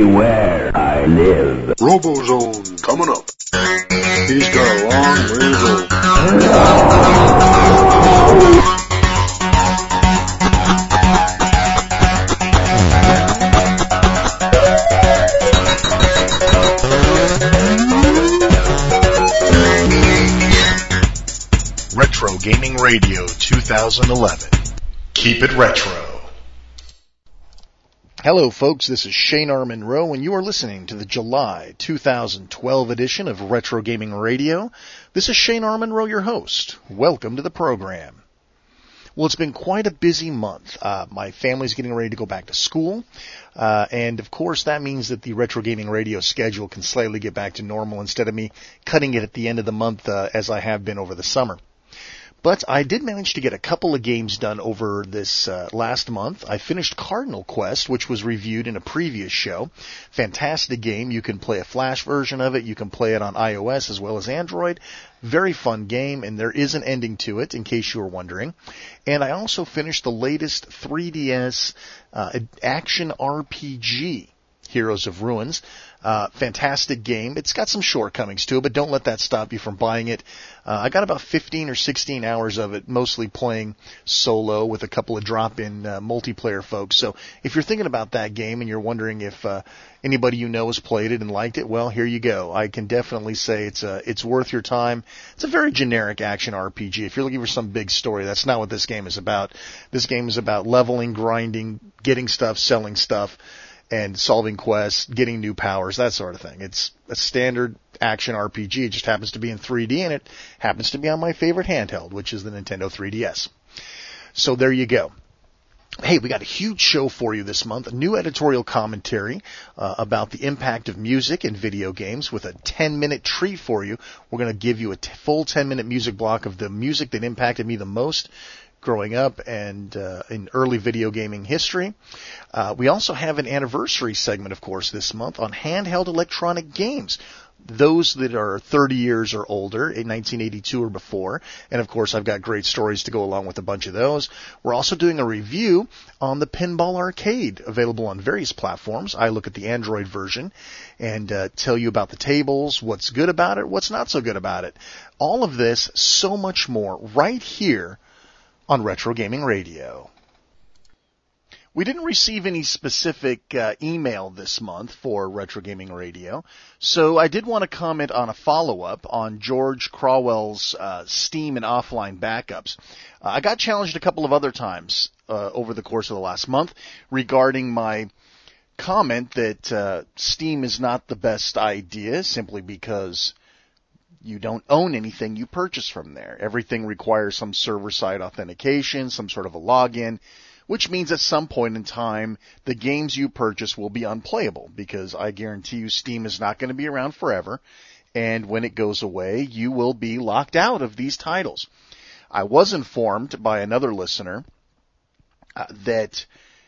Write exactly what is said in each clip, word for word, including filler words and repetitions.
where I live. Robozone coming up. He's got a long way to Retro Gaming Radio twenty eleven. Keep it retro. Hello folks, this is Shane R. Monroe and you are listening to the July two thousand twelve edition of Retro Gaming Radio. This is Shane R. Monroe, your host. Welcome to the program. Well, it's been quite a busy month. Uh, my family's getting ready to go back to school, uh, and of course that means that the Retro Gaming Radio schedule can slightly get back to normal instead of me cutting it at the end of the month uh, as I have been over the summer. But I did manage to get a couple of games done over this uh, last month. I finished Cardinal Quest, which was reviewed in a previous show. Fantastic game. You can play a Flash version of it. You can play it on iOS as well as Android. Very fun game, and there is an ending to it, in case you were wondering. And I also finished the latest three D S uh, action R P G, Heroes of Ruins. Uh, fantastic game. It's got some shortcomings to it, but don't let that stop you from buying it. Uh, I got about fifteen or sixteen hours of it, mostly playing solo with a couple of drop-in uh, multiplayer folks. So if you're thinking about that game and you're wondering if uh, anybody you know has played it and liked it, well, here you go. I can definitely say it's uh, it's worth your time. It's a very generic action R P G. If you're looking for some big story, that's not what this game is about. This game is about leveling, grinding, getting stuff, selling stuff, and solving quests, getting new powers, that sort of thing. It's a standard action R P G. It just happens to be in three D, and it happens to be on my favorite handheld, which is the Nintendo three D S. So there you go. Hey, we got a huge show for you this month. A new editorial commentary uh, about the impact of music in video games with a ten-minute treat for you. We're going to give you a t- full ten-minute music block of the music that impacted me the most growing up and uh, in early video gaming history. Uh, we also have an anniversary segment, of course, this month on handheld electronic games. Those that are thirty years or older, in nineteen eighty-two or before. And, of course, I've got great stories to go along with a bunch of those. We're also doing a review on the Pinball Arcade, available on various platforms. I look at the Android version and uh, tell you about the tables, what's good about it, what's not so good about it. All of this, so much more, right here on Retro Gaming Radio. We didn't receive any specific uh, email this month for Retro Gaming Radio, so I did want to comment on a follow-up on George Crowell's uh, Steam and offline backups. Uh, I got challenged a couple of other times uh, over the course of the last month regarding my comment that uh, Steam is not the best idea simply because you don't own anything you purchase from there. Everything requires some server-side authentication, some sort of a login, which means at some point in time, the games you purchase will be unplayable, because I guarantee you Steam is not going to be around forever, and when it goes away, you will be locked out of these titles. I was informed by another listener uh, that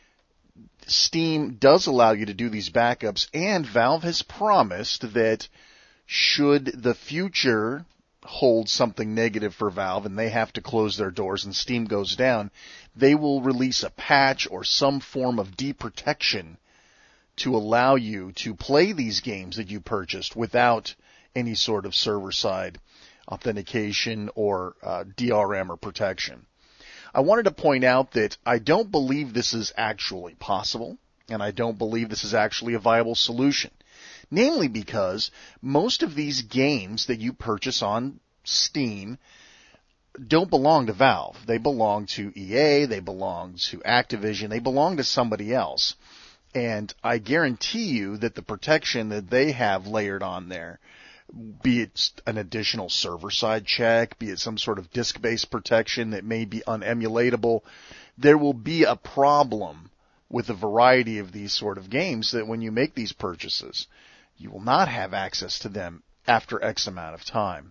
Steam does allow you to do these backups, and Valve has promised that should the future hold something negative for Valve and they have to close their doors and Steam goes down, they will release a patch or some form of deprotection to allow you to play these games that you purchased without any sort of server-side authentication or uh, D R M or protection. I wanted to point out that I don't believe this is actually possible, and I don't believe this is actually a viable solution. Namely because most of these games that you purchase on Steam don't belong to Valve. They belong to E A, they belong to Activision, they belong to somebody else. And I guarantee you that the protection that they have layered on there, be it an additional server-side check, be it some sort of disk-based protection that may be unemulatable, there will be a problem with a variety of these sort of games that when you make these purchases, you will not have access to them after X amount of time.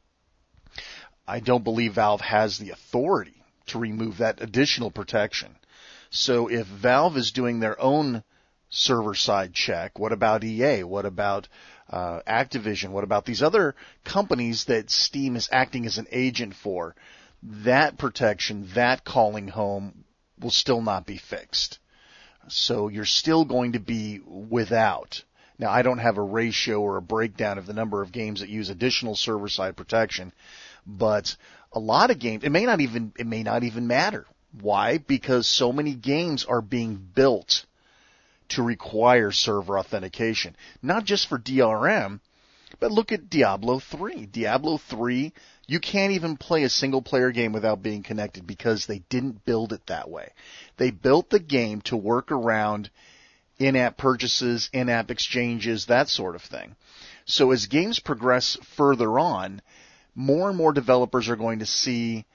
I don't believe Valve has the authority to remove that additional protection. So if Valve is doing their own server-side check, what about E A? What about uh, Activision? What about these other companies that Steam is acting as an agent for? That protection, that calling home will still not be fixed. So you're still going to be without. Now, I don't have a ratio or a breakdown of the number of games that use additional server-side protection, but a lot of games, it may not even, it may not even matter. Why? Because so many games are being built to require server authentication. Not just for D R M, but look at Diablo three. Diablo three, you can't even play a single-player game without being connected because they didn't build it that way. They built the game to work around in-app purchases, in-app exchanges, that sort of thing. So as games progress further on, more and more developers are going to see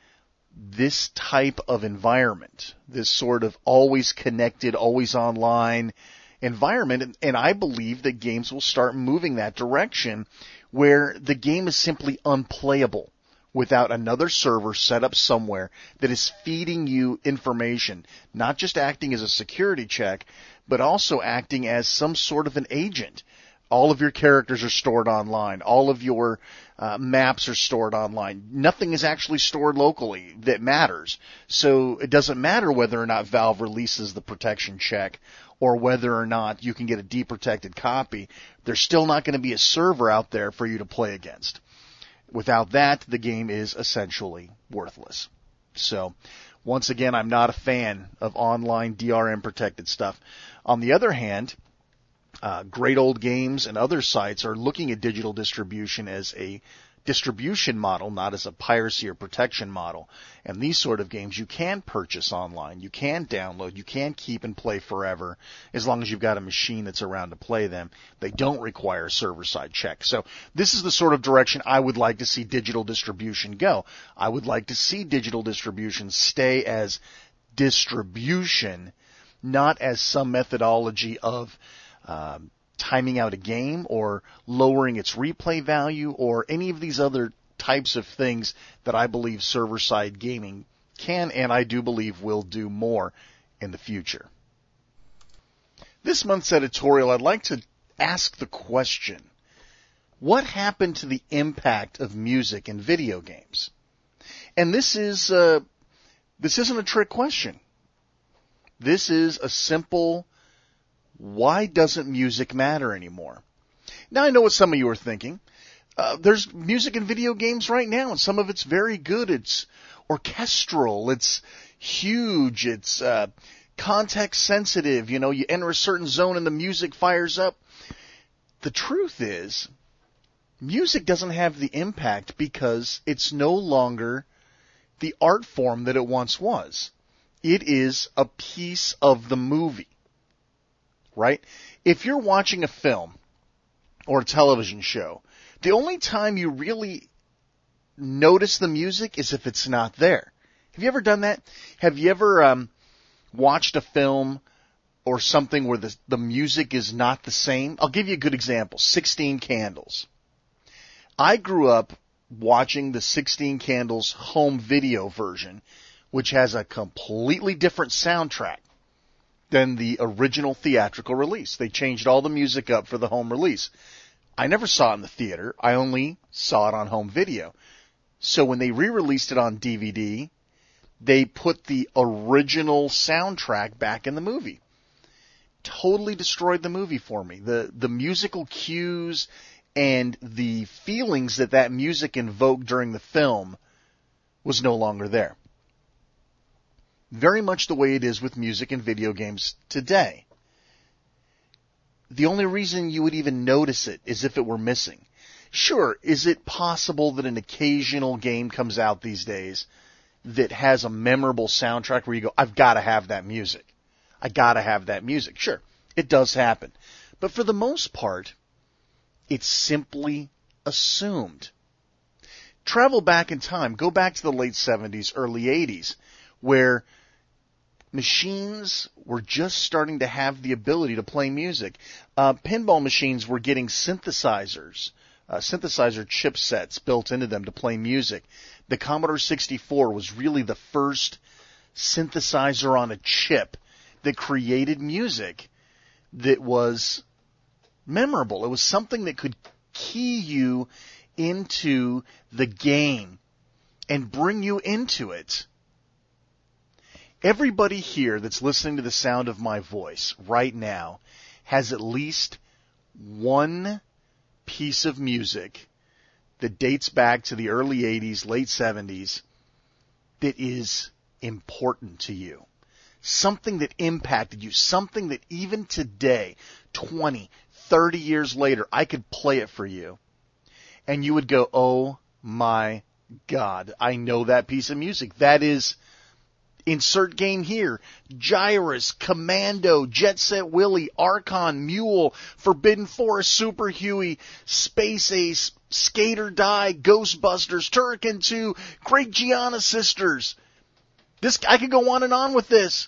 this type of environment, this sort of always connected, always online environment, and, and I believe that games will start moving that direction where the game is simply unplayable without another server set up somewhere that is feeding you information, not just acting as a security check, but also acting as some sort of an agent. All of your characters are stored online. All of your uh, maps are stored online. Nothing is actually stored locally that matters. So it doesn't matter whether or not Valve releases the protection check or whether or not you can get a deprotected copy. There's still not going to be a server out there for you to play against. Without that, the game is essentially worthless. So, once again, I'm not a fan of online D R M protected stuff. On the other hand, uh, Great Old Games and other sites are looking at digital distribution as a distribution model, not as a piracy or protection model. And these sort of games you can purchase online, you can download, you can keep and play forever as long as you've got a machine that's around to play them. They don't require a server-side check. So this is the sort of direction I would like to see digital distribution go. I would like to see digital distribution stay as distribution, not as some methodology of um, timing out a game or lowering its replay value or any of these other types of things that I believe server-side gaming can and I do believe will do more in the future. This month's editorial, I'd like to ask the question, what happened to the impact of music in video games? And this is uh, this isn't a trick question. This is a simple, why doesn't music matter anymore? Now I know what some of you are thinking. Uh, there's music in video games right now, and some of it's very good. It's orchestral. It's huge. It's uh, context sensitive. You know, you enter a certain zone and the music fires up. The truth is, music doesn't have the impact because it's no longer the art form that it once was. It is a piece of the movie. Right? If you're watching a film or a television show, the only time you really notice the music is if it's not there. Have you ever done that? Have you ever um, watched a film or something where the, the music is not the same? I'll give you a good example. sixteen Candles. I grew up watching the sixteen Candles home video version, which has a completely different soundtrack than the original theatrical release. They changed all the music up for the home release. I never saw it in the theater. I only saw it on home video. So when they re-released it on D V D, they put the original soundtrack back in the movie. Totally destroyed the movie for me. The the musical cues and the feelings that that music invoked during the film was no longer there. Very much the way it is with music in video games today. The only reason you would even notice it is if it were missing. Sure, is it possible that an occasional game comes out these days that has a memorable soundtrack where you go, I've got to have that music. I got to have that music. Sure, it does happen. But for the most part, it's simply assumed. Travel back in time. Go back to the late seventies, early eighties, where machines were just starting to have the ability to play music. Uh, pinball machines were getting synthesizers, uh, synthesizer chipsets built into them to play music. The Commodore sixty-four was really the first synthesizer on a chip that created music that was memorable. It was something that could key you into the game and bring you into it. Everybody here that's listening to the sound of my voice right now has at least one piece of music that dates back to the early eighties, late seventies, that is important to you. Something that impacted you, something that even today, twenty, thirty years later, I could play it for you, and you would go, oh my God, I know that piece of music. That is, insert game here, Gyrus, Commando, Jet Set Willie, Archon, Mule, Forbidden Forest, Super Huey, Space Ace, Skate or Die, Ghostbusters, Turrican two, Great Gianna Sisters. This, I could go on and on with this.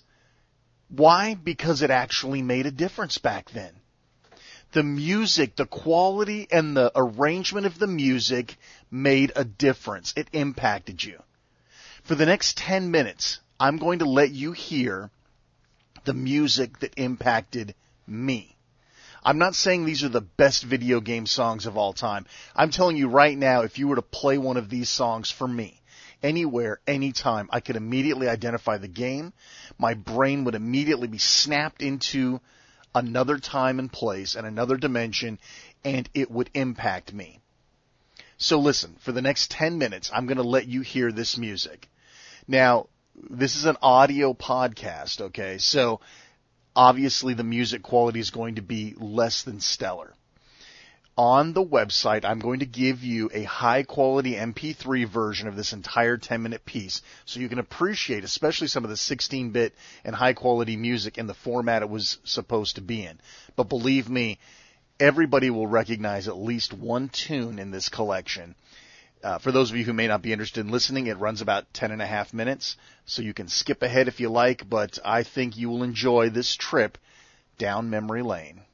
Why? Because it actually made a difference back then. The music, the quality and the arrangement of the music made a difference. It impacted you. For the next ten minutes, I'm going to let you hear the music that impacted me. I'm not saying these are the best video game songs of all time. I'm telling you right now, if you were to play one of these songs for me, anywhere, anytime, I could immediately identify the game. My brain would immediately be snapped into another time and place and another dimension, and it would impact me. So listen, for the next ten minutes, I'm going to let you hear this music. Now, this is an audio podcast, okay? So obviously the music quality is going to be less than stellar. On the website, I'm going to give you a high-quality M P three version of this entire ten-minute piece so you can appreciate especially some of the sixteen-bit and high-quality music in the format it was supposed to be in. But believe me, everybody will recognize at least one tune in this collection. Uh, for those of you who may not be interested in listening, it runs about ten and a half minutes, so you can skip ahead if you like, but I think you will enjoy this trip down memory lane.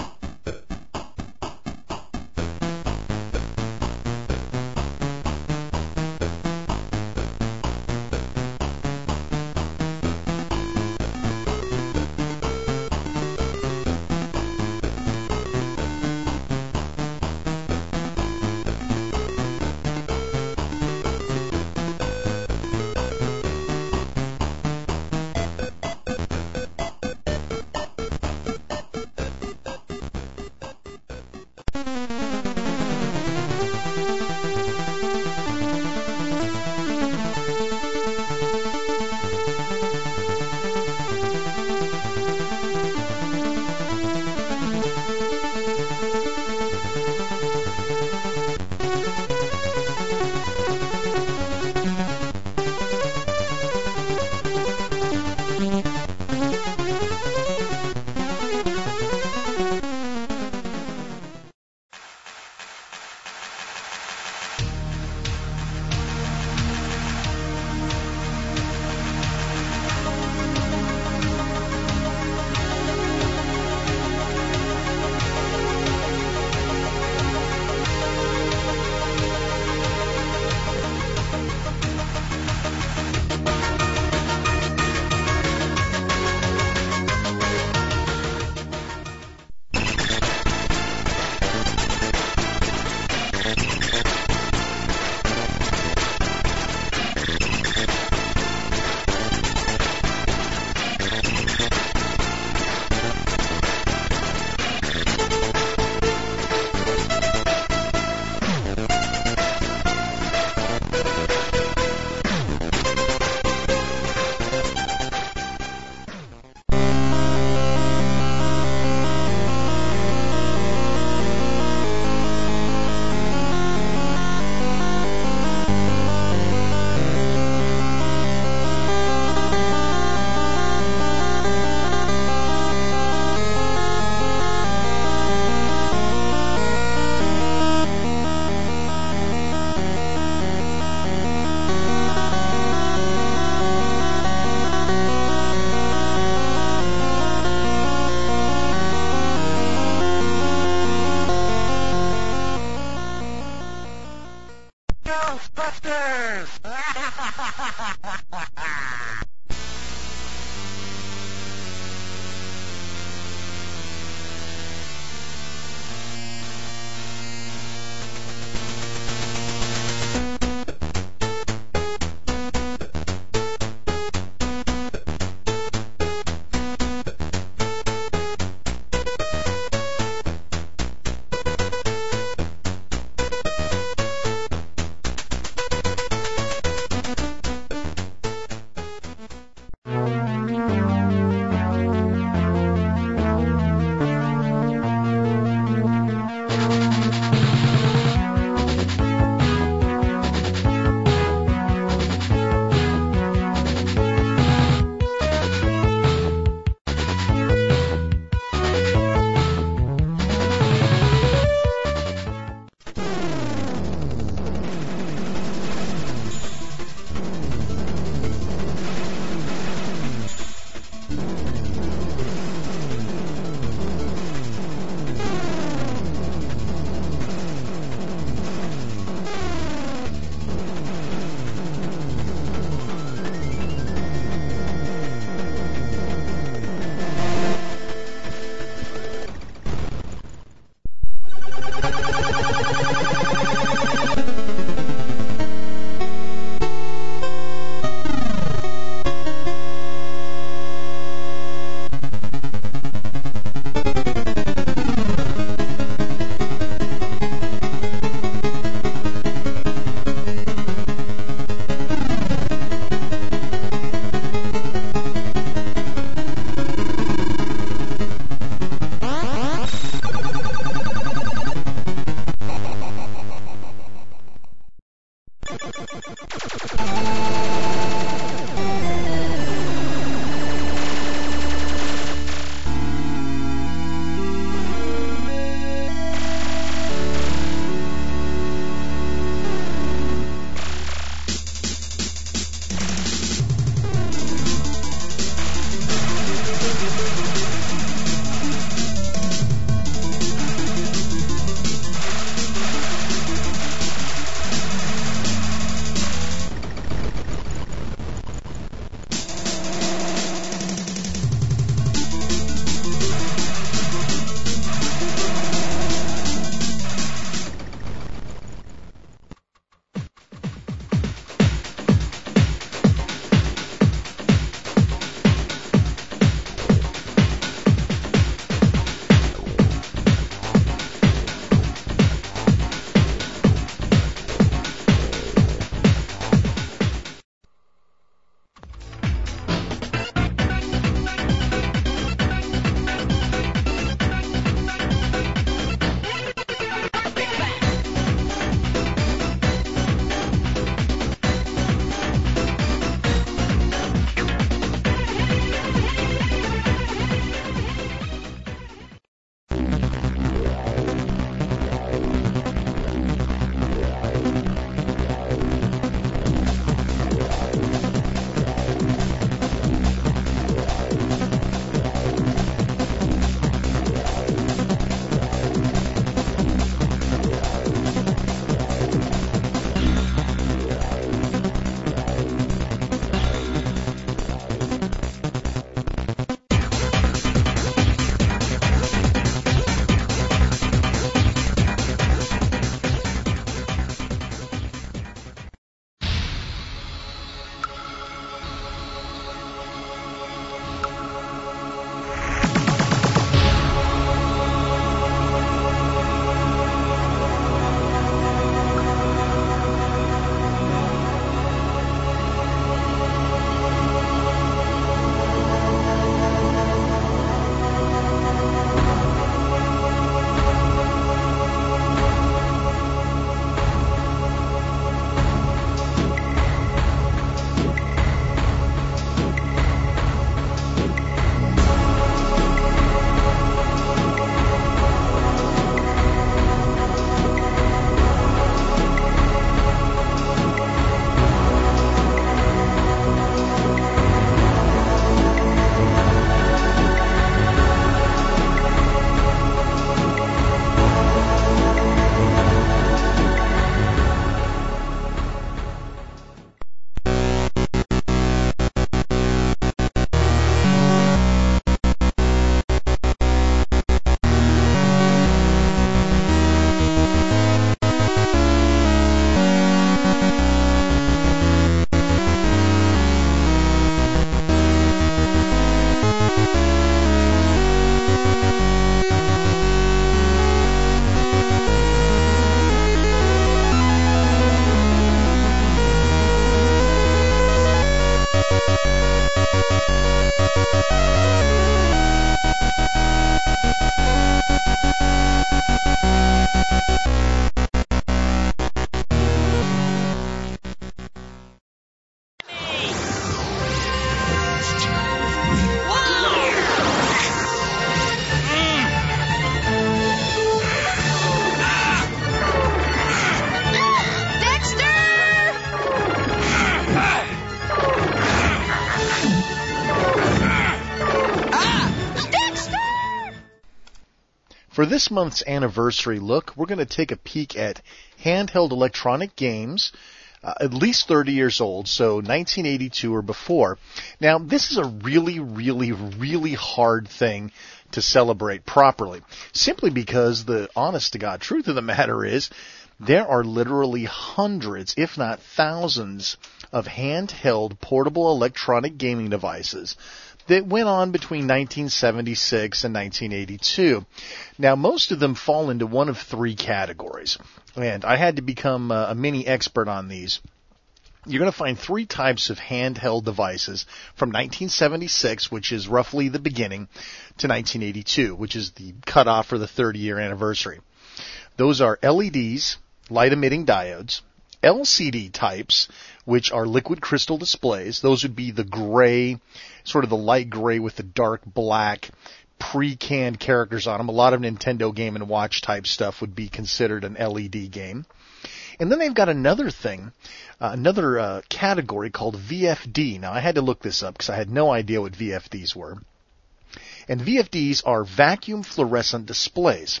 For this month's anniversary look, we're going to take a peek at handheld electronic games, uh, at least thirty years old, so nineteen eighty-two or before. Now, this is a really, really, really hard thing to celebrate properly, simply because the honest-to-God truth of the matter is there are literally hundreds, if not thousands, of handheld portable electronic gaming devices that went on between nineteen seventy-six and nineteen eighty-two. Now, most of them fall into one of three categories, and I had to become a, a mini expert on these. You're going to find three types of handheld devices from nineteen seventy-six, which is roughly the beginning, to nineteen eighty-two, which is the cutoff for the thirty-year anniversary. Those are L E Ds, light-emitting diodes, L C D types, which are liquid crystal displays. Those would be the gray, sort of the light gray with the dark black pre-canned characters on them. A lot of Nintendo Game and Watch type stuff would be considered an L E D game. And then they've got another thing, uh, another uh, category called V F D. Now, I had to look this up because I had no idea what V F Ds were. And V F Ds are vacuum fluorescent displays.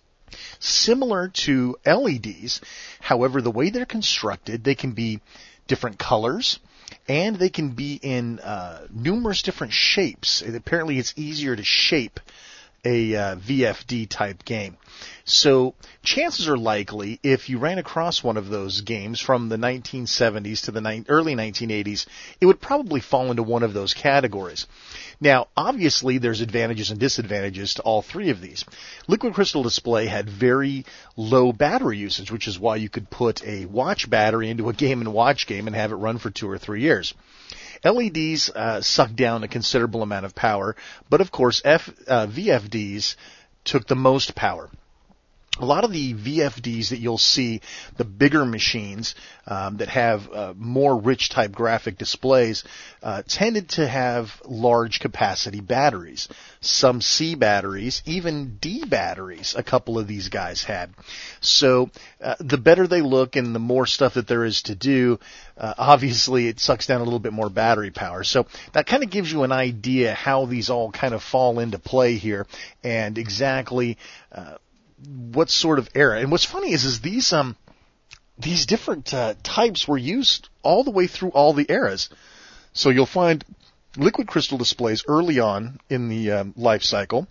Similar to L E Ds, however, the way they're constructed, they can be different colors, and they can be in uh, numerous different shapes. And apparently, it's easier to shape a uh, V F D type game. So chances are likely, if you ran across one of those games from the nineteen seventies to the ni- early nineteen eighties, it would probably fall into one of those categories. Now, obviously, there's advantages and disadvantages to all three of these. Liquid Crystal Display had very low battery usage, which is why you could put a watch battery into a Game and Watch game and have it run for two or three years. L E Ds uh, suck down a considerable amount of power, but of course F, uh, V F Ds took the most power. A lot of the V F Ds that you'll see, the bigger machines um, that have uh, more rich type graphic displays, uh, tended to have large capacity batteries. Some C batteries, even D batteries, a couple of these guys had. So uh, the better they look and the more stuff that there is to do, uh, obviously it sucks down a little bit more battery power. So that kind of gives you an idea how these all kind of fall into play here and exactly uh, what sort of era. And what's funny is, is these um these different uh, types were used all the way through all the eras. So you'll find liquid crystal displays early on in the um, life cycle,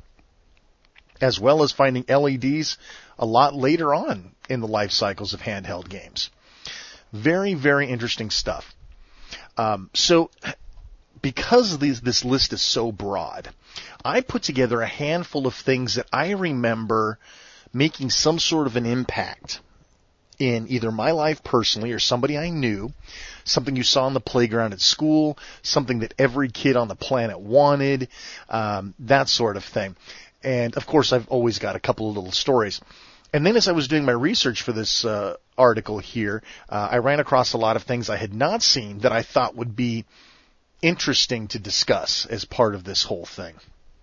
as well as finding L E Ds a lot later on in the life cycles of handheld games. Very, very interesting stuff. Um, so because these, this list is so broad, I put together a handful of things that I remember making some sort of an impact in either my life personally or somebody I knew, something you saw on the playground at school, something that every kid on the planet wanted, um, that sort of thing. And, of course, I've always got a couple of little stories. And then as I was doing my research for this uh, article here, uh, I ran across a lot of things I had not seen that I thought would be interesting to discuss as part of this whole thing.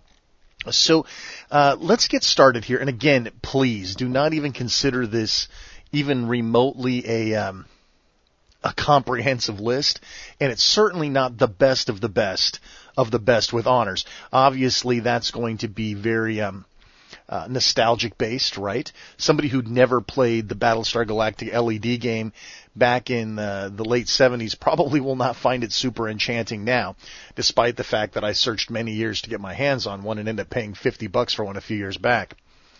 So uh, let's get started here. And again, please do not even consider this even remotely a um, a comprehensive list. And it's certainly not the best of the best of the best with honors. Obviously, that's going to be very um, uh, nostalgic based, right? Somebody who'd never played the Battlestar Galactica L E D game back in uh, the late seventies probably will not find it super enchanting now, despite the fact that I searched many years to get my hands on one and ended up paying fifty bucks for one a few years back.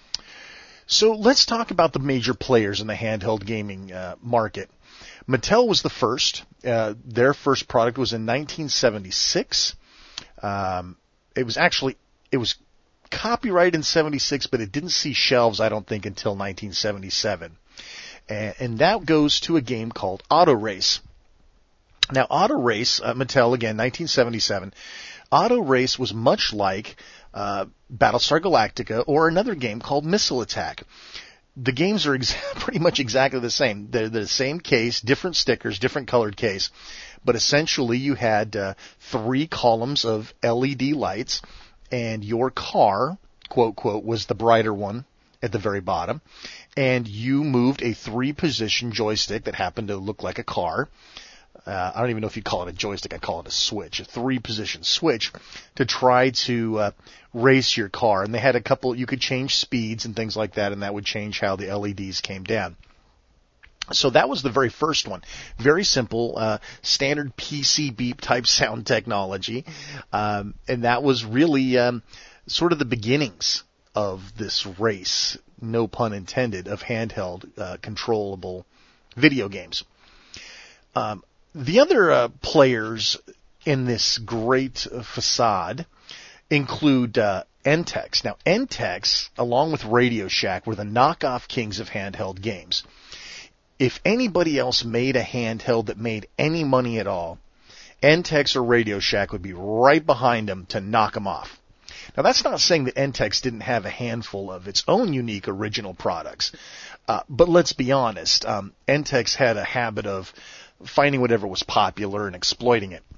So let's talk about the major players in the handheld gaming uh, market. Mattel was the first. Uh, their first product was in nineteen seventy-six. Um, it was actually, it was copyrighted in seventy-six, but it didn't see shelves, I don't think, until nineteen seventy-seven. And that goes to a game called Auto Race. Now, Auto Race, uh, Mattel, again, nineteen seventy-seven. Auto Race was much like uh, Battlestar Galactica or another game called Missile Attack. The games are ex- pretty much exactly the same. They're the same case, different stickers, different colored case. But essentially, you had uh, three columns of L E D lights, and your car, quote, quote, was the brighter one at the very bottom. And you moved a three-position joystick that happened to look like a car uh, I don't even know if you call it a joystick, I call it a switch, a three-position switch to try to uh, race your car. And they had a couple, you could change speeds and things like that, and that would change how the L E Ds came down. So that was the very first one. Very simple, uh, standard P C beep type sound technology. Um, and that was really um, sort of the beginnings of this race, no pun intended, of handheld uh, controllable video games. Um, the other uh, players in this great uh, facade include uh, N T E X. Now, N T E X, along with Radio Shack, were the knockoff kings of handheld games. If anybody else made a handheld that made any money at all, N T E X or Radio Shack would be right behind them to knock them off. Now, that's not saying that N T E X didn't have a handful of its own unique original products. Uh, but let's be honest, um, N T E X had a habit of finding whatever was popular and exploiting it.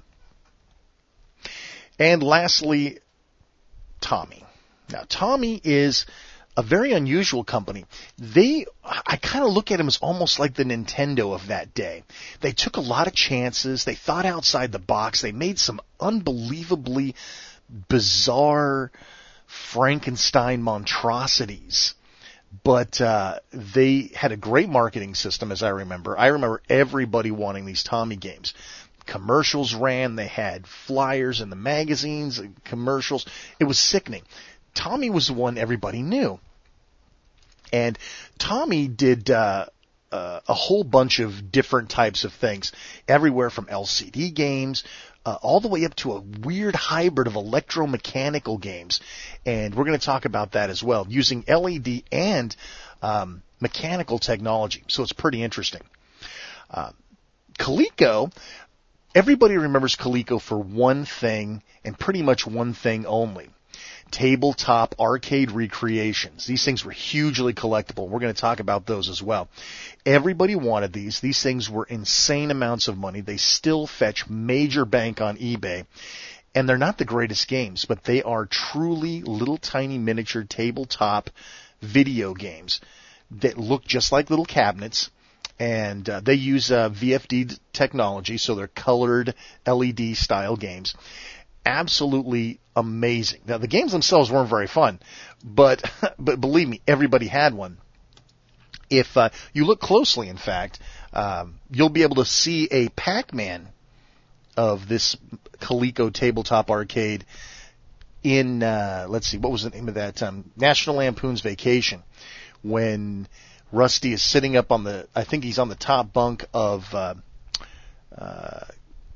And lastly, Tommy. Now, Tommy is a very unusual company. They, I kind of look at them as almost like the Nintendo of that day. They took a lot of chances. They thought outside the box. They made some unbelievably bizarre Frankenstein monstrosities. But uh, they had a great marketing system, as I remember. I remember everybody wanting these Tommy games. Commercials ran. They had flyers in the magazines, commercials. It was sickening. Tommy was the one everybody knew. And Tommy did uh, uh, a whole bunch of different types of things, everywhere from L C D games uh, all the way up to a weird hybrid of electromechanical games. And we're going to talk about that as well, using L E D and um, mechanical technology. So it's pretty interesting. Uh, Coleco, everybody remembers Coleco for one thing and pretty much one thing only. Tabletop arcade recreations. These things were hugely collectible. We're going to talk about those as well. Everybody wanted these. These things were insane amounts of money. They still fetch major bank on eBay. And they're not the greatest games, but they are truly little tiny miniature tabletop video games that look just like little cabinets. And uh, they use uh, V F D technology, so they're colored L E D style games. Absolutely amazing. Now, the games themselves weren't very fun, but but believe me, everybody had one. If uh, you look closely, in fact, um, you'll be able to see a Pac-Man of this Coleco tabletop arcade in, uh, let's see, what was the name of that? Um, National Lampoon's Vacation, when Rusty is sitting up on the, I think he's on the top bunk of uh, uh,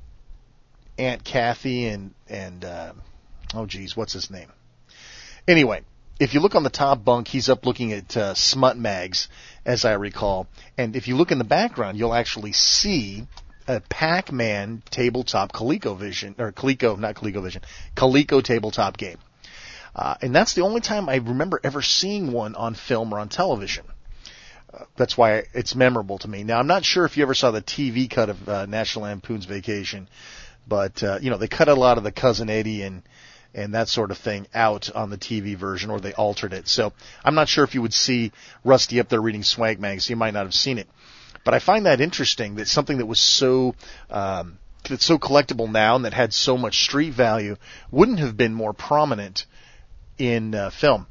Aunt Kathy and, and uh, oh geez, what's his name? Anyway, if you look on the top bunk, he's up looking at uh, smut mags, as I recall. And if you look in the background, you'll actually see a Pac-Man tabletop ColecoVision, or Coleco, not ColecoVision, Coleco tabletop game. Uh, and that's the only time I remember ever seeing one on film or on television. Uh, that's why it's memorable to me. Now, I'm not sure if you ever saw the T V cut of uh, National Lampoon's Vacation, but, uh, you know, they cut a lot of the Cousin Eddie and, and that sort of thing out on the T V version, or they altered it. So I'm not sure if you would see Rusty up there reading swag mags. You might not have seen it. But I find that interesting, that something that was so, um, that's so collectible now and that had so much street value wouldn't have been more prominent in uh, film.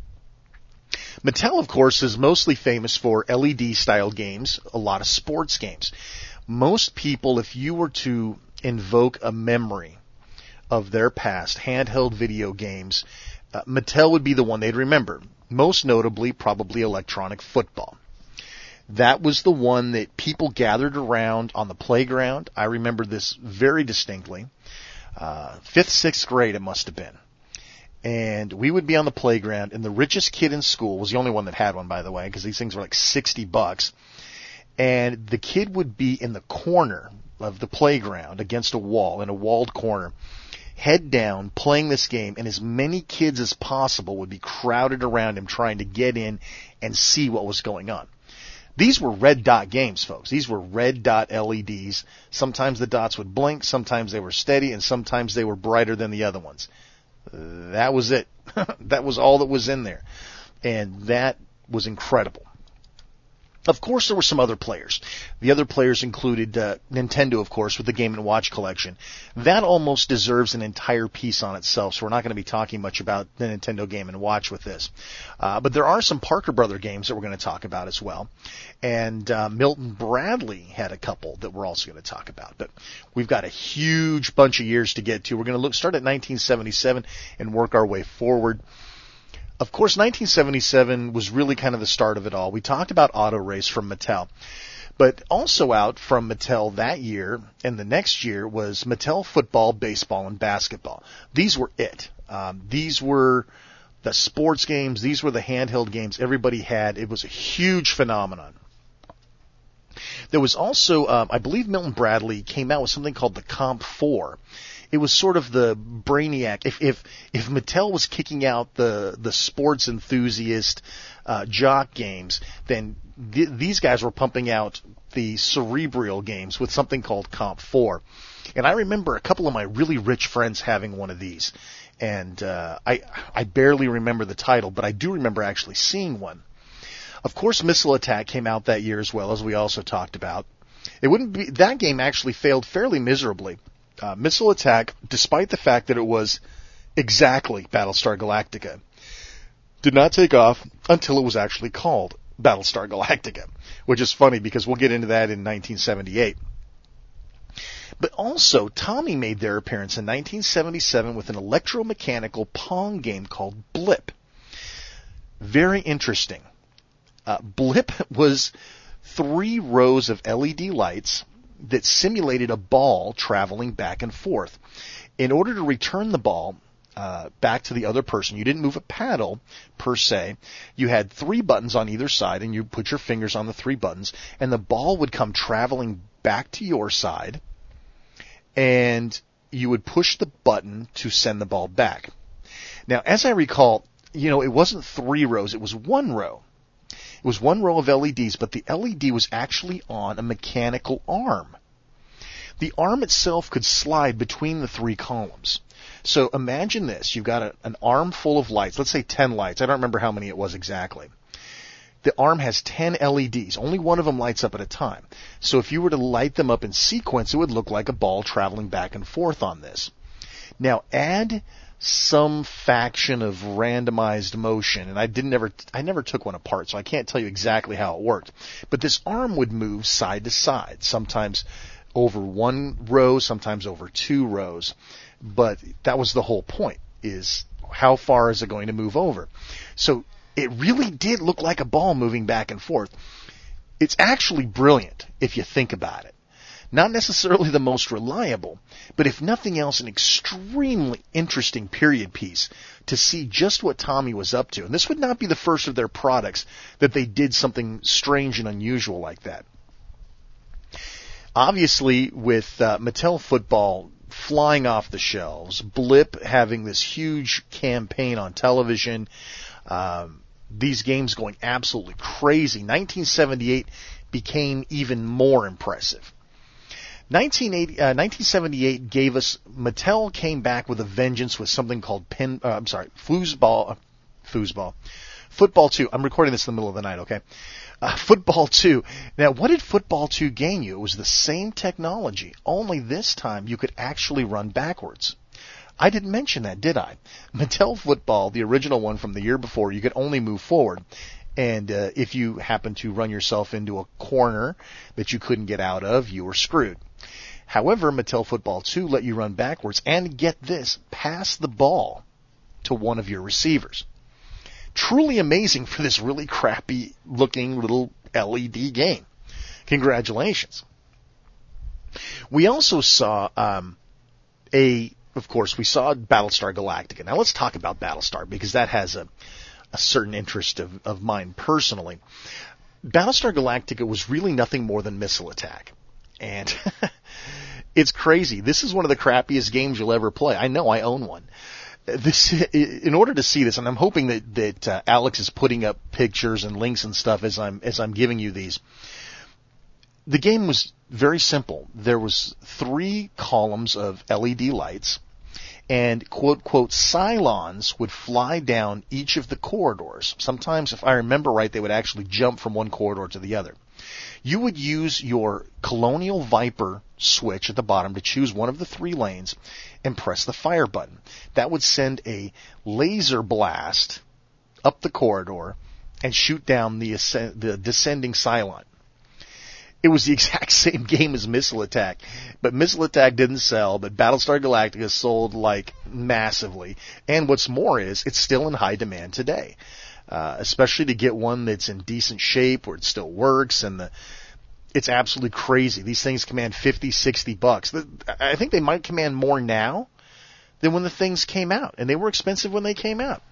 Mattel, of course, is mostly famous for L E D-style games, a lot of sports games. Most people, if you were to invoke a memory of their past handheld video games, uh, Mattel would be the one they'd remember. Most notably, probably electronic football. That was the one that people gathered around on the playground. I remember this very distinctly. Uh, fifth, sixth grade it must have been. And we would be on the playground, and the richest kid in school was the only one that had one, by the way, because these things were like sixty bucks. And the kid would be in the corner of the playground against a wall, in a walled corner, head down, playing this game, and as many kids as possible would be crowded around him trying to get in and see what was going on. These were red dot games, folks. These were red dot L E Ds. Sometimes the dots would blink, sometimes they were steady, and sometimes they were brighter than the other ones. That was it. That was all that was in there. And that was incredible. Of course, there were some other players. The other players included uh, Nintendo, of course, with the Game and Watch collection. That almost deserves an entire piece on itself, so we're not going to be talking much about the Nintendo Game and Watch with this. Uh, but there are some Parker Brother games that we're going to talk about as well. And uh, Milton Bradley had a couple that we're also going to talk about. But we've got a huge bunch of years to get to. We're going to look, start at nineteen seventy-seven and work our way forward. Of course, nineteen seventy-seven was really kind of the start of it all. We talked about Auto Race from Mattel. But also out from Mattel that year and the next year was Mattel Football, Baseball, and Basketball. These were it. Um, these were the sports games. These were the handheld games everybody had. It was a huge phenomenon. There was also, um, I believe Milton Bradley came out with something called the Comp four. It was sort of the Brainiac. If if if Mattel was kicking out the the sports enthusiast uh, jock games, then th- these guys were pumping out the cerebral games with something called Comp four. And I remember a couple of my really rich friends having one of these, and uh, I I barely remember the title, but I do remember actually seeing one. Of course, Missile Attack came out that year as well, as we also talked about. It wouldn't be that game actually failed fairly miserably. Uh, Missile Attack, despite the fact that it was exactly Battlestar Galactica, did not take off until it was actually called Battlestar Galactica, which is funny because we'll get into that in nineteen seventy-eight. But also, Tommy made their appearance in nineteen seventy-seven with an electromechanical Pong game called Blip. Very interesting. Uh, Blip was three rows of L E D lights that simulated a ball traveling back and forth. In order to return the ball uh, back to the other person, you didn't move a paddle per se. You had three buttons on either side, and you put your fingers on the three buttons, and the ball would come traveling back to your side, and you would push the button to send the ball back. Now, as I recall, you know, it wasn't three rows, it was one row. It was one row of L E Ds, but the L E D was actually on a mechanical arm. The arm itself could slide between the three columns. So imagine this. You've got a, an arm full of lights. Let's say ten lights. I don't remember how many it was exactly. The arm has ten L E Ds. Only one of them lights up at a time. So if you were to light them up in sequence, it would look like a ball traveling back and forth on this. Now add some faction of randomized motion, and I didn't ever, I never took one apart, so I can't tell you exactly how it worked. But this arm would move side to side, sometimes over one row, sometimes over two rows. But that was the whole point, is how far is it going to move over? So it really did look like a ball moving back and forth. It's actually brilliant if you think about it. Not necessarily the most reliable, but if nothing else, an extremely interesting period piece to see just what Tommy was up to. And this would not be the first of their products that they did something strange and unusual like that. Obviously, with uh, Mattel Football flying off the shelves, Blip having this huge campaign on television, um, these games going absolutely crazy, nineteen seventy-eight became even more impressive. nineteen eighty, uh, nineteen seventy-eight gave us, Mattel came back with a vengeance with something called pin, uh, I'm sorry, foosball, uh, foosball, Football two. I'm recording this in the middle of the night, okay? Uh, Football two. Now, what did Football two gain you? It was the same technology, only this time you could actually run backwards. I didn't mention that, did I? Mattel Football, the original one from the year before, you could only move forward. And uh, if you happened to run yourself into a corner that you couldn't get out of, you were screwed. However, Mattel Football two let you run backwards and, get this, pass the ball to one of your receivers. Truly amazing for this really crappy looking little L E D game. Congratulations. We also saw um, a, of course, we saw Battlestar Galactica. Now let's talk about Battlestar because that has a, a certain interest of, of mine personally. Battlestar Galactica was really nothing more than Missile Attack. And it's crazy. This is one of the crappiest games you'll ever play. I know, I own one. This, in order to see this, and I'm hoping that that uh, Alex is putting up pictures and links and stuff as I'm as I'm giving you these. The game was very simple. There was three columns of L E D lights, and quote, quote, Cylons would fly down each of the corridors. Sometimes, if I remember right, they would actually jump from one corridor to the other. You would use your Colonial Viper switch at the bottom to choose one of the three lanes and press the fire button. That would send a laser blast up the corridor and shoot down the, ascend- the descending Cylon. It was the exact same game as Missile Attack, but Missile Attack didn't sell, but Battlestar Galactica sold like massively. And what's more is, it's still in high demand today. Uh, especially to get one that's in decent shape where it still works, and the, it's absolutely crazy. These things command fifty, sixty bucks. I think they might command more now than when the things came out, and they were expensive when they came out.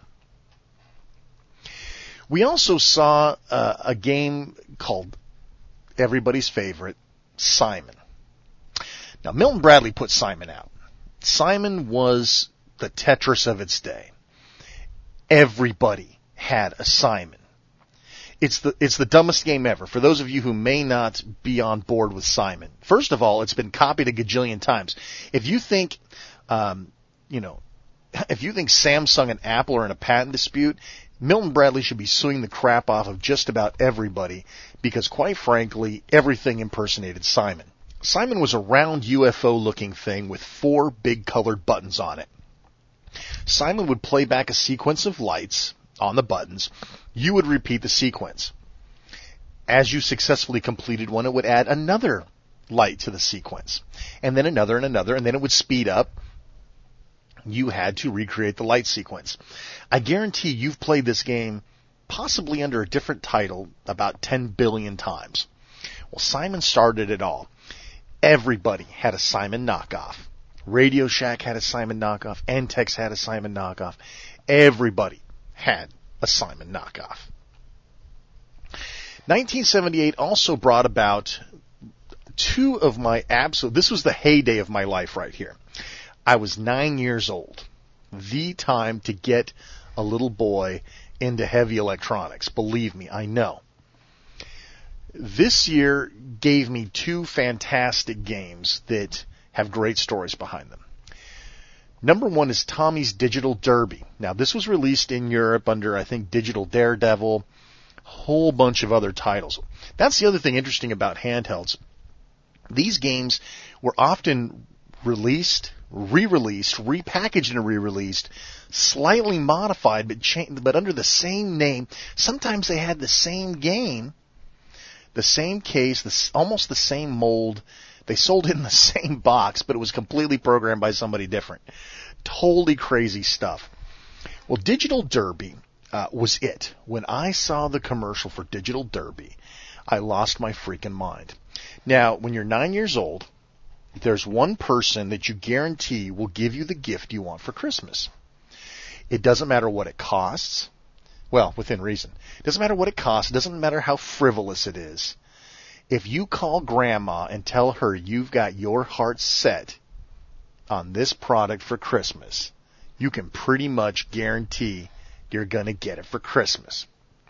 We also saw uh, a game called everybody's favorite, Simon. Now, Milton Bradley put Simon out. Simon was the Tetris of its day. Everybody had a Simon. It's the it's the dumbest game ever. For those of you who may not be on board with Simon, first of all, it's been copied a gajillion times. If you think, um, you know, if you think Samsung and Apple are in a patent dispute, Milton Bradley should be suing the crap off of just about everybody because, quite frankly, everything impersonated Simon. Simon was a round U F O-looking thing with four big colored buttons on it. Simon would play back a sequence of lights on the buttons. You would repeat the sequence. As you successfully completed one, it would add another light to the sequence, and then another and another, and then it would speed up. You had to recreate the light sequence. I guarantee you've played this game possibly under a different title about ten billion times. Well, Simon started it all. Everybody had a Simon knockoff. Radio Shack had a Simon knockoff. Entex had a Simon knockoff. Everybody had a Simon knockoff. nineteen seventy-eight also brought about two of my absolute, this was the heyday of my life right here. I was nine years old. The time to get a little boy into heavy electronics. Believe me, I know. This year gave me two fantastic games that have great stories behind them. Number one is Tommy's Digital Derby. Now, this was released in Europe under, I think, Digital Daredevil, a whole bunch of other titles. That's the other thing interesting about handhelds. These games were often released, re-released, repackaged and re-released, slightly modified, but cha- but under the same name. Sometimes they had the same game, the same case, the, almost the same mold. They sold it in the same box, but it was completely programmed by somebody different. Totally crazy stuff. Well, Digital Derby uh, was it. When I saw the commercial for Digital Derby, I lost my freaking mind. Now, when you're nine years old, there's one person that you guarantee will give you the gift you want for Christmas. It doesn't matter what it costs. Well, within reason. It doesn't matter what it costs. It doesn't matter how frivolous it is. If you call Grandma and tell her you've got your heart set on this product for Christmas, you can pretty much guarantee you're going to get it for Christmas.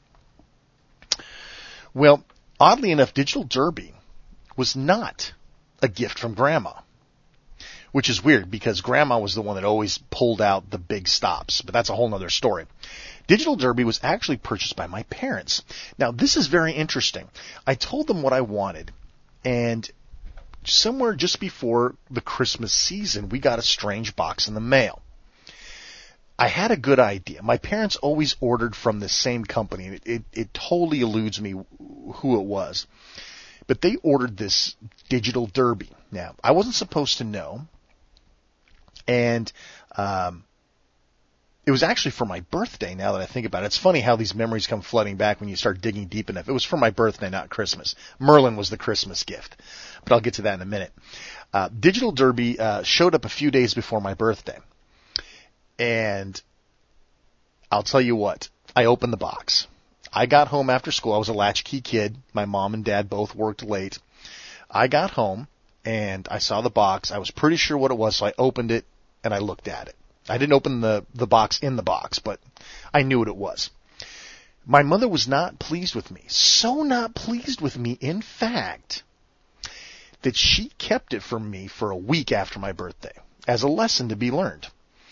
Well, oddly enough, Digital Derby was not a gift from Grandma, which is weird because Grandma was the one that always pulled out the big stops, but that's a whole other story. Digital Derby was actually purchased by my parents. Now, this is very interesting. I told them what I wanted, and somewhere just before the Christmas season, we got a strange box in the mail. I had a good idea. My parents always ordered from the same company. It, it, it totally eludes me who it was. But they ordered this Digital Derby. Now, I wasn't supposed to know, and um, it was actually for my birthday, now that I think about it. It's funny how these memories come flooding back when you start digging deep enough. It was for my birthday, not Christmas. Merlin was the Christmas gift, but I'll get to that in a minute. Uh, Digital Derby uh, showed up a few days before my birthday, and I'll tell you what, I opened the box. I got home after school. I was a latchkey kid. My mom and dad both worked late. I got home, and I saw the box. I was pretty sure what it was, so I opened it, and I looked at it. I didn't open the, the box in the box, but I knew what it was. My mother was not pleased with me. So not pleased with me, in fact, that she kept it from me for a week after my birthday as a lesson to be learned.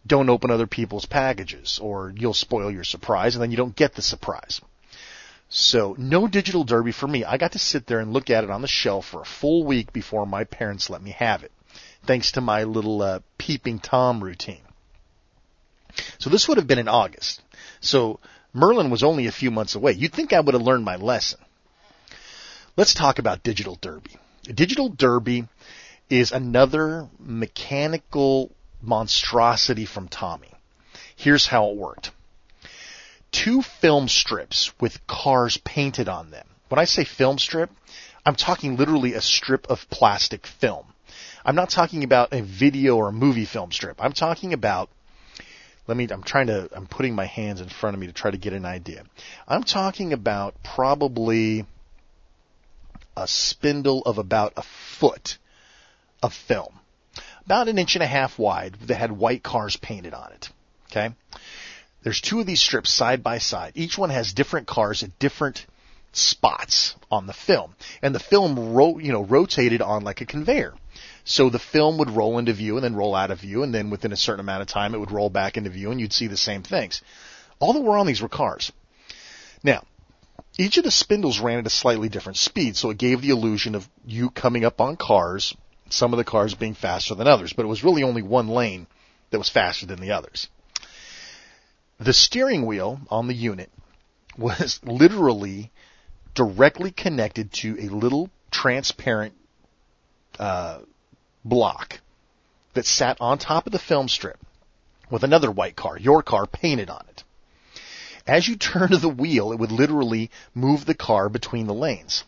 don't open other people's packages, or you'll spoil your surprise, and then you don't get the surprise. So, no Digital Derby for me. I got to sit there and look at it on the shelf for a full week before my parents let me have it, thanks to my little uh, peeping Tom routine. So this would have been in August. So Merlin was only a few months away. You'd think I would have learned my lesson. Let's talk about Digital Derby. Digital Derby is another mechanical monstrosity from Tommy. Here's how it worked. Two film strips with cars painted on them. When I say film strip, I'm talking literally a strip of plastic film. I'm not talking about a video or a movie film strip. I'm talking about, let me, I'm trying to, I'm putting my hands in front of me to try to get an idea. I'm talking about probably a spindle of about a foot of film. About an inch and a half wide that had white cars painted on it. Okay? There's two of these strips side by side. Each one has different cars at different spots on the film. And the film ro- you know, rotated on like a conveyor. So the film would roll into view and then roll out of view, and then within a certain amount of time it would roll back into view and you'd see the same things. All that were on these were cars. Now, each of the spindles ran at a slightly different speed, so it gave the illusion of you coming up on cars, some of the cars being faster than others, but it was really only one lane that was faster than the others. The steering wheel on the unit was literally directly connected to a little transparent uh, block that sat on top of the film strip with another white car, your car, painted on it. As you turned the wheel, it would literally move the car between the lanes.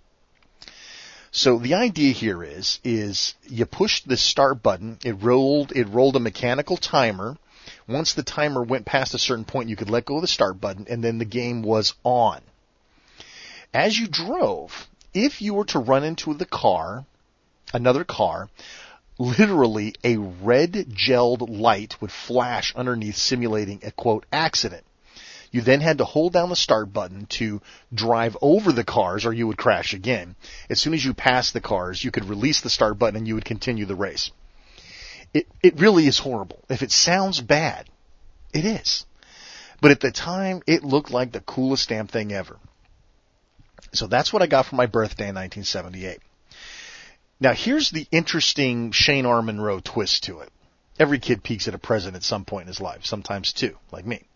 So the idea here is, is you pushed the start button, it rolled, it rolled a mechanical timer. Once the timer went past a certain point, you could let go of the start button, and then the game was on. As you drove, if you were to run into the car, another car, literally a red gelled light would flash underneath, simulating a, quote, accident. You then had to hold down the start button to drive over the cars, or you would crash again. As soon as you passed the cars, you could release the start button and you would continue the race. It it really is horrible. If it sounds bad, it is. But at the time, it looked like the coolest damn thing ever. So that's what I got for my birthday in nineteen seventy-eight. Now here's the interesting Shane R. Monroe twist to it. Every kid peeks at a present at some point in his life, sometimes two, like me.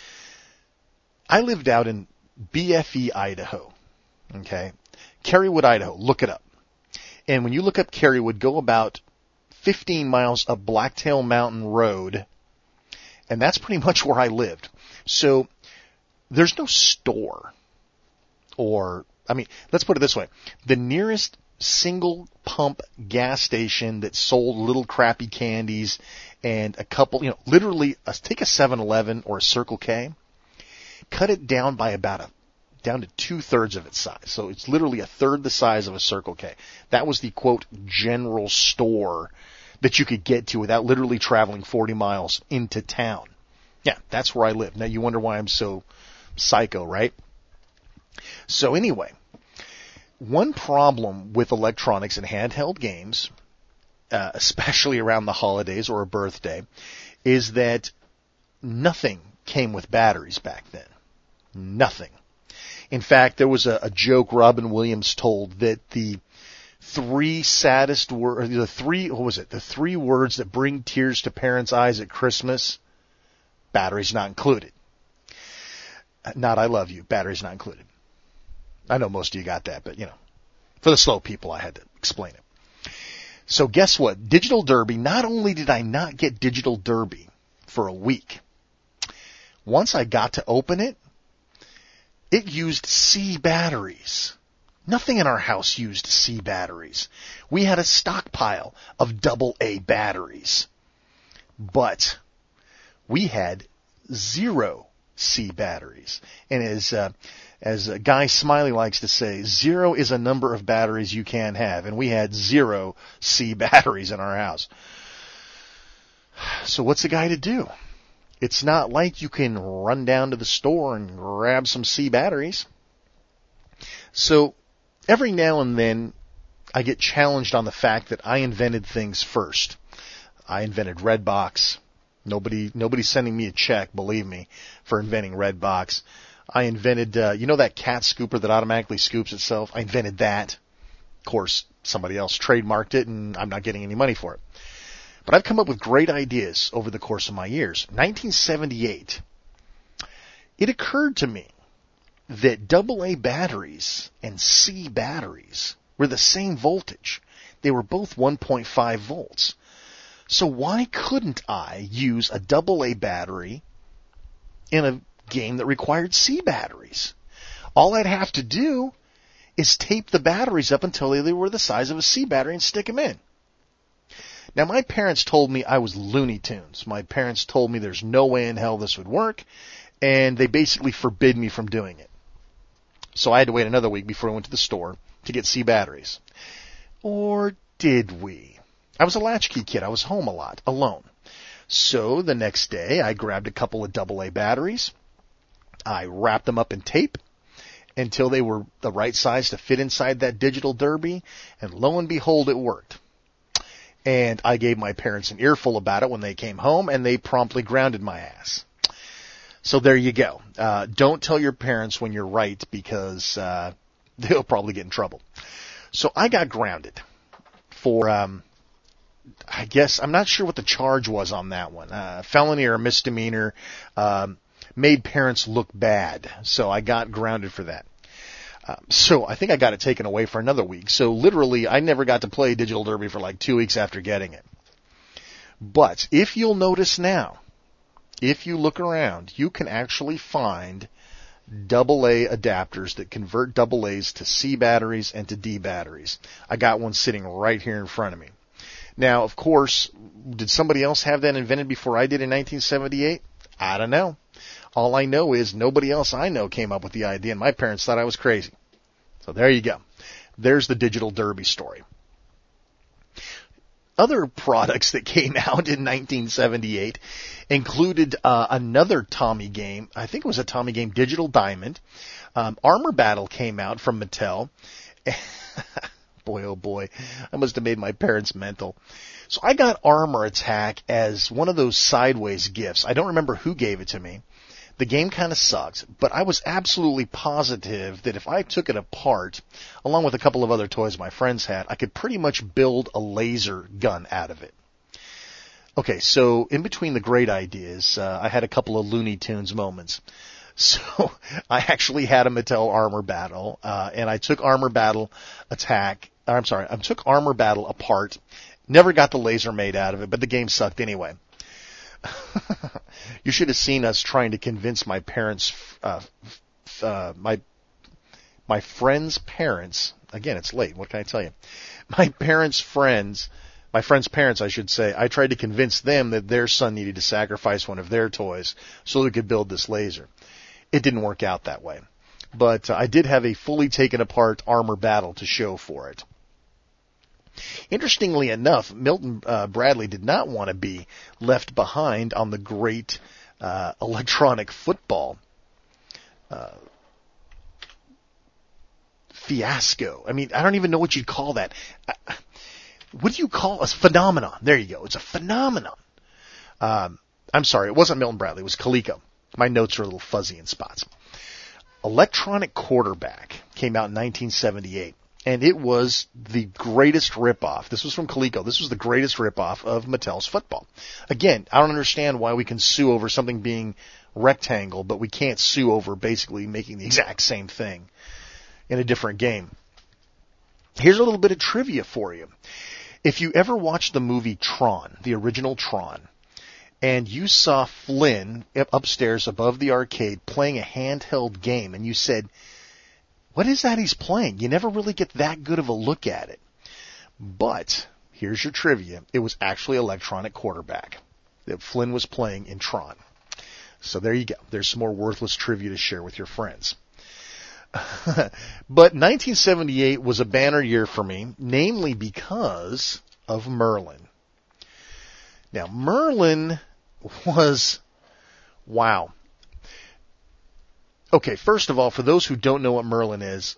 I lived out in B F E, Idaho. Okay? Kerrywood, Idaho. Look it up. And when you look up Kerrywood, go about fifteen miles up Blacktail Mountain Road, and that's pretty much where I lived. So there's no store, or, I mean, let's put it this way. The nearest single pump gas station that sold little crappy candies and a couple, you know, literally, uh, take a seven eleven or a Circle K, cut it down by about a, down to two-thirds of its size. So it's literally a third the size of a Circle K. That was the, quote, general store that you could get to without literally traveling forty miles into town. Yeah, that's where I live. Now you wonder why I'm so psycho, right? So anyway, one problem with electronics and handheld games, uh, especially around the holidays or a birthday, is that nothing came with batteries back then. Nothing. In fact, there was a, a joke Robin Williams told that the three saddest words, the three, what was it? The three words that bring tears to parents' eyes at Christmas, batteries not included. Not I love you, batteries not included. I know most of you got that, but you know, for the slow people, I had to explain it. So guess what? Digital Derby, not only did I not get Digital Derby for a week, once I got to open it, it used C batteries. Nothing in our house used C batteries. We had a stockpile of double A batteries. But we had zero C batteries. And as uh, as Guy Smiley likes to say, zero is a number of batteries you can have. And we had zero C batteries in our house. So what's a guy to do? It's not like you can run down to the store and grab some C batteries. So every now and then I get challenged on the fact that I invented things first. I invented Redbox. Nobody, nobody's sending me a check, believe me, for inventing Redbox. I invented, uh, you know that cat scooper that automatically scoops itself? I invented that. Of course, somebody else trademarked it, and I'm not getting any money for it. But I've come up with great ideas over the course of my years. nineteen seventy-eight, it occurred to me that double A batteries and C batteries were the same voltage. They were both one point five volts. So why couldn't I use a double A battery in a game that required C batteries? All I'd have to do is tape the batteries up until they were the size of a C battery and stick them in. Now, my parents told me I was Looney Tunes. My parents told me there's no way in hell this would work, and they basically forbid me from doing it. So I had to wait another week before I went to the store to get C batteries. Or did we? I was a latchkey kid. I was home a lot, alone. So the next day, I grabbed a couple of double A batteries. I wrapped them up in tape until they were the right size to fit inside that digital derby, and lo and behold, it worked. And I gave my parents an earful about it when they came home, and they promptly grounded my ass. So there you go. Uh, don't tell your parents when you're right, because uh, they'll probably get in trouble. So I got grounded for... Um, I guess, I'm not sure what the charge was on that one. Uh, felony or a misdemeanor, um, made parents look bad. So I got grounded for that. Uh, so I think I got it taken away for another week. So literally, I never got to play Digital Derby for like two weeks after getting it. But if you'll notice now, if you look around, you can actually find double A adapters that convert double A's to C batteries and to D batteries. I got one sitting right here in front of me. Now, of course, did somebody else have that invented before I did in nineteen seventy-eight? I don't know. All I know is nobody else I know came up with the idea, and my parents thought I was crazy. So there you go. There's the Digital Derby story. Other products that came out in nineteen seventy-eight included uh, another Tommy game. I think it was a Tommy game, Digital Diamond. Um, Armor Battle came out from Mattel. Boy, oh boy, I must have made my parents mental. So I got Armor Attack as one of those sideways gifts. I don't remember who gave it to me. The game kind of sucked, but I was absolutely positive that if I took it apart, along with a couple of other toys my friends had, I could pretty much build a laser gun out of it. Okay, so in between the great ideas, uh, I had a couple of Looney Tunes moments. So I actually had a Mattel Armor Battle, uh, and I took Armor Battle Attack, I'm sorry, I took Armor Battle apart, never got the laser made out of it, but the game sucked anyway. You should have seen us trying to convince my parents, uh, uh, my, my friends' parents, again, it's late, what can I tell you? My parents' friends, my friends' parents, I should say, I tried to convince them that their son needed to sacrifice one of their toys so they could build this laser. It didn't work out that way. But uh, I did have a fully taken apart Armor Battle to show for it. Interestingly enough, Milton uh, Bradley did not want to be left behind on the great uh, electronic football uh, fiasco. I mean, I don't even know what you'd call that. Uh, what do you call a phenomenon? There you go. It's a phenomenon. Um, I'm sorry, it wasn't Milton Bradley. It was Coleco. My notes are a little fuzzy in spots. Electronic Quarterback came out in nineteen seventy-eight, and it was the greatest ripoff. This was from Coleco. This was the greatest ripoff of Mattel's football. Again, I don't understand why we can sue over something being rectangle, but we can't sue over basically making the exact same thing in a different game. Here's a little bit of trivia for you. If you ever watched the movie Tron, the original Tron, and you saw Flynn upstairs above the arcade playing a handheld game, and you said, what is that he's playing? You never really get that good of a look at it. But here's your trivia. It was actually Electronic Quarterback that Flynn was playing in Tron. So there you go. There's some more worthless trivia to share with your friends. But nineteen seventy-eight was a banner year for me, namely because of Merlin. Now, Merlin was, wow. Okay, first of all, for those who don't know what Merlin is,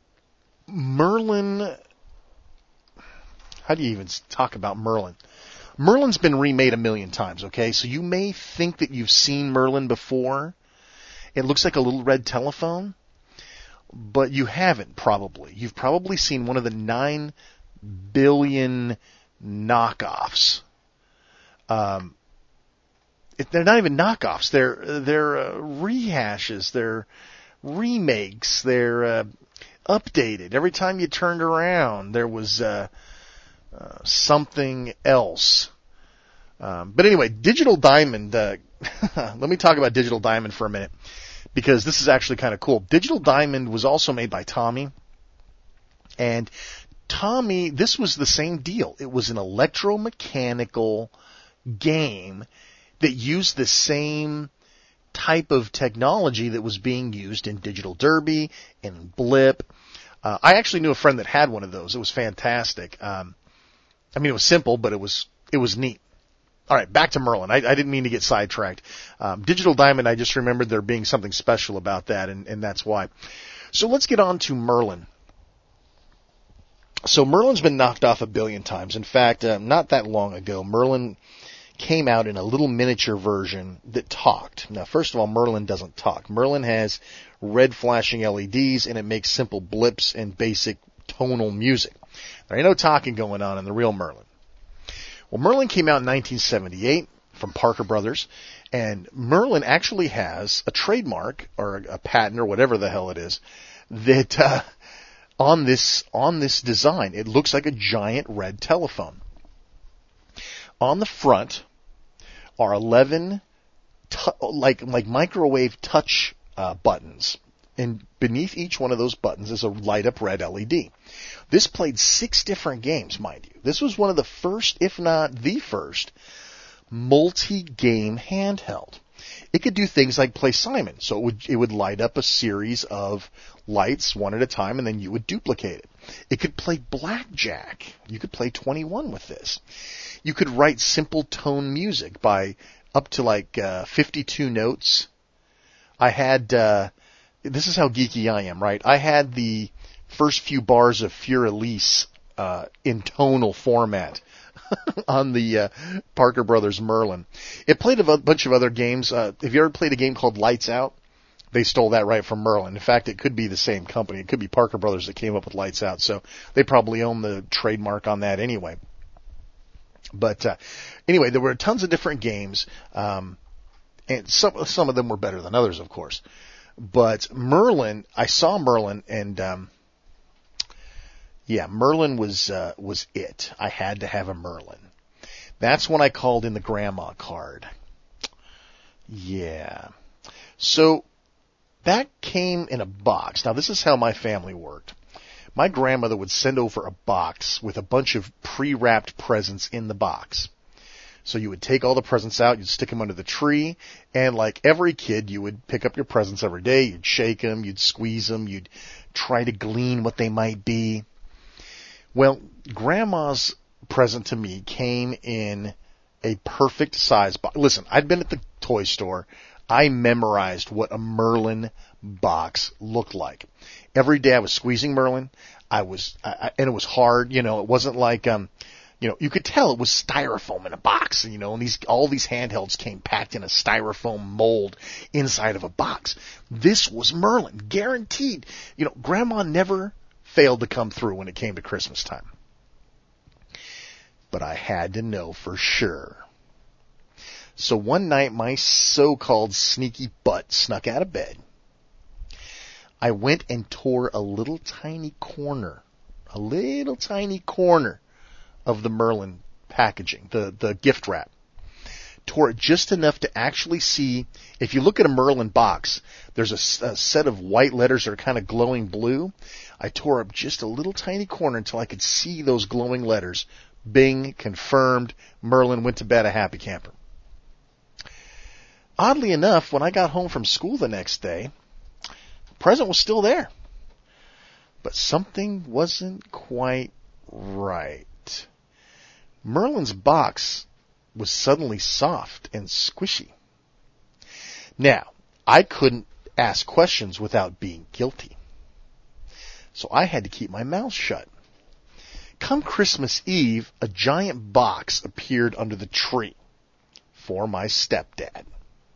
Merlin, how do you even talk about Merlin? Merlin's been remade a million times, okay? So you may think that you've seen Merlin before. It looks like a little red telephone, but you haven't probably. You've probably seen one of the nine billion knockoffs. Um, it, they're not even knockoffs. They're they're uh, rehashes. They're remakes. They're uh, updated. Every time you turned around, there was uh, uh, something else. Um, but anyway, Digital Diamond. Uh, let me talk about Digital Diamond for a minute, because this is actually kind of cool. Digital Diamond was also made by Tommy, and Tommy, this was the same deal. It was an electromechanical game that used the same type of technology that was being used in Digital Derby and Blip. Uh, I actually knew a friend that had one of those. It was fantastic. Um, I mean, it was simple, but it was it was neat. All right, back to Merlin. I, I didn't mean to get sidetracked. Um, Digital Diamond, I just remembered there being something special about that, and, and that's why. So let's get on to Merlin. So Merlin's been knocked off a billion times. In fact, uh, not that long ago, Merlin came out in a little miniature version that talked. Now, first of all, Merlin doesn't talk. Merlin has red flashing L E Ds, and it makes simple blips and basic tonal music. There ain't no talking going on in the real Merlin. Well, Merlin came out in nineteen seventy-eight from Parker Brothers, and Merlin actually has a trademark or a patent or whatever the hell it is that uh, on this on this design. It looks like a giant red telephone. On the front are eleven tu- like like microwave touch uh, buttons, and beneath each one of those buttons is a light up red L E D. This played six different games, mind you. This was one of the first, if not the first, multi-game handheld. It could do things like play Simon, so it would it would light up a series of lights one at a time, and then you would duplicate it. It could play blackjack. You could play twenty-one with this. You could write simple tone music by up to like uh, fifty-two notes. I had, uh, this is how geeky I am, right? I had the first few bars of Fur Elise uh, in tonal format on the uh, Parker Brothers Merlin. It played a bunch of other games. Uh, have you ever played a game called Lights Out? They stole that right from Merlin. In fact, it could be the same company. It could be Parker Brothers that came up with Lights Out, so they probably own the trademark on that anyway. But uh, anyway, there were tons of different games, um, and some some of them were better than others, of course. But Merlin, I saw Merlin, and um, yeah, Merlin was uh, was it. I had to have a Merlin. That's when I called in the grandma card. Yeah. So that came in a box. Now, this is how my family worked. My grandmother would send over a box with a bunch of pre-wrapped presents in the box. So you would take all the presents out, you'd stick them under the tree, and like every kid, you would pick up your presents every day, you'd shake them, you'd squeeze them, you'd try to glean what they might be. Well, Grandma's present to me came in a perfect size box. Listen, I'd been at the toy store. I memorized what a Merlin box looked like. Every day I was squeezing Merlin. I was, I, and it was hard. You know, it wasn't like, um, you know, you could tell it was styrofoam in a box. You know, and these all these handhelds came packed in a styrofoam mold inside of a box. This was Merlin, guaranteed. You know, Grandma never failed to come through when it came to Christmas time. But I had to know for sure. So one night, my so-called sneaky butt snuck out of bed. I went and tore a little tiny corner, a little tiny corner of the Merlin packaging, the, the gift wrap. Tore it just enough to actually see, if you look at a Merlin box, there's a, a set of white letters that are kind of glowing blue. I tore up just a little tiny corner until I could see those glowing letters. Bing, confirmed, Merlin went to bed a happy camper. Oddly enough, when I got home from school the next day, the present was still there. But something wasn't quite right. Merlin's box was suddenly soft and squishy. Now, I couldn't ask questions without being guilty. So I had to keep my mouth shut. come Christmas Eve, a giant box appeared under the tree for my stepdad.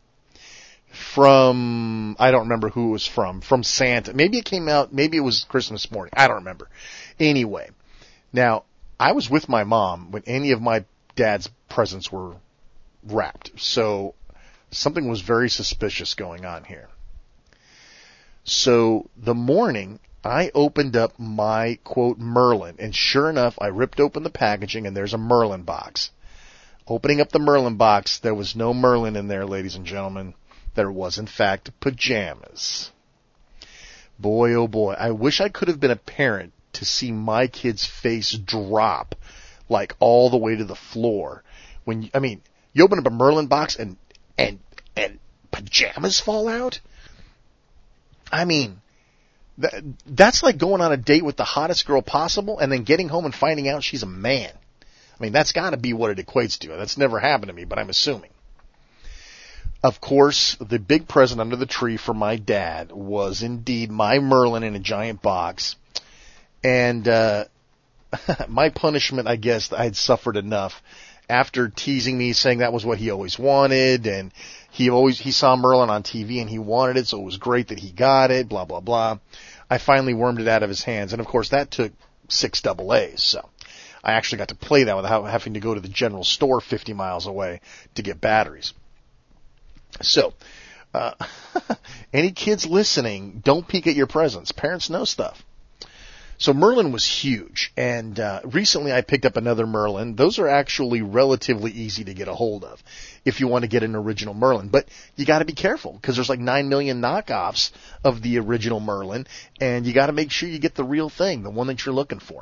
From, I don't remember who it was from, from Santa. Maybe it came out, maybe it was Christmas morning. I don't remember. Anyway, now, I was with my mom when any of my dad's presents were wrapped. So, something was very suspicious going on here. So, the morning, I opened up my, quote, Merlin, and sure enough, I ripped open the packaging, and there's a Merlin box. Opening up the Merlin box, there was no Merlin in there, ladies and gentlemen. There was, in fact, pajamas. Boy, oh boy, I wish I could have been a parent to see my kid's face drop, like, all the way to the floor. When you, I mean, you open up a Merlin box and, and, and pajamas fall out? I mean, that, that's like going on a date with the hottest girl possible and then getting home and finding out she's a man. I mean, that's got to be what it equates to. That's never happened to me, but I'm assuming. Of course, the big present under the tree for my dad was indeed my Merlin in a giant box. And uh my punishment, I guess, I had suffered enough after teasing me, saying that was what he always wanted, and he always he saw Merlin on T V and he wanted it, so it was great that he got it, blah, blah, blah. I finally wormed it out of his hands, and of course that took six double A's, so I actually got to play that without having to go to the general store fifty miles away to get batteries. So, uh, any kids listening, don't peek at your presents. Parents know stuff. So Merlin was huge, and uh, recently I picked up another Merlin. Those are actually relatively easy to get a hold of if you want to get an original Merlin. But you got to be careful because there's like nine million knockoffs of the original Merlin, and you got to make sure you get the real thing, the one that you're looking for.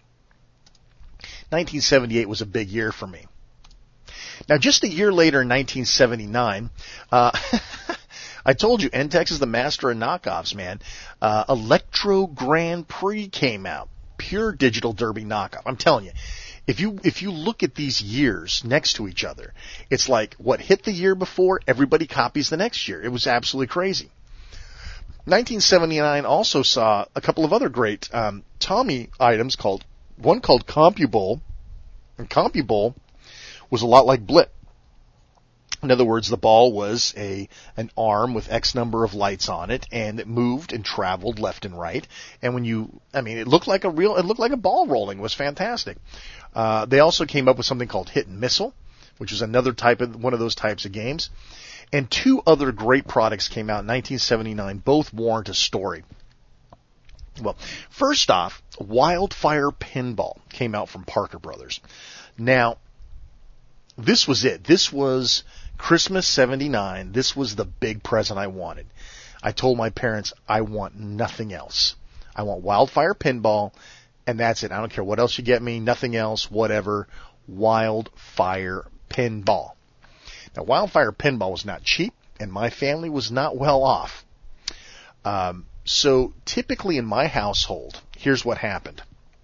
nineteen seventy-eight was a big year for me. Now, just a year later in nineteen seventy-nine, uh, I told you, Entex is the master of knockoffs, man. Uh, Electro Grand Prix came out. Pure digital derby knockoff. I'm telling you, if you, if you look at these years next to each other, it's like what hit the year before, everybody copies the next year. It was absolutely crazy. nineteen seventy-nine also saw a couple of other great, um, Tommy items called, one called CompuBowl, and CompuBowl was a lot like Blip. In other words, the ball was a an arm with X number of lights on it, and it moved and traveled left and right. And when you, I mean, it looked like a real, it looked like a ball rolling. It was fantastic. Uh, they also came up with something called Hit and Missile, which is another type of, one of those types of games. And two other great products came out in nineteen seventy-nine, both warrant a story. Well, first off, Wildfire Pinball came out from Parker Brothers. Now, this was it. This was Christmas seventy-nine. This was the big present I wanted. I told my parents, I want nothing else. I want Wildfire Pinball, and that's it. I don't care what else you get me, nothing else, whatever. Wildfire Pinball. Now, Wildfire Pinball was not cheap, and my family was not well off. Um, so typically in my household, here's what happened.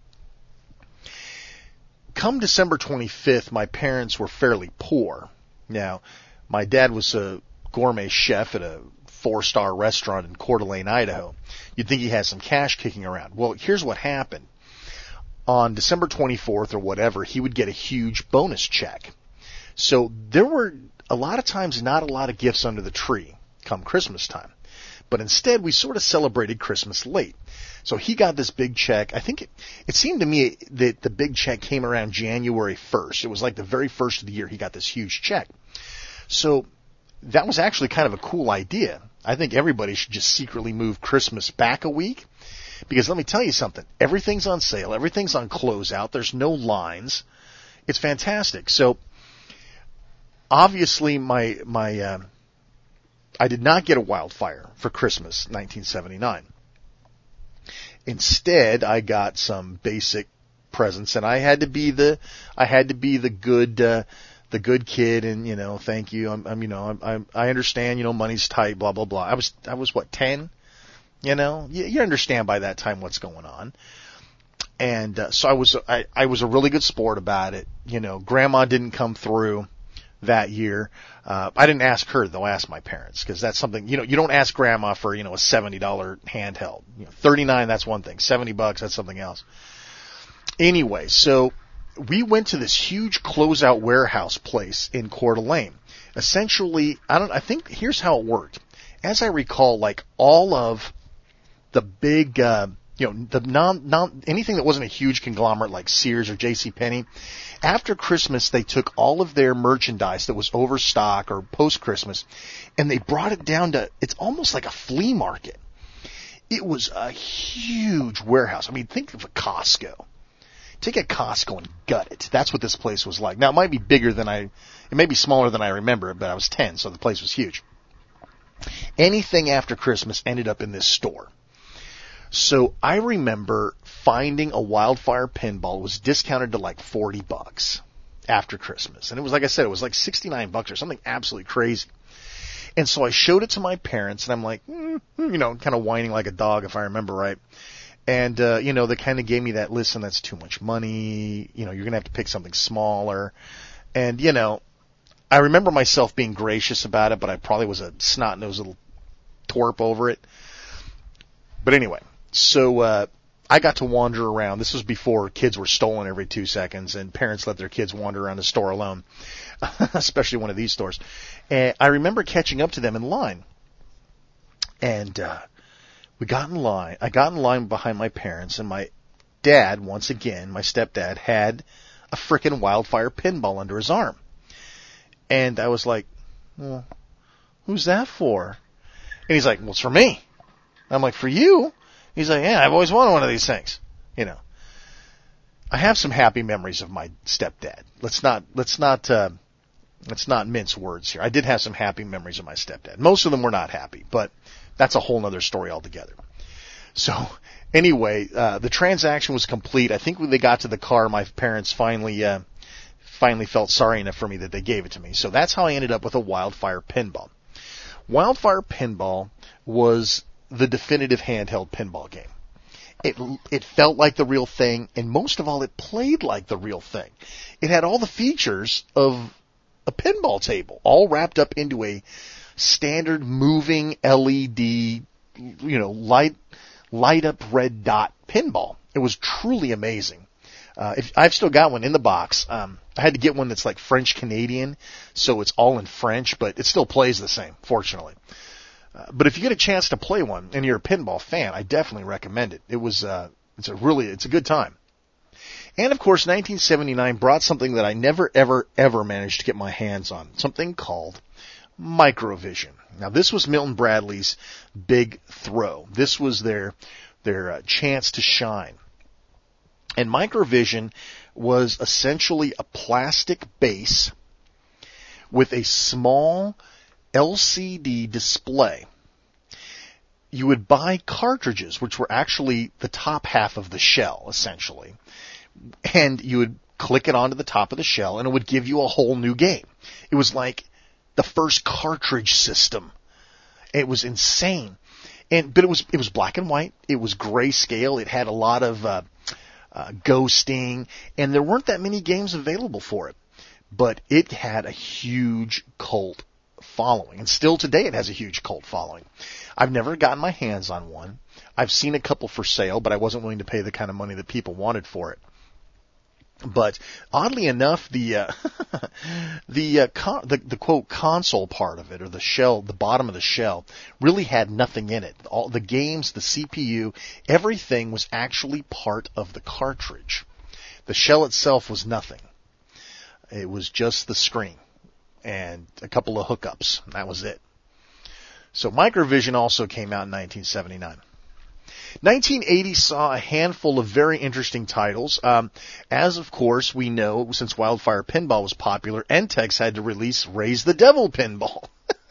Come December twenty-fifth, my parents were fairly poor. Now, my dad was a gourmet chef at a four-star restaurant in Coeur d'Alene, Idaho. You'd think he had some cash kicking around. Well, here's what happened. On December twenty-fourth or whatever, he would get a huge bonus check. So there were a lot of times not a lot of gifts under the tree come Christmas time. But instead, we sort of celebrated Christmas late. So he got this big check. I think it, it seemed to me that the big check came around January first. It was like the very first of the year he got this huge check. So that was actually kind of a cool idea. I think everybody should just secretly move Christmas back a week. Because let me tell you something. Everything's on sale. Everything's on closeout. There's no lines. It's fantastic. So obviously my, my, uh, I did not get a Wildfire for Christmas nineteen seventy-nine. Instead, I got some basic presents, and I had to be the, I had to be the good, uh, the good kid, and you know, thank you. I'm, I'm you know, I'm, I'm, I understand, you know, money's tight, blah blah blah. I was, I was what, ten? You know, you, you understand by that time what's going on. And uh, so I was, I, I was a really good sport about it. You know, Grandma didn't come through that year. Uh, I didn't ask her though. I asked my parents because that's something, you know, you don't ask Grandma for, you know, a seventy dollars handheld. You know, thirty-nine, that's one thing. seventy bucks, that's something else. Anyway, so we went to this huge closeout warehouse place in Coeur d'Alene. Essentially, I don't. I think here's how it worked. As I recall, like all of the big, uh, you know, the non, non anything that wasn't a huge conglomerate like Sears or JCPenney, after Christmas they took all of their merchandise that was overstock or post-Christmas, and they brought it down to, it's almost like a flea market. It was a huge warehouse. I mean, think of a Costco. Take a Costco and gut it. That's what this place was like. Now, it might be bigger than I, it may be smaller than I remember, but I was ten, so the place was huge. Anything after Christmas ended up in this store. So I remember finding a Wildfire pinball. It was discounted to like forty bucks after Christmas. And it was, like I said, it was like sixty-nine bucks or something absolutely crazy. And so I showed it to my parents, and I'm like, mm, you know, kind of whining like a dog if I remember right. And, uh, you know, they kind of gave me that, listen, that's too much money. You know, you're going to have to pick something smaller. And, you know, I remember myself being gracious about it, but I probably was a snot-nosed little twerp over it. But anyway, so uh, I got to wander around. This was before kids were stolen every two seconds, and parents let their kids wander around the store alone, especially one of these stores. And I remember catching up to them in line. And uh, we got in line. I got in line behind my parents, and my dad, once again, my stepdad, had a frickin' Wildfire pinball under his arm. And I was like, well, who's that for? And he's like, well, it's for me. I'm like, for you? He's like, yeah, I've always wanted one of these things. You know, I have some happy memories of my stepdad. Let's not, let's not, uh, let's not mince words here. I did have some happy memories of my stepdad. Most of them were not happy, but that's a whole other story altogether. So anyway, uh, the transaction was complete. I think when they got to the car, my parents finally, uh, finally felt sorry enough for me that they gave it to me. So that's how I ended up with a Wildfire pinball. Wildfire pinball was the definitive handheld pinball game. It it felt like the real thing, and most of all, it played like the real thing. It had all the features of a pinball table, all wrapped up into a standard moving L E D, you know, light light up red dot pinball. It was truly amazing. Uh, if, I've still got one in the box. Um, I had to get one that's like French Canadian, so it's all in French, but it still plays the same, fortunately. Uh, but if you get a chance to play one and you're a pinball fan, I definitely recommend it. It was, uh, it's a really, it's a good time. And of course, nineteen seventy-nine brought something that I never, ever, ever managed to get my hands on. Something called Microvision. Now, this was Milton Bradley's big throw. This was their, their uh, chance to shine. And Microvision was essentially a plastic base with a small L C D display. You would buy cartridges, which were actually the top half of the shell, essentially. And you would click it onto the top of the shell, and it would give you a whole new game. It was like the first cartridge system. It was insane. And but it was it was black and white. It was grayscale. It had a lot of uh, uh, ghosting, and there weren't that many games available for it. But it had a huge cult following, and still today it has a huge cult following. I've never gotten my hands on one. I've seen a couple for sale, but I wasn't willing to pay the kind of money that people wanted for it. But oddly enough, the uh, the, uh, con- the the quote console part of it, or the shell, the bottom of the shell, really had nothing in it. All the games, the C P U, everything was actually part of the cartridge. The shell itself was nothing. It was just the screen and a couple of hookups. That was it. So Microvision also came out in nineteen seventy-nine. nineteen eighty saw a handful of very interesting titles. Um, as, of course, we know, since Wildfire Pinball was popular, Entex had to release Raise the Devil Pinball.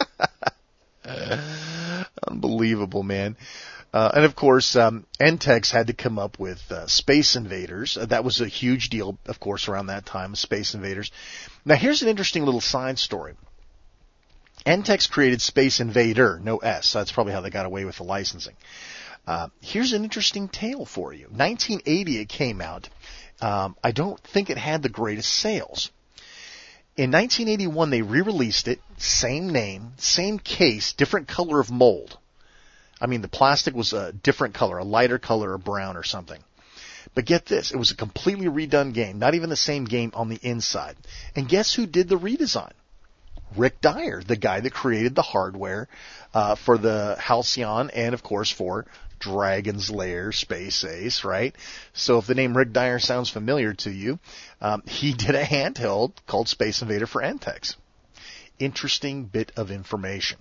Unbelievable, man. Uh, and, of course, um, Entex had to come up with uh, Space Invaders. Uh, that was a huge deal, of course, around that time, Space Invaders. Now, here's an interesting little side story. Entex created Space Invader, no S, so that's probably how they got away with the licensing. Uh, here's an interesting tale for you. nineteen eighty it came out. Um, I don't think it had the greatest sales. In nineteen eighty-one they re-released it, same name, same case, different color of mold. I mean, the plastic was a different color, a lighter color, a brown or something. But get this, it was a completely redone game, not even the same game on the inside. And guess who did the redesign? Rick Dyer, the guy that created the hardware uh, for the Halcyon and, of course, for Dragon's Lair Space Ace, right? So if the name Rick Dyer sounds familiar to you, um, he did a handheld called Space Invader for N T E X. Interesting bit of information.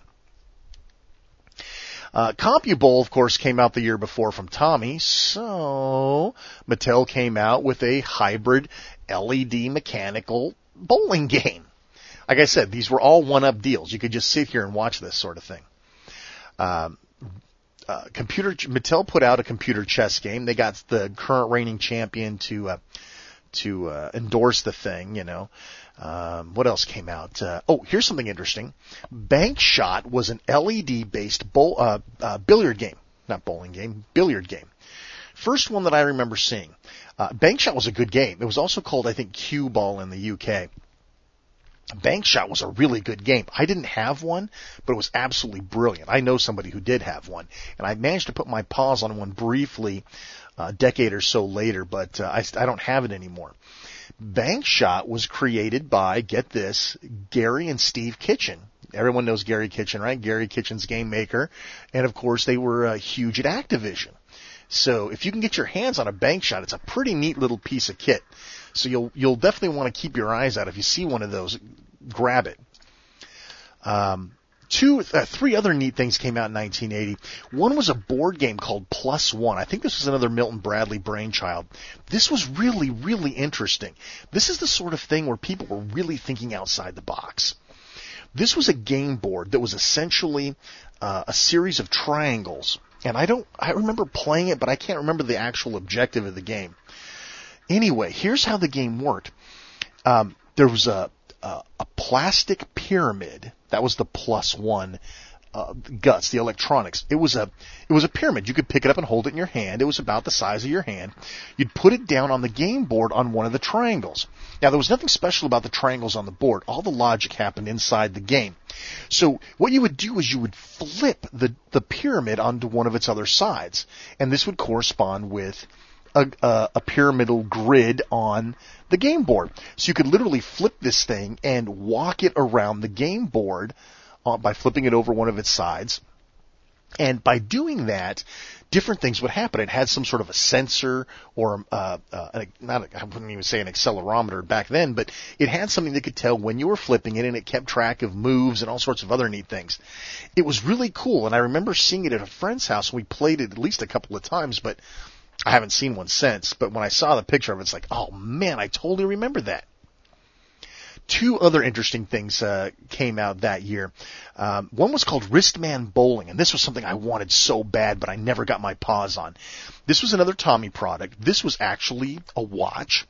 Uh, CompuBowl, of course, came out the year before from Tommy, so Mattel came out with a hybrid L E D mechanical bowling game. Like I said, these were all one-up deals. You could just sit here and watch this sort of thing. Um, uh, computer Mattel put out a computer chess game. They got the current reigning champion to uh, to uh, endorse the thing, you know. Um, what else came out? Uh, oh, here's something interesting. Bank Shot was an L E D-based bowl, uh, uh, billiard game. Not bowling game, billiard game. First one that I remember seeing. Uh, Bank Shot was a good game. It was also called, I think, Cue Ball in the U K. Bank Shot was a really good game. I didn't have one, but it was absolutely brilliant. I know somebody who did have one, and I managed to put my paws on one briefly a decade or so later, but uh, I, I don't have it anymore. Bank Shot was created by, get this, Gary and Steve Kitchen. Everyone knows Gary Kitchen, right? Gary Kitchen's Game Maker. And, of course, they were uh, huge at Activision. So if you can get your hands on a Bank Shot, it's a pretty neat little piece of kit. So you'll you'll definitely want to keep your eyes out. If you see one of those, grab it. Um, two, uh, three other neat things came out in nineteen eighty. One was a board game called Plus One. I think this was another Milton Bradley brainchild. This was really, really interesting. This is the sort of thing where people were really thinking outside the box. This was a game board that was essentially uh, a series of triangles. And I don't, I remember playing it, but I can't remember the actual objective of the game. Anyway, here's how the game worked. Um, there was a, a, a plastic pyramid. That was the Plus One uh, guts, the electronics. It was a, it was a pyramid. You could pick it up and hold it in your hand. It was about the size of your hand. You'd put it down on the game board on one of the triangles. Now, there was nothing special about the triangles on the board. All the logic happened inside the game. So what you would do is you would flip the, the pyramid onto one of its other sides, and this would correspond with a, a, a pyramidal grid on the game board. So you could literally flip this thing and walk it around the game board uh, by flipping it over one of its sides. And by doing that, different things would happen. It had some sort of a sensor or, uh, uh, not, a, I wouldn't even say an accelerometer back then, but it had something that could tell when you were flipping it, and it kept track of moves and all sorts of other neat things. It was really cool, and I remember seeing it at a friend's house, and we played it at least a couple of times, but I haven't seen one since. But when I saw the picture of it, it's like, oh man, I totally remember that. Two other interesting things uh, came out that year. Um, one was called Wristman Bowling, and this was something I wanted so bad, but I never got my paws on. This was another Tommy product. This was actually a watch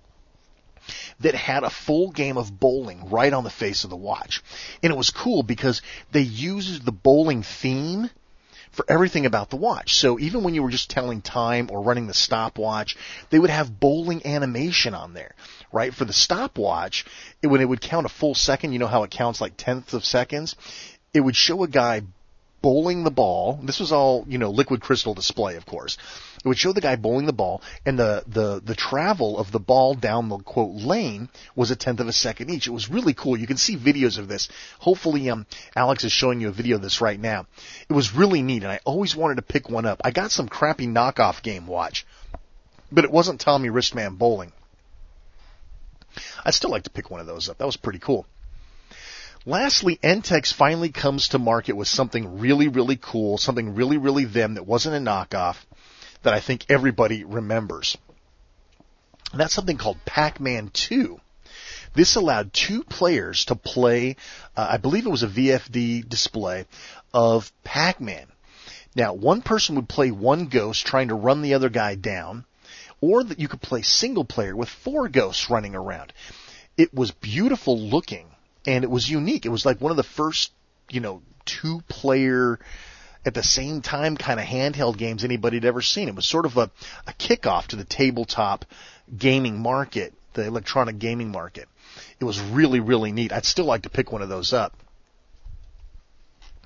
that had a full game of bowling right on the face of the watch. And it was cool because they used the bowling theme for everything about the watch. So even when you were just telling time or running the stopwatch, they would have bowling animation on there, right? For the stopwatch, it, when it would count a full second, you know how it counts like tenths of seconds? It would show a guy bowling the ball. This was all, you know, liquid crystal display, of course. It would show the guy bowling the ball, and the, the, the travel of the ball down the, quote, lane was a tenth of a second each. It was really cool. You can see videos of this. Hopefully, um, Alex is showing you a video of this right now. It was really neat, and I always wanted to pick one up. I got some crappy knockoff game watch, but it wasn't Tommy Wristman Bowling. I'd still like to pick one of those up. That was pretty cool. Lastly, N T E X finally comes to market with something really, really cool, something really, really them that wasn't a knockoff that I think everybody remembers. And that's something called Pac-Man two. This allowed two players to play, uh, I believe it was a V F D display of Pac-Man. Now, one person would play one ghost trying to run the other guy down, or that you could play single player with four ghosts running around. It was beautiful looking. And it was unique. It was like one of the first, you know, two-player, at the same time kind of handheld games anybody had ever seen. It was sort of a, a kickoff to the tabletop gaming market, the electronic gaming market. It was really, really neat. I'd still like to pick one of those up.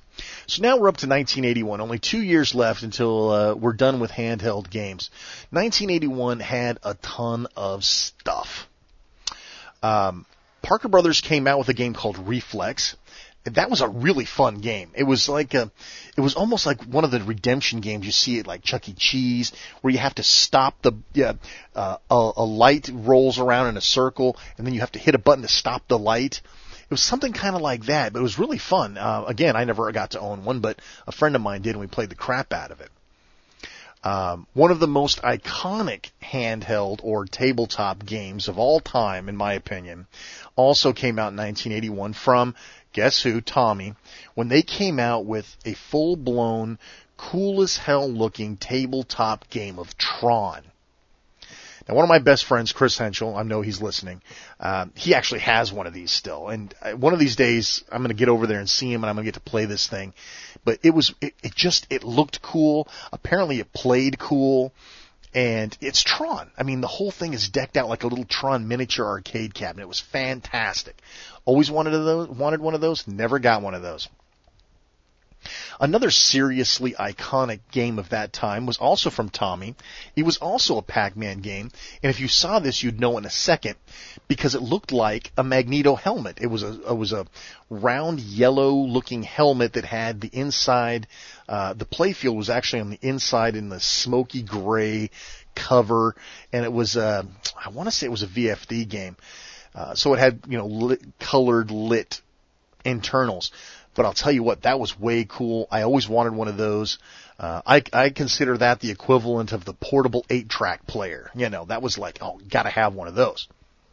So now we're up to nineteen eighty-one. Only two years left until uh, we're done with handheld games. nineteen eighty-one had a ton of stuff. Um, Parker Brothers came out with a game called Reflex. That was a really fun game. It was like a, it was almost like one of the redemption games you see at like Chuck E. Cheese, where you have to stop the, yeah, uh, a, a light rolls around in a circle, and then you have to hit a button to stop the light. It was something kind of like that, but it was really fun. Uh, again, I never got to own one, but a friend of mine did, and we played the crap out of it. Um, one of the most iconic handheld or tabletop games of all time, in my opinion, also came out in nineteen eighty-one from, guess who, Tommy, when they came out with a full-blown, cool-as-hell-looking tabletop game of Tron. Now, one of my best friends, Chris Henschel, I know he's listening, uh, he actually has one of these still. And one of these days, I'm going to get over there and see him, and I'm going to get to play this thing. But it was, it, it just, it looked cool. Apparently it played cool. And it's Tron. I mean, the whole thing is decked out like a little Tron miniature arcade cabinet. It was fantastic. Always wanted those, wanted one of those, never got one of those. Another seriously iconic game of that time was also from Tommy. It was also a Pac-Man game, and if you saw this, you'd know in a second, because it looked like a Magneto helmet. It was a it was a round yellow-looking helmet that had the inside. Uh, the playfield was actually on the inside in the smoky gray cover, and it was a, I want to say it was a V F D game. Uh, so it had, you know, lit, colored lit internals. But I'll tell you what, that was way cool. I always wanted one of those. Uh, I, I consider that the equivalent of the portable eight-track player. You know, that was like, oh, gotta have one of those.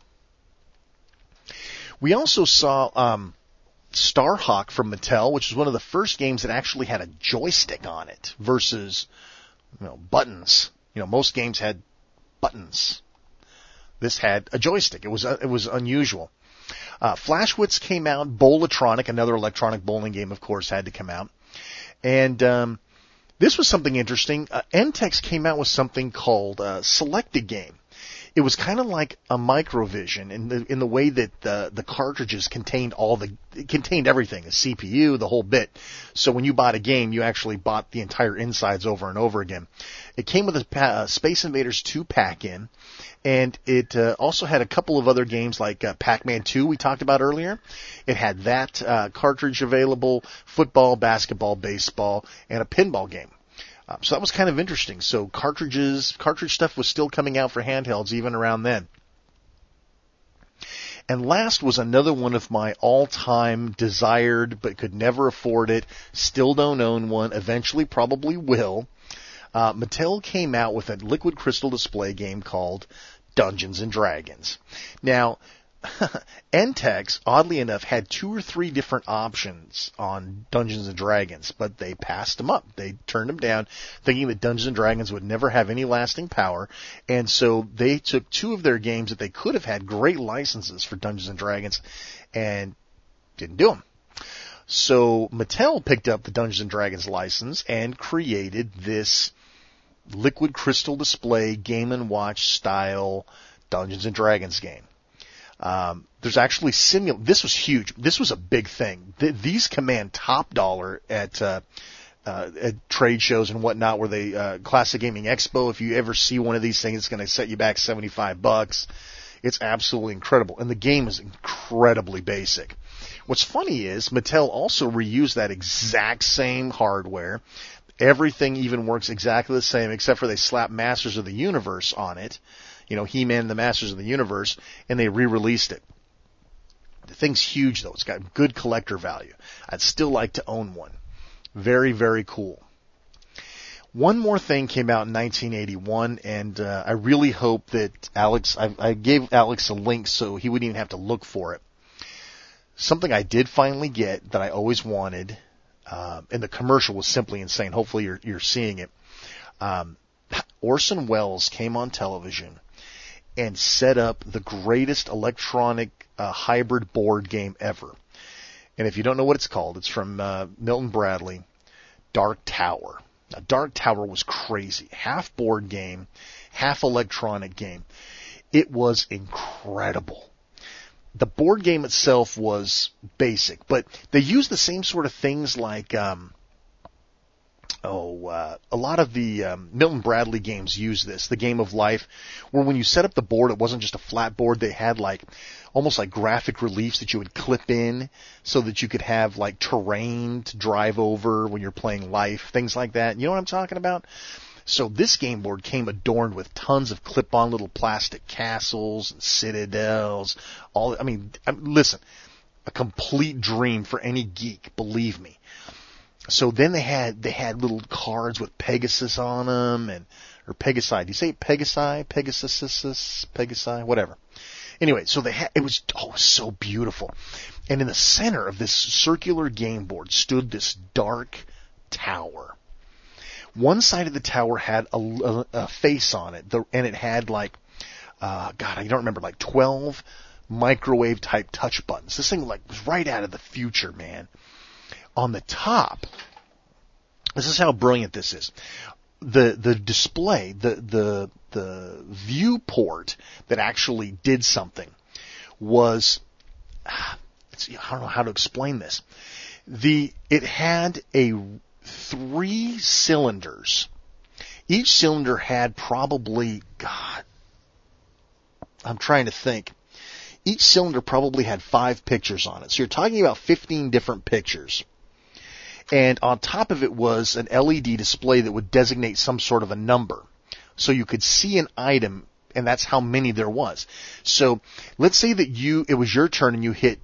We also saw um, Starhawk from Mattel, which is one of the first games that actually had a joystick on it versus, you know, buttons. You know, most games had buttons. This had a joystick. It was uh, it was unusual. Uh, Flashwitz came out. Bowlatronic, another electronic bowling game, of course, had to come out. And um, this was something interesting. Uh, Entex came out with something called uh, Selected Game. It was kind of like a Microvision in the in the way that the the cartridges contained all the it contained everything, the C P U, the whole bit. So when you bought a game, you actually bought the entire insides over and over again. It came with a uh, Space Invaders two pack-in, and it uh, also had a couple of other games like uh, Pac-Man two we talked about earlier. It had that uh, cartridge available, football, basketball, baseball, and a pinball game. Um, so that was kind of interesting. So cartridges, cartridge stuff was still coming out for handhelds even around then. And last was another one of my all-time desired but could never afford it, still don't own one, eventually probably will. Uh, Mattel came out with a liquid crystal display game called Dungeons and Dragons. Now, Entex, oddly enough, had two or three different options on Dungeons and Dragons, but they passed them up. They turned them down, thinking that Dungeons and Dragons would never have any lasting power, and so they took two of their games that they could have had great licenses for Dungeons and Dragons, and didn't do them. So Mattel picked up the Dungeons and Dragons license and created this liquid crystal display Game and Watch style Dungeons and Dragons game. Um, there's actually simul. This was huge. This was a big thing. Th- these command top dollar at uh, uh, at trade shows and whatnot. Where they uh, Classic Gaming Expo. If you ever see one of these things, it's going to set you back seventy-five bucks. It's absolutely incredible, and the game is incredibly basic. What's funny is Mattel also reused that exact same hardware. Everything even works exactly the same, except for they slap Masters of the Universe on it. You know, He-Man and the Masters of the Universe, and they re-released it. The thing's huge, though. It's got good collector value. I'd still like to own one. Very, very cool. One more thing came out in nineteen eighty-one, and uh, I really hope that Alex, I, I gave Alex a link so he wouldn't even have to look for it. Something I did finally get that I always wanted, uh, and the commercial was simply insane. Hopefully you're, you're seeing it. Um, Orson Welles came on television and set up the greatest electronic uh, hybrid board game ever. And if you don't know what it's called, it's from uh, Milton Bradley, Dark Tower. Now, Dark Tower was crazy. Half board game, half electronic game. It was incredible. The board game itself was basic, but they used the same sort of things like um, Oh, uh, a lot of the um, Milton Bradley games use this, the Game of Life, where when you set up the board, it wasn't just a flat board. They had like almost like graphic reliefs that you would clip in so that you could have like terrain to drive over when you're playing Life, things like that. You know what I'm talking about? So this game board came adorned with tons of clip-on little plastic castles and citadels. All I mean, I, listen, a complete dream for any geek, believe me. So then they had they had little cards with Pegasus on them, and or Pegasi. Do you say Pegasi, Pegasus, Pegasi, whatever? Anyway, so they had it was oh it was so beautiful, and in the center of this circular game board stood this dark tower. One side of the tower had a, a, a face on it, the, and it had like uh, God, I don't remember, like twelve microwave type touch buttons. This thing like was right out of the future, man. On the top, this is how brilliant this is. The the display, the the the viewport that actually did something was, it's, I don't know how to explain this. The it had a three cylinders. Each cylinder had probably, God, I'm trying to think. Each cylinder probably had five pictures on it. So you're talking about fifteen different pictures. And on top of it was an L E D display that would designate some sort of a number. So you could see an item, and that's how many there was. So let's say that you, it was your turn and you hit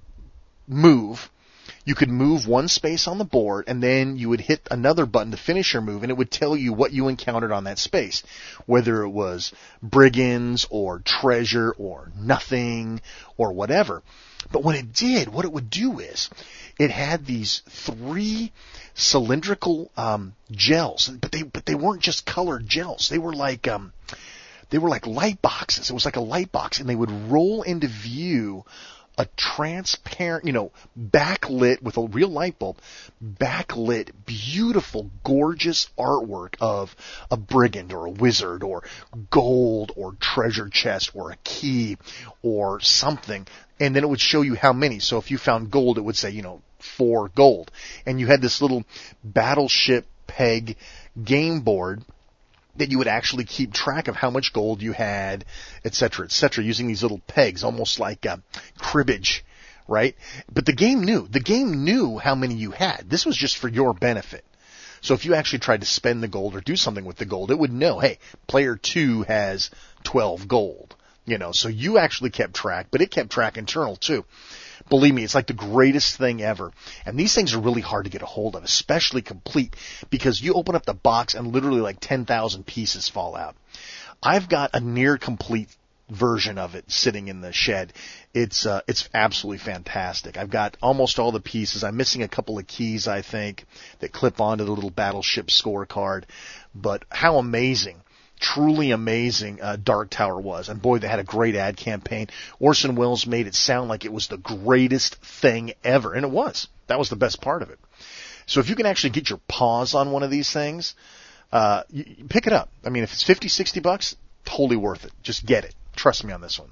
move. You could move one space on the board, and then you would hit another button to finish your move, and it would tell you what you encountered on that space. Whether it was brigands, or treasure, or nothing, or whatever. But when it did, what it would do is, it had these three cylindrical um, gels, but they but they weren't just colored gels. They were like um, they were like light boxes. It was like a light box, and they would roll into view a transparent, you know, backlit with a real light bulb, backlit, beautiful, gorgeous artwork of a brigand or a wizard or gold or treasure chest or a key or something. And then it would show you how many. So if you found gold, it would say, you know, four gold. And you had this little battleship peg game board that you would actually keep track of how much gold you had, et cetera, et cetera, using these little pegs, almost like uh, cribbage, right? But the game knew. The game knew how many you had. This was just for your benefit. So if you actually tried to spend the gold or do something with the gold, it would know, hey, player two has twelve gold. You know, so you actually kept track, but it kept track internal too. Believe me, it's like the greatest thing ever. And these things are really hard to get a hold of, especially complete, because you open up the box and literally like ten thousand pieces fall out. I've got a near complete version of it sitting in the shed. It's uh, it's absolutely fantastic. I've got almost all the pieces. I'm missing a couple of keys, I think, that clip onto the little battleship scorecard. But how amazing. Truly amazing uh, Dark Tower was. And boy, they had a great ad campaign. Orson Welles made it sound like it was the greatest thing ever. And it was. That was the best part of it. So if you can actually get your paws on one of these things, uh, you, you pick it up. I mean, if it's fifty, sixty bucks, totally worth it. Just get it. Trust me on this one.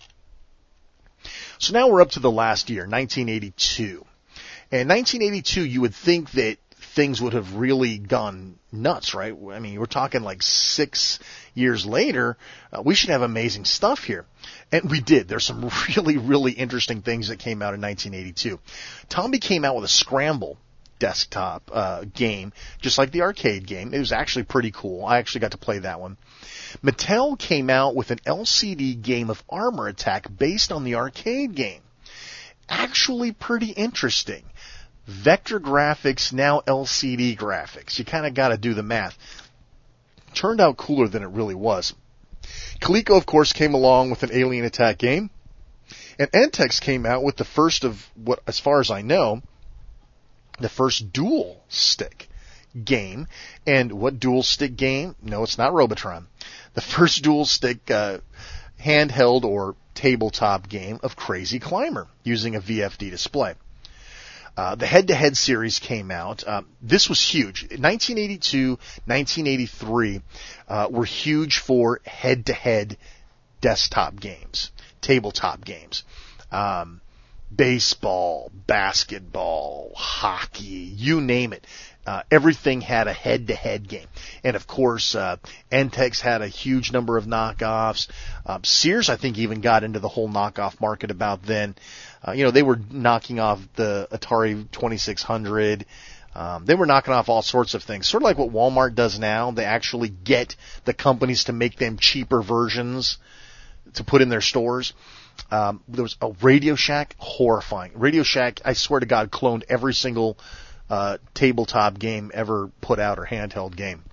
So now we're up to the last year, nineteen eighty-two. And nineteen eighty-two, you would think that things would have really gone nuts, right? I mean, we're talking like six years later. Uh, we should have amazing stuff here. And we did. There's some really, really interesting things that came out in nineteen eighty-two. Tomby came out with a Scramble desktop uh, game, just like the arcade game. It was actually pretty cool. I actually got to play that one. Mattel came out with an L C D game of Armor Attack based on the arcade game. Actually pretty interesting. Vector graphics, now L C D graphics. You kind of got to do the math. Turned out cooler than it really was. Coleco, of course, came along with an Alien Attack game. And Entex came out with the first of what, as far as I know, the first dual stick game. And what dual stick game? No, it's not Robotron. The first dual stick uh, handheld or tabletop game of Crazy Climber using a V F D display. Uh, the head-to-head series came out. Um, this was huge. nineteen eighty-two, nineteen eighty-three uh, were huge for head-to-head desktop games, tabletop games. Um, baseball, basketball, hockey, you name it. Uh, everything had a head-to-head game. And of course, uh, Entex had a huge number of knockoffs. Um, Sears, I think, even got into the whole knockoff market about then. Uh, you know, they were knocking off the Atari twenty-six hundred. Um, they were knocking off all sorts of things. Sort of like what Walmart does now. They actually get the companies to make them cheaper versions to put in their stores. Um, there was a Radio Shack, horrifying. Radio Shack, I swear to God, cloned every single uh, tabletop game ever put out, or handheld game.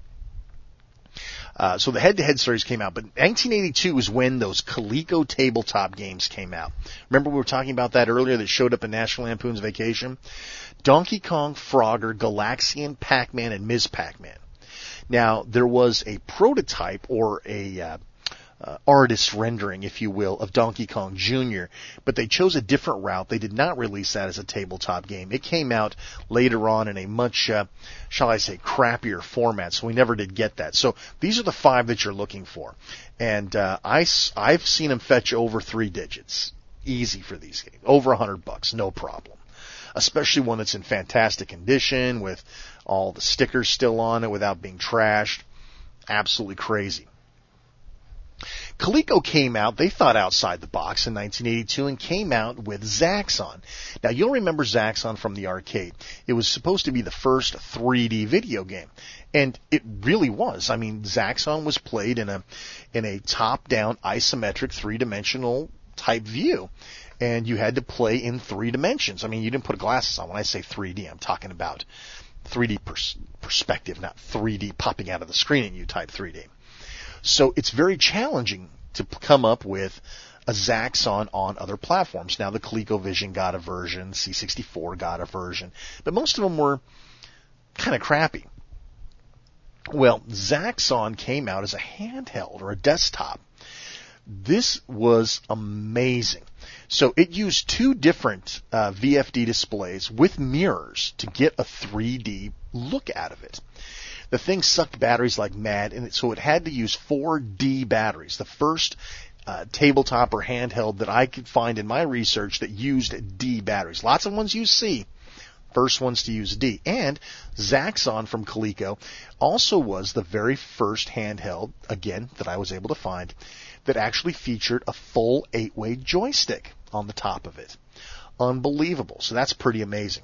Uh, so the head-to-head series came out, but nineteen eighty-two is when those Coleco tabletop games came out. Remember we were talking about that earlier that showed up in National Lampoon's Vacation? Donkey Kong, Frogger, Galaxian, Pac-Man, and Miz Pac-Man. Now, there was a prototype, or a uh, uh, artist rendering, if you will, of Donkey Kong Junior, but they chose a different route. They did not release that as a tabletop game. It came out later on in a much, uh, shall I say, crappier format, so we never did get that. So these are the five that you're looking for. And uh, I, I've seen them fetch over three digits. Easy for these games. Over a hundred bucks, no problem. Especially one that's in fantastic condition with all the stickers still on it without being trashed. Absolutely crazy. Coleco came out, they thought outside the box in nineteen eighty-two and came out with Zaxxon. Now you'll remember Zaxxon from the arcade. It was supposed to be the first three D video game. And it really was. I mean, Zaxxon was played in a, in a top-down isometric three-dimensional type view. And you had to play in three dimensions. I mean, you didn't put glasses on. When I say three D, I'm talking about three D pers- perspective, not three D popping out of the screen at you type three D. So it's very challenging to come up with a Zaxxon on other platforms. Now the ColecoVision got a version, C sixty-four got a version, but most of them were kind of crappy. Well, Zaxxon came out as a handheld or a desktop. This was amazing. So it used two different uh, V F D displays with mirrors to get a three D look out of it. The thing sucked batteries like mad, and so it had to use four D batteries. The first uh, tabletop or handheld that I could find in my research that used D batteries. Lots of ones use C. First ones to use D. And Zaxxon from Coleco also was the very first handheld, again, that I was able to find, that actually featured a full eight-way joystick on the top of it. Unbelievable. So that's pretty amazing.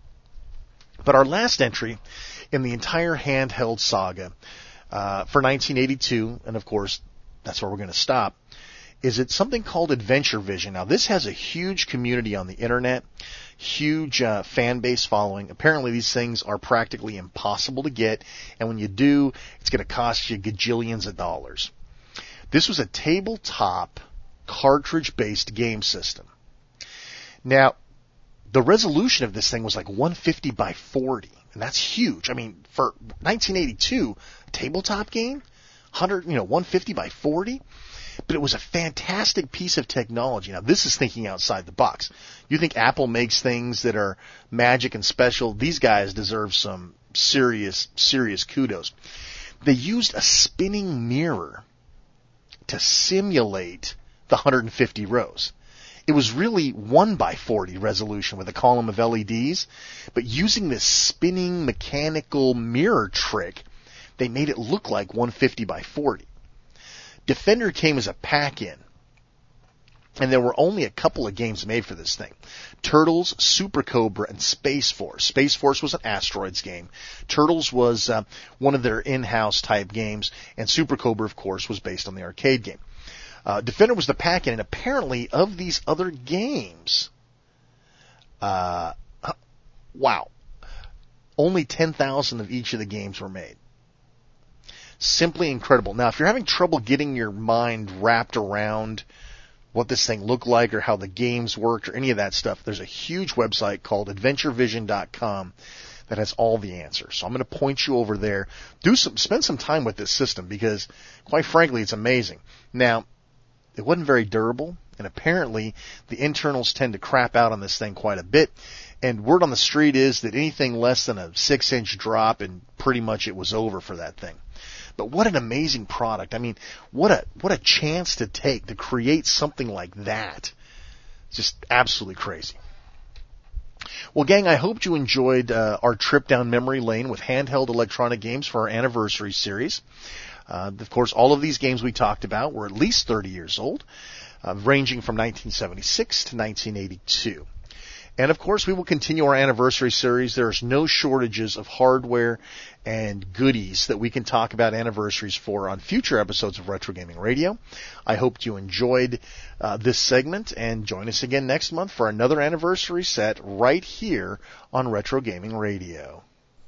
But our last entry in the entire handheld saga uh, for nineteen eighty-two, and of course that's where we're going to stop, is it's something called Adventure Vision. Now this has a huge community on the internet, huge uh, fan base following. Apparently these things are practically impossible to get, and when you do, it's going to cost you gajillions of dollars. This was a tabletop cartridge-based game system. Now, the resolution of this thing was like one fifty by forty, and that's huge. I mean, for nineteen eighty-two, tabletop game, one hundred, you know, one fifty by forty, but it was a fantastic piece of technology. Now, this is thinking outside the box. You think Apple makes things that are magic and special? These guys deserve some serious, serious kudos. They used a spinning mirror to simulate the one hundred fifty rows. It was really one by forty resolution with a column of L E Ds, but using this spinning mechanical mirror trick, they made it look like one fifty by forty. Defender came as a pack-in, and there were only a couple of games made for this thing. Turtles, Super Cobra, and Space Force. Space Force was an Asteroids game. Turtles was uh, one of their in-house type games, and Super Cobra, of course, was based on the arcade game. Uh, Defender was the pack-in, and apparently of these other games, uh, wow, only ten thousand of each of the games were made. Simply incredible. Now, if you're having trouble getting your mind wrapped around what this thing looked like or how the games worked or any of that stuff, there's a huge website called adventure vision dot com that has all the answers. So I'm going to point you over there. Do some, spend some time with this system because, quite frankly, it's amazing. Now, it wasn't very durable, and apparently the internals tend to crap out on this thing quite a bit. And word on the street is that anything less than a six-inch drop, and pretty much it was over for that thing. But what an amazing product. I mean, what a what a chance to take to create something like that Just absolutely crazy. Well, gang, I hope you enjoyed uh, our trip down memory lane with handheld electronic games for our anniversary series. Uh, of course, all of these games we talked about were at least thirty years old, uh, ranging from nineteen seventy-six to nineteen eighty-two. And of course, we will continue our anniversary series. There's no shortages of hardware and goodies that we can talk about anniversaries for on future episodes of Retro Gaming Radio. I hope you enjoyed uh, this segment, and join us again next month for another anniversary set right here on Retro Gaming Radio.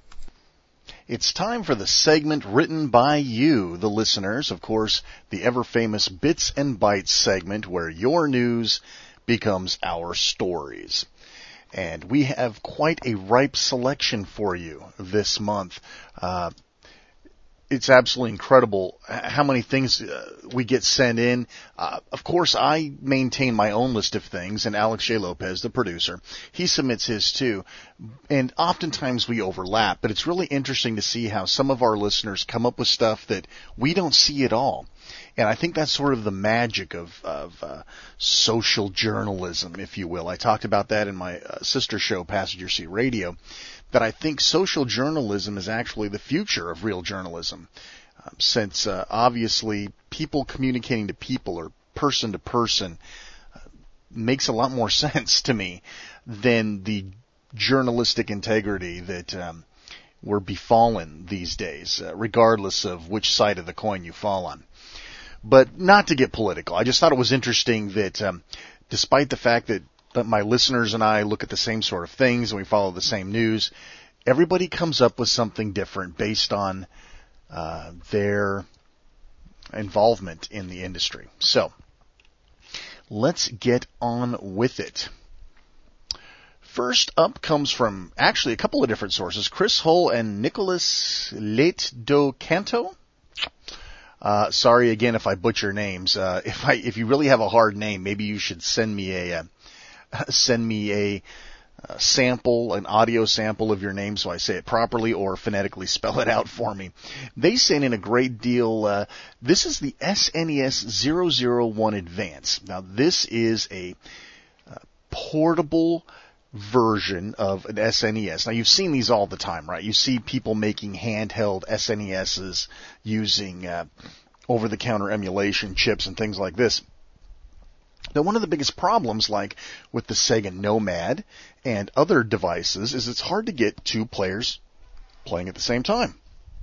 It's time for the segment written by you, the listeners. Of course, the ever-famous Bits and Bytes segment where your news becomes our stories. And we have quite a ripe selection for you this month. Uh, it's absolutely incredible how many things uh, we get sent in. Uh, of course, I maintain my own list of things, and Alex J. Lopez, the producer, he submits his too. And oftentimes we overlap, but it's really interesting to see how some of our listeners come up with stuff that we don't see at all. And I think that's sort of the magic of, of uh, social journalism, if you will. I talked about that in my uh, sister show, Passenger Seat Radio, that I think social journalism is actually the future of real journalism, um, since uh, obviously people communicating to people or person to person uh, makes a lot more sense to me than the journalistic integrity that um, we're befallen these days, uh, regardless of which side of the coin you fall on. But not to get political, I just thought it was interesting that um, despite the fact that, that my listeners and I look at the same sort of things and we follow the same news, everybody comes up with something different based on uh, their involvement in the industry. So, let's get on with it. First up comes from actually a couple of different sources, Chris Hull and Nicholas Late do Canto. Uh, sorry again if I butcher names. Uh, if I, if you really have a hard name, maybe you should send me a, uh, send me a, uh, sample, an audio sample of your name so I say it properly, or phonetically spell it out for me. They sent in a great deal. Uh, this is the S N E S zero zero one Advance. Now this is a uh, portable version of an S N E S. Now you've seen these all the time, right? You see people making handheld S N E Ses using uh, over-the-counter emulation chips and things like this. Now one of the biggest problems, like with the Sega Nomad and other devices, is it's hard to get two players playing at the same time.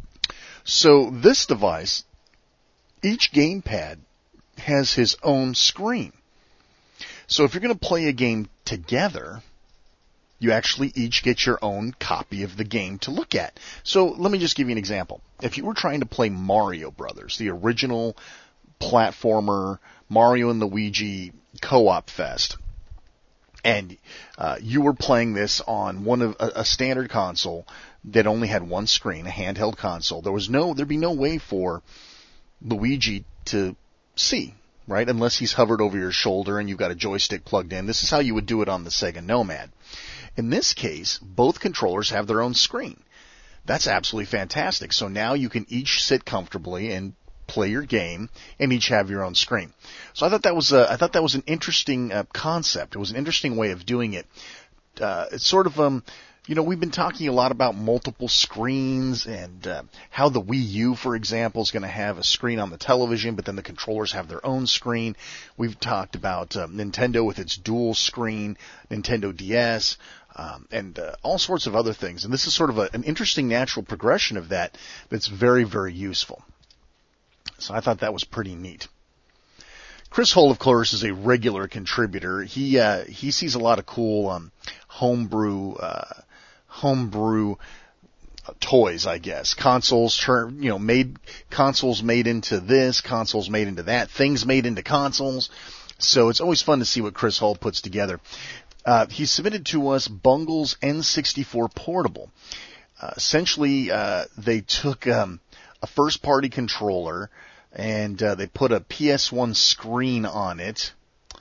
So this device, each gamepad has his own screen. So if you're going to play a game together, you actually each get your own copy of the game to look at. So let me just give you an example. If you were trying to play Mario Brothers, the original platformer Mario and Luigi Co-op Fest, and uh, you were playing this on one of a, a standard console that only had one screen, a handheld console, there was no, there'd be no way for Luigi to see, right? Unless he's hovered over your shoulder and you've got a joystick plugged in. This is how you would do it on the Sega Nomad. In this case, both controllers have their own screen. That's absolutely fantastic. So now you can each sit comfortably and play your game and each have your own screen. So I thought that was a, I thought that was an interesting uh, concept. It was an interesting way of doing it. Uh, it's sort of um you know, we've been talking a lot about multiple screens and uh, how the Wii U, for example, is going to have a screen on the television, but then the controllers have their own screen. We've talked about uh, Nintendo with its dual screen, Nintendo D S, um, and uh, all sorts of other things. And this is sort of a, an interesting natural progression of that that's very, very useful. So I thought that was pretty neat. Chris Hull, of course, is a regular contributor. He uh, he sees a lot of cool um, homebrew uh, homebrew toys, I guess. Consoles turn, you know, made consoles made into this, consoles made into that, things made into consoles. So it's always fun to see what Chris Hull puts together. Uh, he submitted to us Bungle's N sixty-four Portable. Uh, essentially, uh, they took um, a first-party controller and uh, they put a P S one screen on it,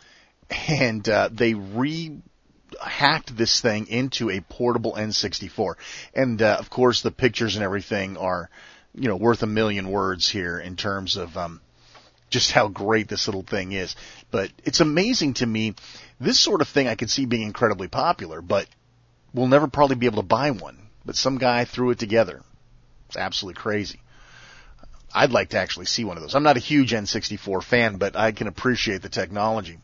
and uh, they re hacked this thing into a portable N sixty-four. And uh, of course, the pictures and everything are, you know, worth a million words here in terms of um, just how great this little thing is. But it's amazing to me. This sort of thing I could see being incredibly popular, but we'll never probably be able to buy one. But some guy threw it together. It's absolutely crazy. I'd like to actually see one of those. I'm not a huge N sixty-four fan, but I can appreciate the technology.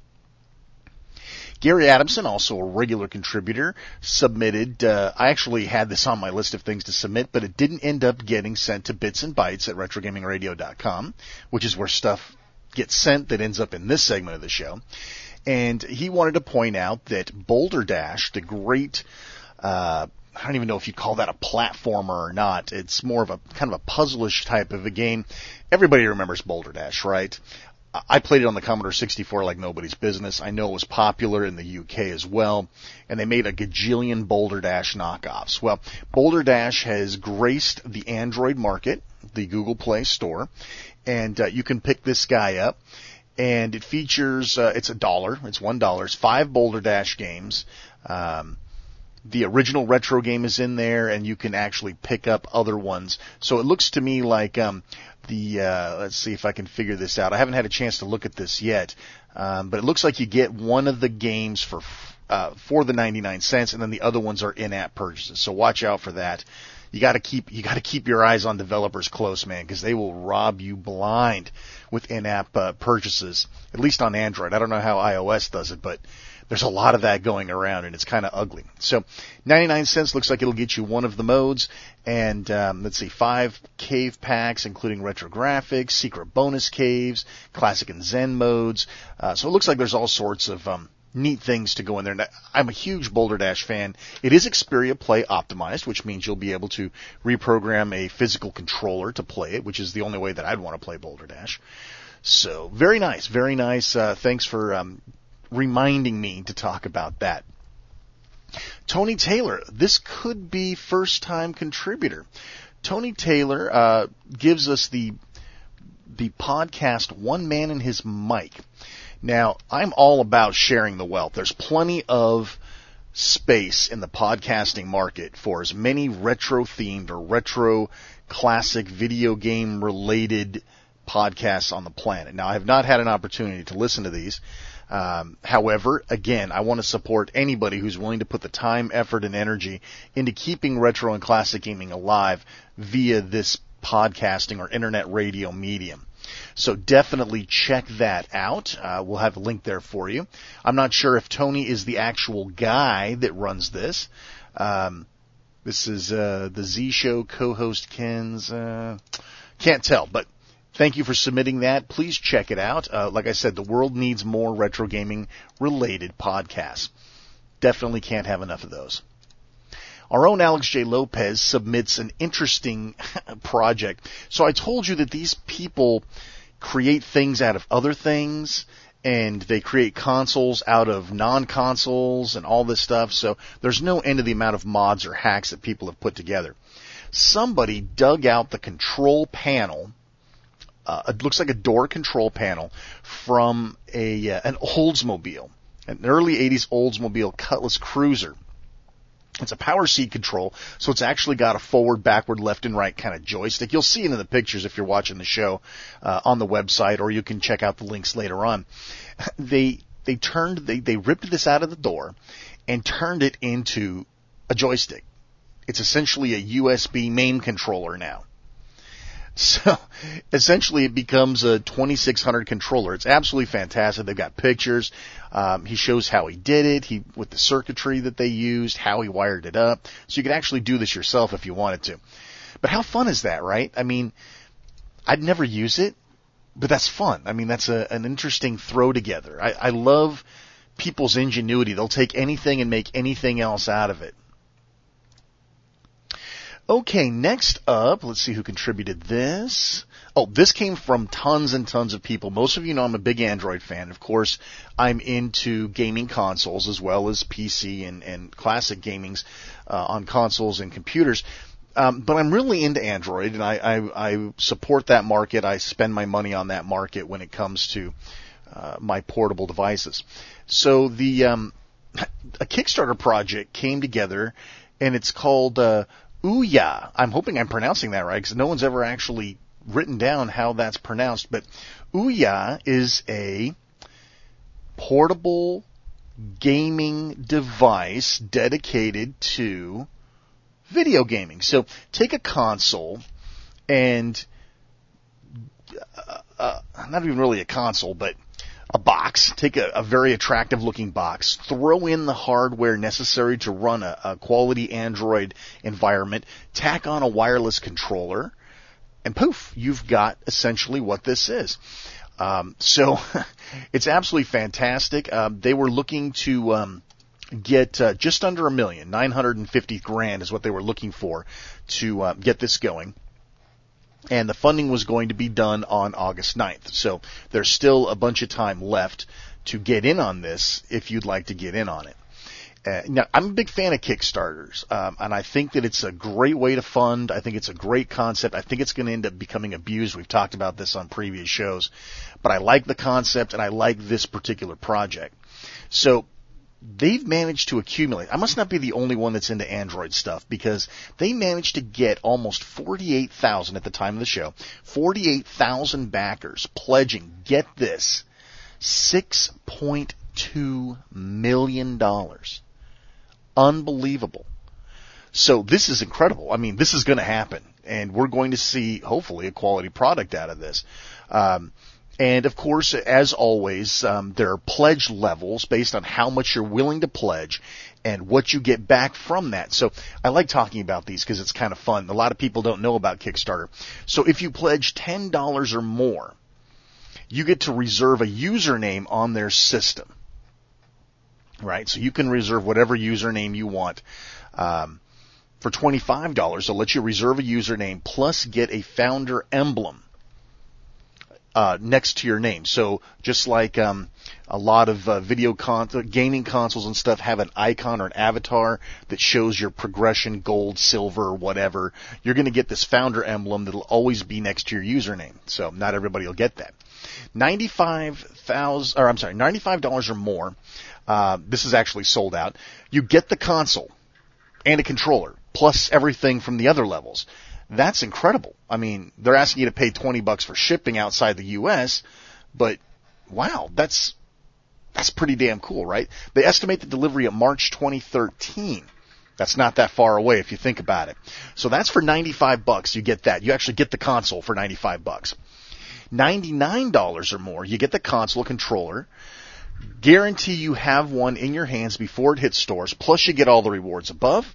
Gary Adamson, also a regular contributor, submitted, uh, I actually had this on my list of things to submit, but it didn't end up getting sent to Bits and Bytes at retro gaming radio dot com, which is where stuff gets sent that ends up in this segment of the show. And he wanted to point out that Boulder Dash, the great, uh, I don't even know if you call that a platformer or not. It's more of a kind of a puzzlish type of a game. Everybody remembers Boulder Dash, right? I played it on the Commodore sixty-four like nobody's business. I know it was popular in the U K as well, and they made a gajillion Boulder Dash knockoffs. Well, Boulder Dash has graced the Android market, the Google Play Store, and uh, you can pick this guy up. And it features, uh, it's a dollar, it's one dollar, it's five Boulder Dash games. Um, the original retro game is in there, and you can actually pick up other ones. So it looks to me like um, the, uh, let's see if I can figure this out. I haven't had a chance to look at this yet, um, but it looks like you get one of the games for uh, for the ninety-nine cents, and then the other ones are in-app purchases. So watch out for that. You got to keep you got to keep your eyes on developers close, man, because they will rob you blind with in-app uh, purchases. At least on Android. I don't know how iOS does it, but there's a lot of that going around, and it's kind of ugly. So ninety-nine cents looks like it'll get you one of the modes, and um, let's see, five cave packs, including retro graphics, secret bonus caves, classic and Zen modes. Uh, so it looks like there's all sorts of um, neat things to go in there. And I'm a huge Boulder Dash fan. It is Xperia Play optimized, which means you'll be able to reprogram a physical controller to play it, which is the only way that I'd want to play Boulder Dash. So very nice, very nice. Uh, thanks for um, reminding me to talk about that. Tony Taylor, this could be first-time contributor. Tony Taylor uh, gives us the the podcast One Man and His Mic. Now, I'm all about sharing the wealth. There's plenty of space in the podcasting market for as many retro-themed or retro classic video game-related podcasts on the planet. Now, I have not had an opportunity to listen to these. Um, however, again, I want to support anybody who's willing to put the time, effort, and energy into keeping retro and classic gaming alive via this podcasting or internet radio medium. So definitely check that out. Uh, we'll have a link there for you. I'm not sure if Tony is the actual guy that runs this. Um, this is uh, the Z Show co-host Ken's. Uh, can't tell, but thank you for submitting that. Please check it out. Uh, like I said, the world needs more retro gaming related podcasts. Definitely can't have enough of those. Our own Alex J. Lopez submits an interesting project. So I told you that these people create things out of other things, and they create consoles out of non-consoles and all this stuff. So there's no end to the amount of mods or hacks that people have put together. Somebody dug out the control panel. Uh, it looks like a door control panel from a uh, an Oldsmobile, an early eighties Oldsmobile Cutlass Cruiser. It's a power seat control, so it's actually got a forward, backward, left, and right kind of joystick. You'll see it in the pictures if you're watching the show uh, on the website, or you can check out the links later on. They they turned they they ripped this out of the door and turned it into a joystick. It's essentially a U S B MAME controller now. So essentially it becomes a twenty-six hundred controller. It's absolutely fantastic. They've got pictures. Um, he shows how he did it, he with the circuitry that they used, how he wired it up. So you could actually do this yourself if you wanted to. But how fun is that, right? I mean, I'd never use it, but that's fun. I mean, that's a, an interesting throw together. I, I love people's ingenuity. They'll take anything and make anything else out of it. Okay, next up, let's see who contributed this. Oh, this came from tons and tons of people. Most of you know I'm a big Android fan. Of course, I'm into gaming consoles as well as P C and, and classic gamings uh, on consoles and computers. Um, but I'm really into Android, and I, I, I support that market. I spend my money on that market when it comes to uh, my portable devices. So the um, a Kickstarter project came together, and it's called uh, Ouya. I'm hoping I'm pronouncing that right, because no one's ever actually written down how that's pronounced. But Ouya is a portable gaming device dedicated to video gaming. So take a console and, uh, uh, not even really a console, but a box, take a, a very attractive looking box, throw in the hardware necessary to run a, a quality Android environment, tack on a wireless controller, and poof, you've got essentially what this is. Um, so it's absolutely fantastic. Um, they were looking to um, get uh, just under a million, nine hundred fifty grand is what they were looking for to uh, get this going. And the funding was going to be done on August ninth. So there's still a bunch of time left to get in on this if you'd like to get in on it. Uh, now, I'm a big fan of Kickstarters, um, and I think that it's a great way to fund. I think it's a great concept. I think it's going to end up becoming abused. We've talked about this on previous shows. But I like the concept, and I like this particular project. So they've managed to accumulate. I must not be the only one that's into Android stuff, because they managed to get almost forty-eight thousand at the time of the show, forty-eight thousand backers pledging, get this, six point two million dollars. Unbelievable. So this is incredible. I mean, this is going to happen, and we're going to see, hopefully, a quality product out of this. Um, and, of course, as always, um, there are pledge levels based on how much you're willing to pledge and what you get back from that. So I like talking about these because it's kind of fun. A lot of people don't know about Kickstarter. So if you pledge ten dollars or more, you get to reserve a username on their system. Right, so you can reserve whatever username you want. Um, for twenty-five dollars, they'll let you reserve a username plus get a founder emblem uh, next to your name. So just like um, a lot of uh, video con- gaming consoles and stuff have an icon or an avatar that shows your progression, gold, silver, whatever, you're going to get this founder emblem that'll always be next to your username. So not everybody will get that. ninety-five thousand, or I'm sorry, ninety-five dollars or more. Uh, this is actually sold out. You get the console and a controller, plus everything from the other levels. That's incredible. I mean, they're asking you to pay twenty bucks for shipping outside the U S, but wow, that's, that's pretty damn cool, right? They estimate the delivery at March twenty thirteen. That's not that far away if you think about it. So that's for ninety-five bucks. You get that. You actually get the console for ninety-five bucks. ninety-nine dollars or more, you get the console controller. Guarantee you have one in your hands before it hits stores, plus you get all the rewards above.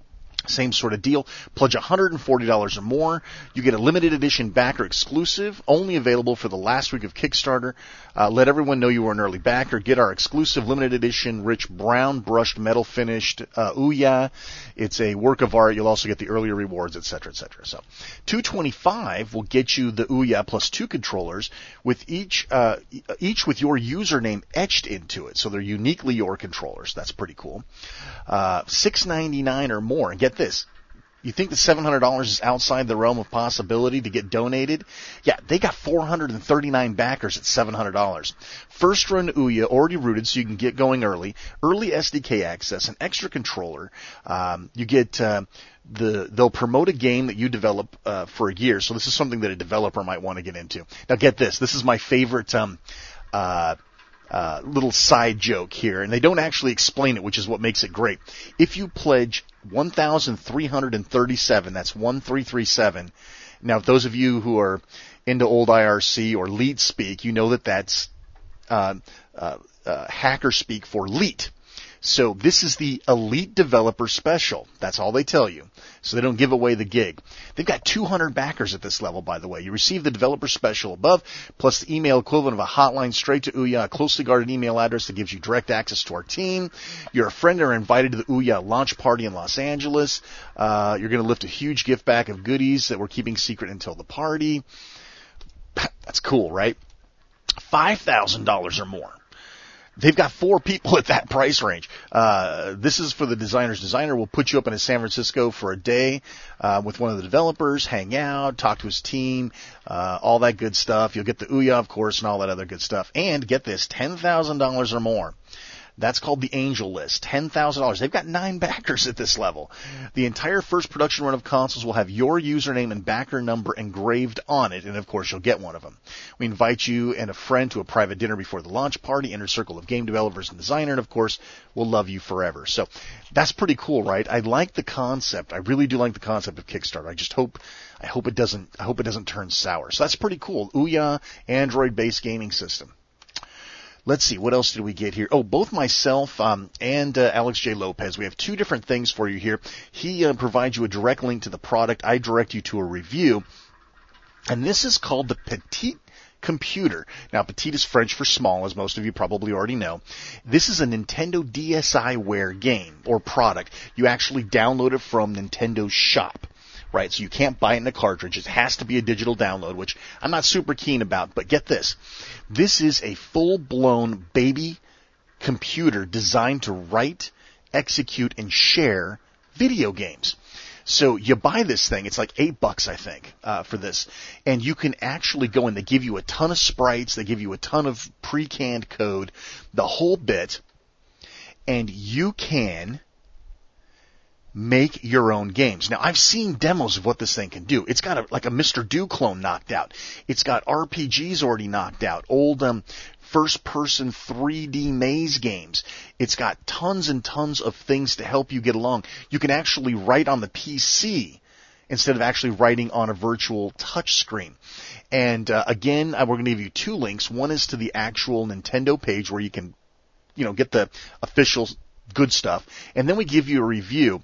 Same sort of deal. Pledge one hundred forty dollars or more. You get a limited edition backer exclusive, only available for the last week of Kickstarter. Uh, let everyone know you are an early backer. Get our exclusive limited edition rich brown brushed metal finished uh, Ouya. It's a work of art. You'll also get the earlier rewards, et cetera, et cetera. So two hundred twenty-five dollars will get you the Ouya plus two controllers with each uh, each with your username etched into it. So they're uniquely your controllers. That's pretty cool. Uh, six hundred ninety-nine dollars or more. And get this. You think that seven hundred dollars is outside the realm of possibility to get donated? Yeah, they got four hundred thirty-nine backers at seven hundred dollars. First run Ouya, already rooted, so you can get going early. Early S D K access, an extra controller. Um, you get uh, the they'll promote a game that you develop uh, for a year. So this is something that a developer might want to get into. Now get this. This is my favorite um, uh, uh, little side joke here, and they don't actually explain it, which is what makes it great. If you pledge one thousand three hundred thirty-seven, that's one three three seven. Now, if those of you who are into old I R C or leet speak, you know that that's uh, uh, uh, hacker speak for leet. So this is the Elite Developer Special. That's all they tell you. So they don't give away the gig. They've got two hundred backers at this level, by the way. You receive the Developer Special above, plus the email equivalent of a hotline straight to Ouya, a closely guarded email address that gives you direct access to our team. You're a friend or invited to the Ouya launch party in Los Angeles. Uh, you're going to lift a huge gift bag of goodies that we're keeping secret until the party. That's cool, right? five thousand dollars or more. They've got four people at that price range. Uh, this is for the designer's designer. We'll put you up in San Francisco for a day uh, with one of the developers, hang out, talk to his team, uh, all that good stuff. You'll get the Ouya, of course, and all that other good stuff. And get this, ten thousand dollars or more. That's called the Angel List, ten thousand dollars. They've got nine backers at this level. The entire first production run of consoles will have your username and backer number engraved on it, and of course you'll get one of them. We invite you and a friend to a private dinner before the launch party, inner circle of game developers and designer, and of course we'll love you forever. So that's pretty cool, right? I like the concept. I really do like the concept of Kickstarter. I just hope, I hope it doesn't, I hope it doesn't turn sour. So that's pretty cool. Ouya, Android-based gaming system. Let's see, what else did we get here? Oh, both myself um, and uh, Alex J. Lopez, we have two different things for you here. He uh, provides you a direct link to the product. I direct you to a review. And this is called the Petite Computer. Now, petite is French for small, as most of you probably already know. This is a Nintendo DSiWare game or product. You actually download it from Nintendo's shop. Right, so you can't buy it in a cartridge. It has to be a digital download, which I'm not super keen about. But get this. This is a full-blown baby computer designed to write, execute, and share video games. So you buy this thing. It's like eight bucks, I think, uh, for this. And you can actually go in. They give you a ton of sprites. They give you a ton of pre-canned code, the whole bit. And you can make your own games. Now, I've seen demos of what this thing can do. It's got a, like a Mister Do clone knocked out. It's got R P Gs already knocked out. Old um, first-person three D maze games. It's got tons and tons of things to help you get along. You can actually write on the P C instead of actually writing on a virtual touch screen. And uh, again, we're going to give you two links. One is to the actual Nintendo page where you can, you know, get the official good stuff. And then we give you a review.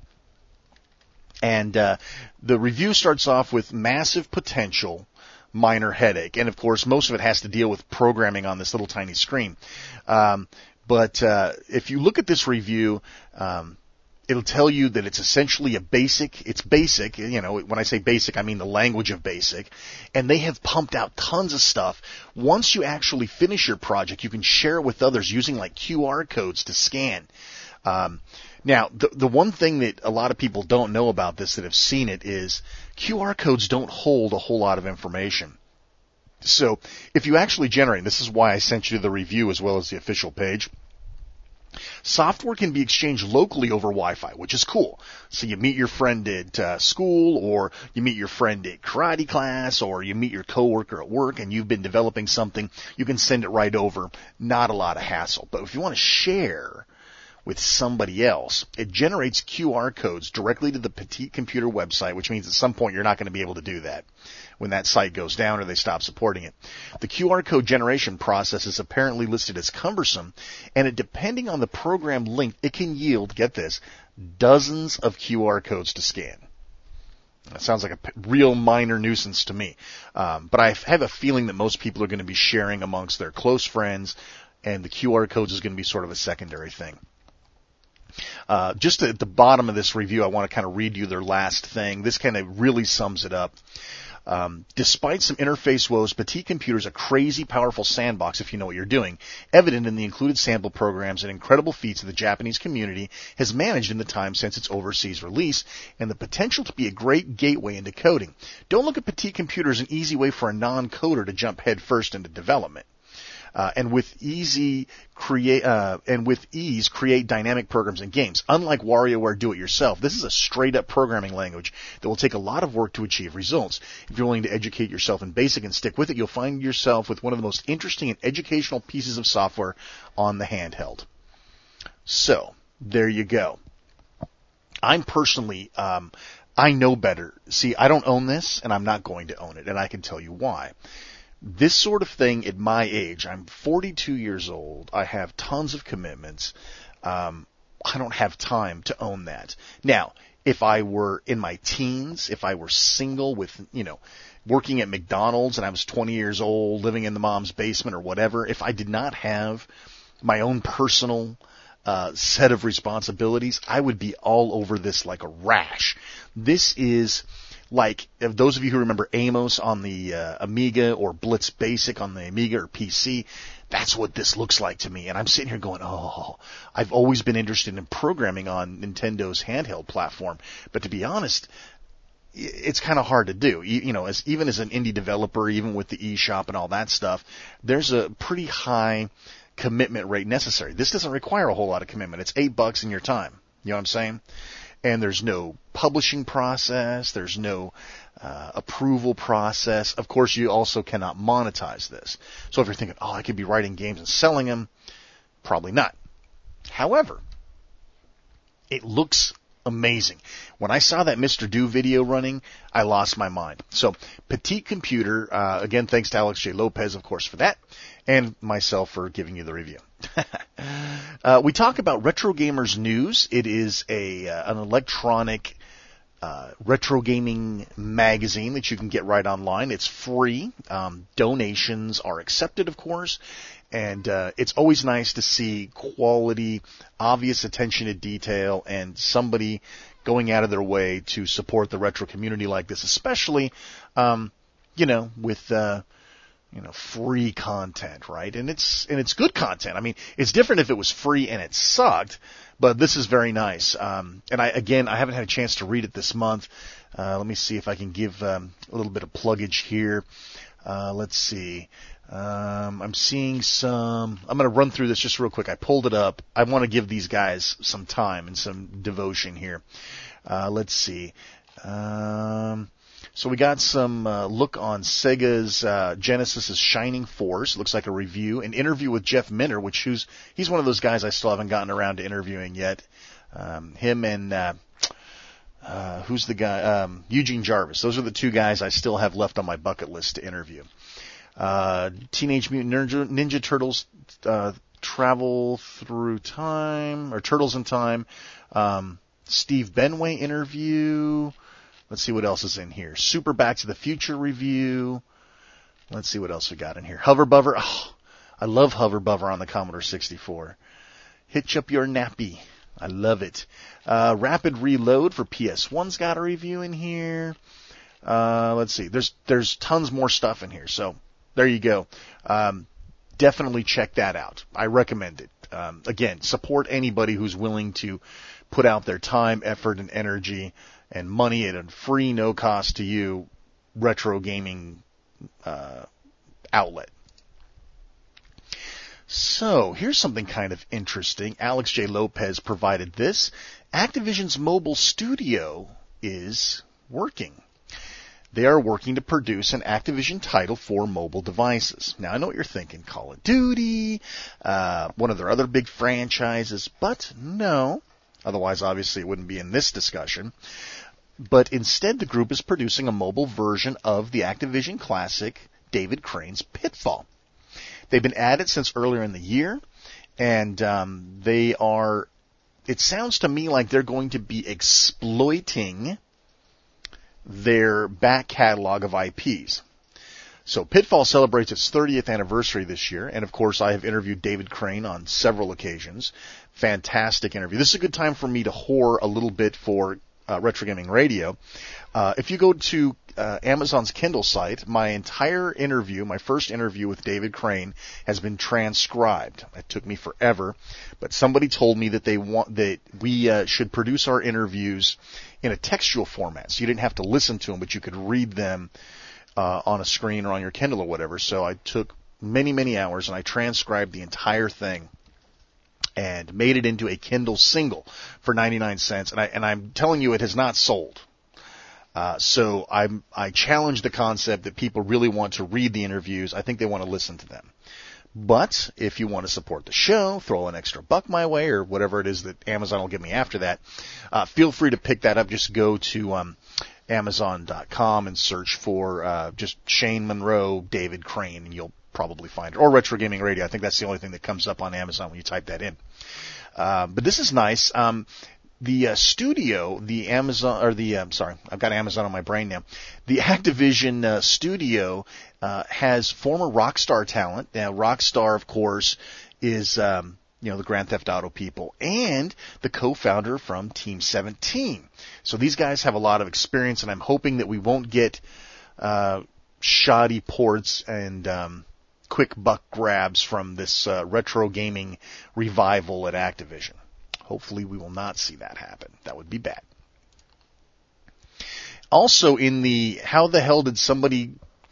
And uh, the review starts off with massive potential, minor headache. And, of course, most of it has to deal with programming on this little tiny screen. Um, but uh, if you look at this review, um, it'll tell you that it's essentially a basic. It's basic. You know, when I say basic, I mean the language of basic. And they have pumped out tons of stuff. Once you actually finish your project, you can share it with others using, like, Q R codes to scan. Um, now, the, the one thing that a lot of people don't know about this that have seen it is Q R codes don't hold a whole lot of information. So if you actually generate, this is why I sent you the review as well as the official page, software can be exchanged locally over Wi-Fi, which is cool. So you meet your friend at uh, school, or you meet your friend at karate class, or you meet your coworker at work and you've been developing something, you can send it right over. Not a lot of hassle. But if you want to share with somebody else, it generates Q R codes directly to the Petite Computer website, which means at some point you're not going to be able to do that when that site goes down or they stop supporting it. The Q R code generation process is apparently listed as cumbersome, and it, depending on the program link, it can yield, get this, dozens of Q R codes to scan. That sounds like a p- real minor nuisance to me. Um, but I have a feeling that most people are going to be sharing amongst their close friends, and the Q R codes is going to be sort of a secondary thing. Uh, just at the bottom of this review, I want to kind of read you their last thing. This kind of really sums it up. Um, despite some interface woes, Petite Computer is a crazy powerful sandbox if you know what you're doing. Evident in the included sample programs and incredible feats that the Japanese community has managed in the time since its overseas release, and the potential to be a great gateway into coding. Don't look at Petite Computer as an easy way for a non-coder to jump headfirst into development. Uh, and with easy create uh, and with ease create dynamic programs and games. Unlike WarioWare Do-It-Yourself, this is a straight-up programming language that will take a lot of work to achieve results. If you're willing to educate yourself in BASIC and stick with it, you'll find yourself with one of the most interesting and educational pieces of software on the handheld. So there you go. I'm personally, um, I know better. See, I don't own this, and I'm not going to own it, and I can tell you why. This sort of thing at my age, I'm forty-two years old, I have tons of commitments, um, I don't have time to own that. Now, if I were in my teens, if I were single with, you know, working at McDonald's and I was twenty years old, living in the mom's basement or whatever, if I did not have my own personal uh, set of responsibilities, I would be all over this like a rash. This is like, if those of you who remember Amos on the uh, Amiga or Blitz Basic on the Amiga or P C, that's what this looks like to me. And I'm sitting here going, oh, I've always been interested in programming on Nintendo's handheld platform. But to be honest, it's kind of hard to do. You, you know, as even as an indie developer, even with the eShop and all that stuff, there's a pretty high commitment rate necessary. This doesn't require a whole lot of commitment. It's eight bucks in your time. You know what I'm saying? And there's no publishing process. There's no uh, approval process. Of course, you also cannot monetize this. So if you're thinking, oh, I could be writing games and selling them, probably not. However, it looks amazing. When I saw that Mister Do video running, I lost my mind. So, Petite Computer, uh, again, thanks to Alex J. Lopez, of course, for that, and myself for giving you the review. uh, we talk about Retro Gamers News. It is a uh, an electronic uh, retro gaming magazine that you can get right online. It's free. Um, donations are accepted, of course. And uh, it's always nice to see quality, obvious attention to detail, and somebody going out of their way to support the retro community like this, especially, um, you know, with uh, you know free content, right? And it's and it's good content. I mean, it's different if it was free and it sucked, but this is very nice. Um, and I again, I haven't had a chance to read it this month. Uh, let me see if I can give um, a little bit of pluggage here. Uh, let's see. Um, I'm seeing some, I'm going to run through this just real quick. I pulled it up. I want to give these guys some time and some devotion here. Uh, let's see. Um, so we got some, uh, look on Sega's, uh, Genesis's Shining Force. Looks like a review, an interview with Jeff Minter, which who's, he's one of those guys I still haven't gotten around to interviewing yet. Um, him and, uh, uh, who's the guy, um, Eugene Jarvis. Those are the two guys I still have left on my bucket list to interview. Uh, Teenage Mutant Ninja, Ninja Turtles, uh, Travel Through Time, or Turtles in Time, um, Steve Benway interview. Let's see what else is in here. Super Back to the Future review. Let's see what else we got in here. Hover Buffer. Oh, I love Hover Buffer on the Commodore sixty-four. Hitch Up Your Nappy. I love it. Uh, Rapid Reload for P S one's got a review in here. Uh, let's see. There's, there's tons more stuff in here, so. There you go. Um, definitely check that out. I recommend it. Um, again, support anybody who's willing to put out their time, effort, and energy and money at a free, no cost to you retro gaming uh, outlet. So here's something kind of interesting. Alex J. Lopez provided this. Activision's mobile studio is working. They are working to produce an Activision title for mobile devices. Now, I know what you're thinking, Call of Duty, uh, one of their other big franchises, but no. Otherwise, obviously, it wouldn't be in this discussion. But instead, the group is producing a mobile version of the Activision classic David Crane's Pitfall. They've been at it since earlier in the year, and um, they are, it sounds to me like they're going to be exploiting their back catalog of I Ps. So Pitfall celebrates its thirtieth anniversary this year, and of course I have interviewed David Crane on several occasions. Fantastic interview. This is a good time for me to whore a little bit for uh, Retro Gaming Radio. Uh, if you go to uh, Amazon's Kindle site, my entire interview, my first interview with David Crane, has been transcribed. It took me forever, but somebody told me that they want that we uh, should produce our interviews in a textual format, so you didn't have to listen to them, but you could read them uh, on a screen or on your Kindle or whatever. So I took many, many hours and I transcribed the entire thing and made it into a Kindle single for ninety-nine cents. And I and I'm telling you, it has not sold. Uh, so I'm, I challenge the concept that people really want to read the interviews. I think they want to listen to them. But if you want to support the show, throw an extra buck my way or whatever it is that Amazon will give me after that, uh, feel free to pick that up. Just go to um, Amazon dot com and search for uh, just Shane Monroe, David Crane, and you'll probably find it. Or Retro Gaming Radio. I think that's the only thing that comes up on Amazon when you type that in. Uh, but this is nice. Um, The uh, studio, the Amazon, or the, I'm um, sorry, I've got Amazon on my brain now. The Activision uh, studio uh, has former Rockstar talent. Now, Rockstar, of course, is, um, you know, the Grand Theft Auto people, and the co-founder from Team seventeen. So these guys have a lot of experience, and I'm hoping that we won't get uh, shoddy ports and um, quick buck grabs from this uh, retro gaming revival at Activision. Hopefully we will not see that happen. That would be bad. Also in the how the hell did somebody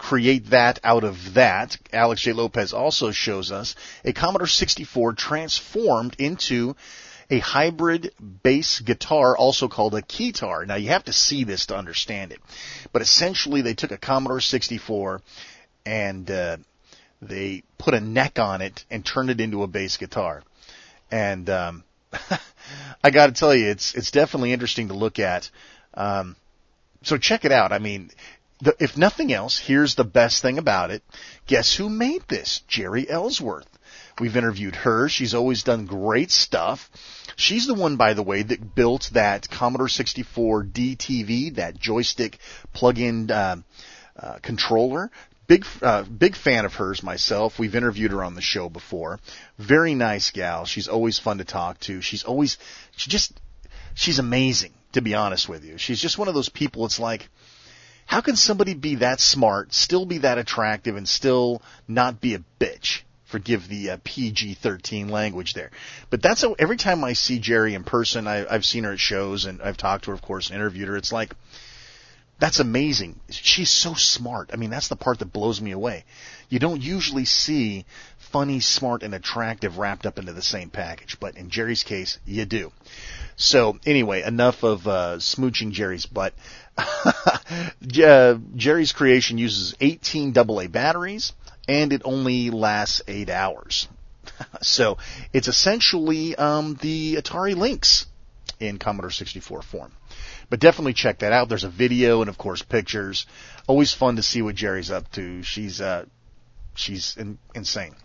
create that out of that. Alex J. Lopez also shows us a Commodore sixty-four transformed into a hybrid bass guitar, also called a keytar. Now, you have to see this to understand it. But essentially, they took a Commodore sixty-four and uh, they put a neck on it and turned it into a bass guitar. And um, I got to tell you, it's it's definitely interesting to look at. Um, so check it out. I mean, the, if nothing else, here's the best thing about it. Guess who made this? Jerry Ellsworth. We've interviewed her. She's always done great stuff. She's the one, by the way, that built that Commodore sixty-four D T V, that joystick plug-in uh, uh, controller. Big, uh, big fan of hers myself. We've interviewed her on the show before. Very nice gal. She's always fun to talk to. She's always, she just, she's amazing, to be honest with you. She's just one of those people. It's like, how can somebody be that smart, still be that attractive, and still not be a bitch? Forgive the uh, P G thirteen language there. But that's how, every time I see Jerry in person, I, I've seen her at shows, and I've talked to her, of course, and interviewed her. It's like, that's amazing. She's so smart. I mean, that's the part that blows me away. You don't usually see funny, smart, and attractive wrapped up into the same package, but in Jerry's case, you do. So, anyway, enough of uh, smooching Jerry's butt. uh, Jerry's creation uses eighteen double A batteries, and it only lasts eight hours. So, it's essentially um, the Atari Lynx in Commodore sixty-four form. But definitely check that out. There's a video and, of course, pictures. Always fun to see what Jerry's up to. She's uh, she's in, insane.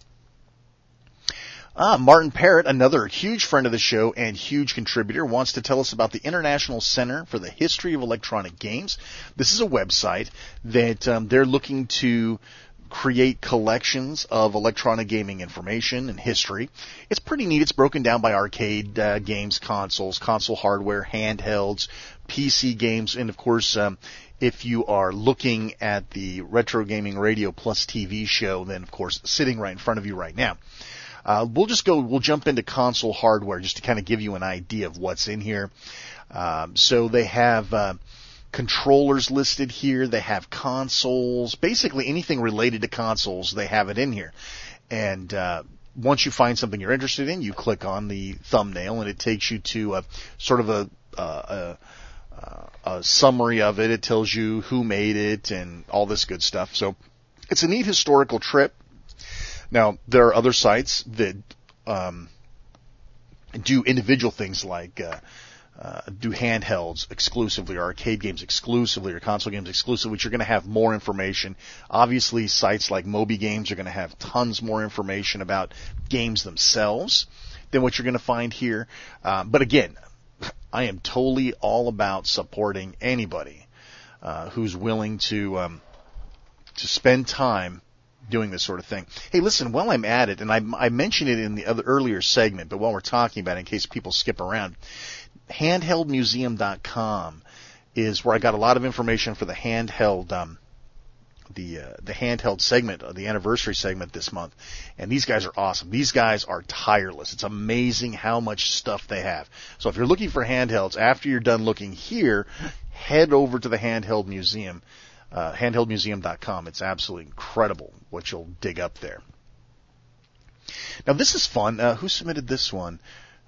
Ah, Martin Parrott, another huge friend of the show and huge contributor, wants to tell us about the International Center for the History of Electronic Games. This is a website that um, they're looking to create collections of electronic gaming information and history. It's pretty neat. It's broken down by arcade uh, games, consoles, console hardware, handhelds, P C games, and of course, um, if you are looking at the Retro Gaming Radio Plus T V show, then of course, sitting right in front of you right now. Uh, we'll just go, we'll jump into console hardware just to kind of give you an idea of what's in here. Um, so they have uh, controllers listed here. They have consoles. Basically anything related to consoles, they have it in here. And uh, once you find something you're interested in, you click on the thumbnail, and it takes you to a sort of a, uh, a, a summary of it. It tells you who made it and all this good stuff. So it's a neat historical trip. Now, there are other sites that um, do individual things like uh, uh, do handhelds exclusively, or arcade games exclusively, or console games exclusively, which are going to have more information. Obviously, sites like Moby Games are going to have tons more information about games themselves than what you're going to find here. Um, but again, I am totally all about supporting anybody uh, who's willing to um, to spend time doing this sort of thing. Hey, listen, while I'm at it, and I, I mentioned it in the other earlier segment, but while we're talking about it, in case people skip around, handheld museum dot com is where I got a lot of information for the handheld, um, the uh, the handheld segment, uh, the anniversary segment this month. And these guys are awesome. These guys are tireless. It's amazing how much stuff they have. So if you're looking for handhelds, after you're done looking here, head over to the Handheld Museum. Uh, handheld museum dot com. It's absolutely incredible what you'll dig up there. Now this is fun. Uh, who submitted this one?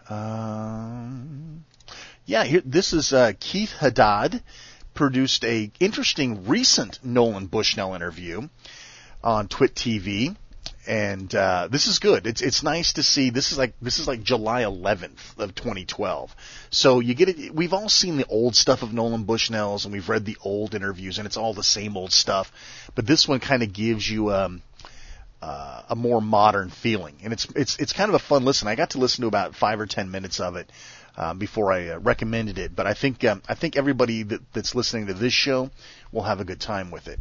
Um, yeah, here, this is uh, Keith Haddad. Produced a interesting recent Nolan Bushnell interview on Twit T V, and uh, this is good. It's it's nice to see. This is like this is like July eleventh of twenty twelve. So you get it. We've all seen the old stuff of Nolan Bushnell's, and we've read the old interviews, and it's all the same old stuff. But this one kind of gives you um, uh, a more modern feeling, and it's it's it's kind of a fun listen. I got to listen to about five or ten minutes of it uh, before I uh, recommended it. But I think um, I think everybody that, that's listening to this show will have a good time with it.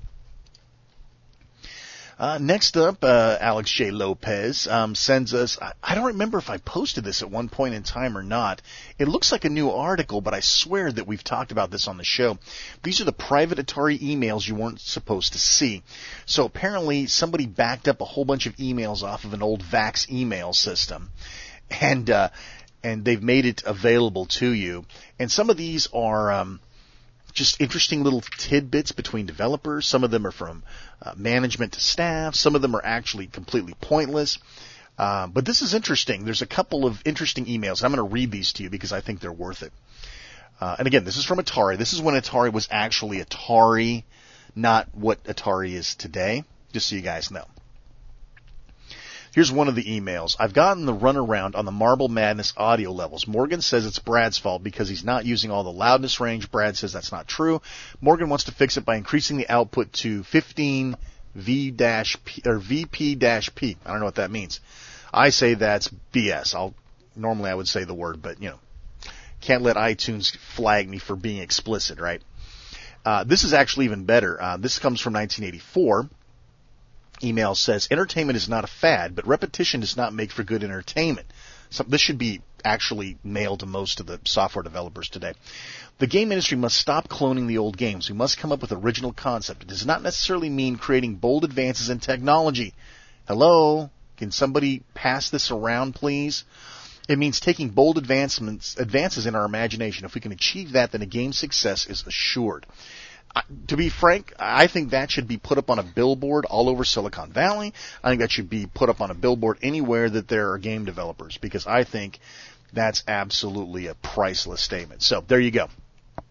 Uh, next up, uh, Alex J. Lopez um, sends us, I, I don't remember if I posted this at one point in time or not. It looks like a new article, but I swear that we've talked about this on the show. These are the private Atari emails you weren't supposed to see. So apparently somebody backed up a whole bunch of emails off of an old VAX email system, and uh, and they've made it available to you. And some of these are... Um, just interesting little tidbits between developers. Some of them are from uh, management to staff. Some of them are actually completely pointless. Uh, but this is interesting. There's a couple of interesting emails. I'm going to read these to you because I think they're worth it. Uh, and again, this is from Atari. This is when Atari was actually Atari, not what Atari is today, just so you guys know. Here's one of the emails. I've gotten the runaround on the Marble Madness audio levels. Morgan says it's Brad's fault because he's not using all the loudness range. Brad says that's not true. Morgan wants to fix it by increasing the output to fifteen V P or V P P. I don't know what that means. I say that's B S. I'll normally I would say the word, but you know, can't let iTunes flag me for being explicit, right? Uh, this is actually even better. Uh, this comes from nineteen eighty-four. Email says, entertainment is not a fad, but repetition does not make for good entertainment. So this should be actually mailed to most of the software developers today. The game industry must stop cloning the old games. We must come up with original concept. It does not necessarily mean creating bold advances in technology. Hello? Can somebody pass this around, please? It means taking bold advancements, advances in our imagination. If we can achieve that, then a game's success is assured. Uh, to be frank, I think that should be put up on a billboard all over Silicon Valley. I think that should be put up on a billboard anywhere that there are game developers, because I think that's absolutely a priceless statement. So there you go.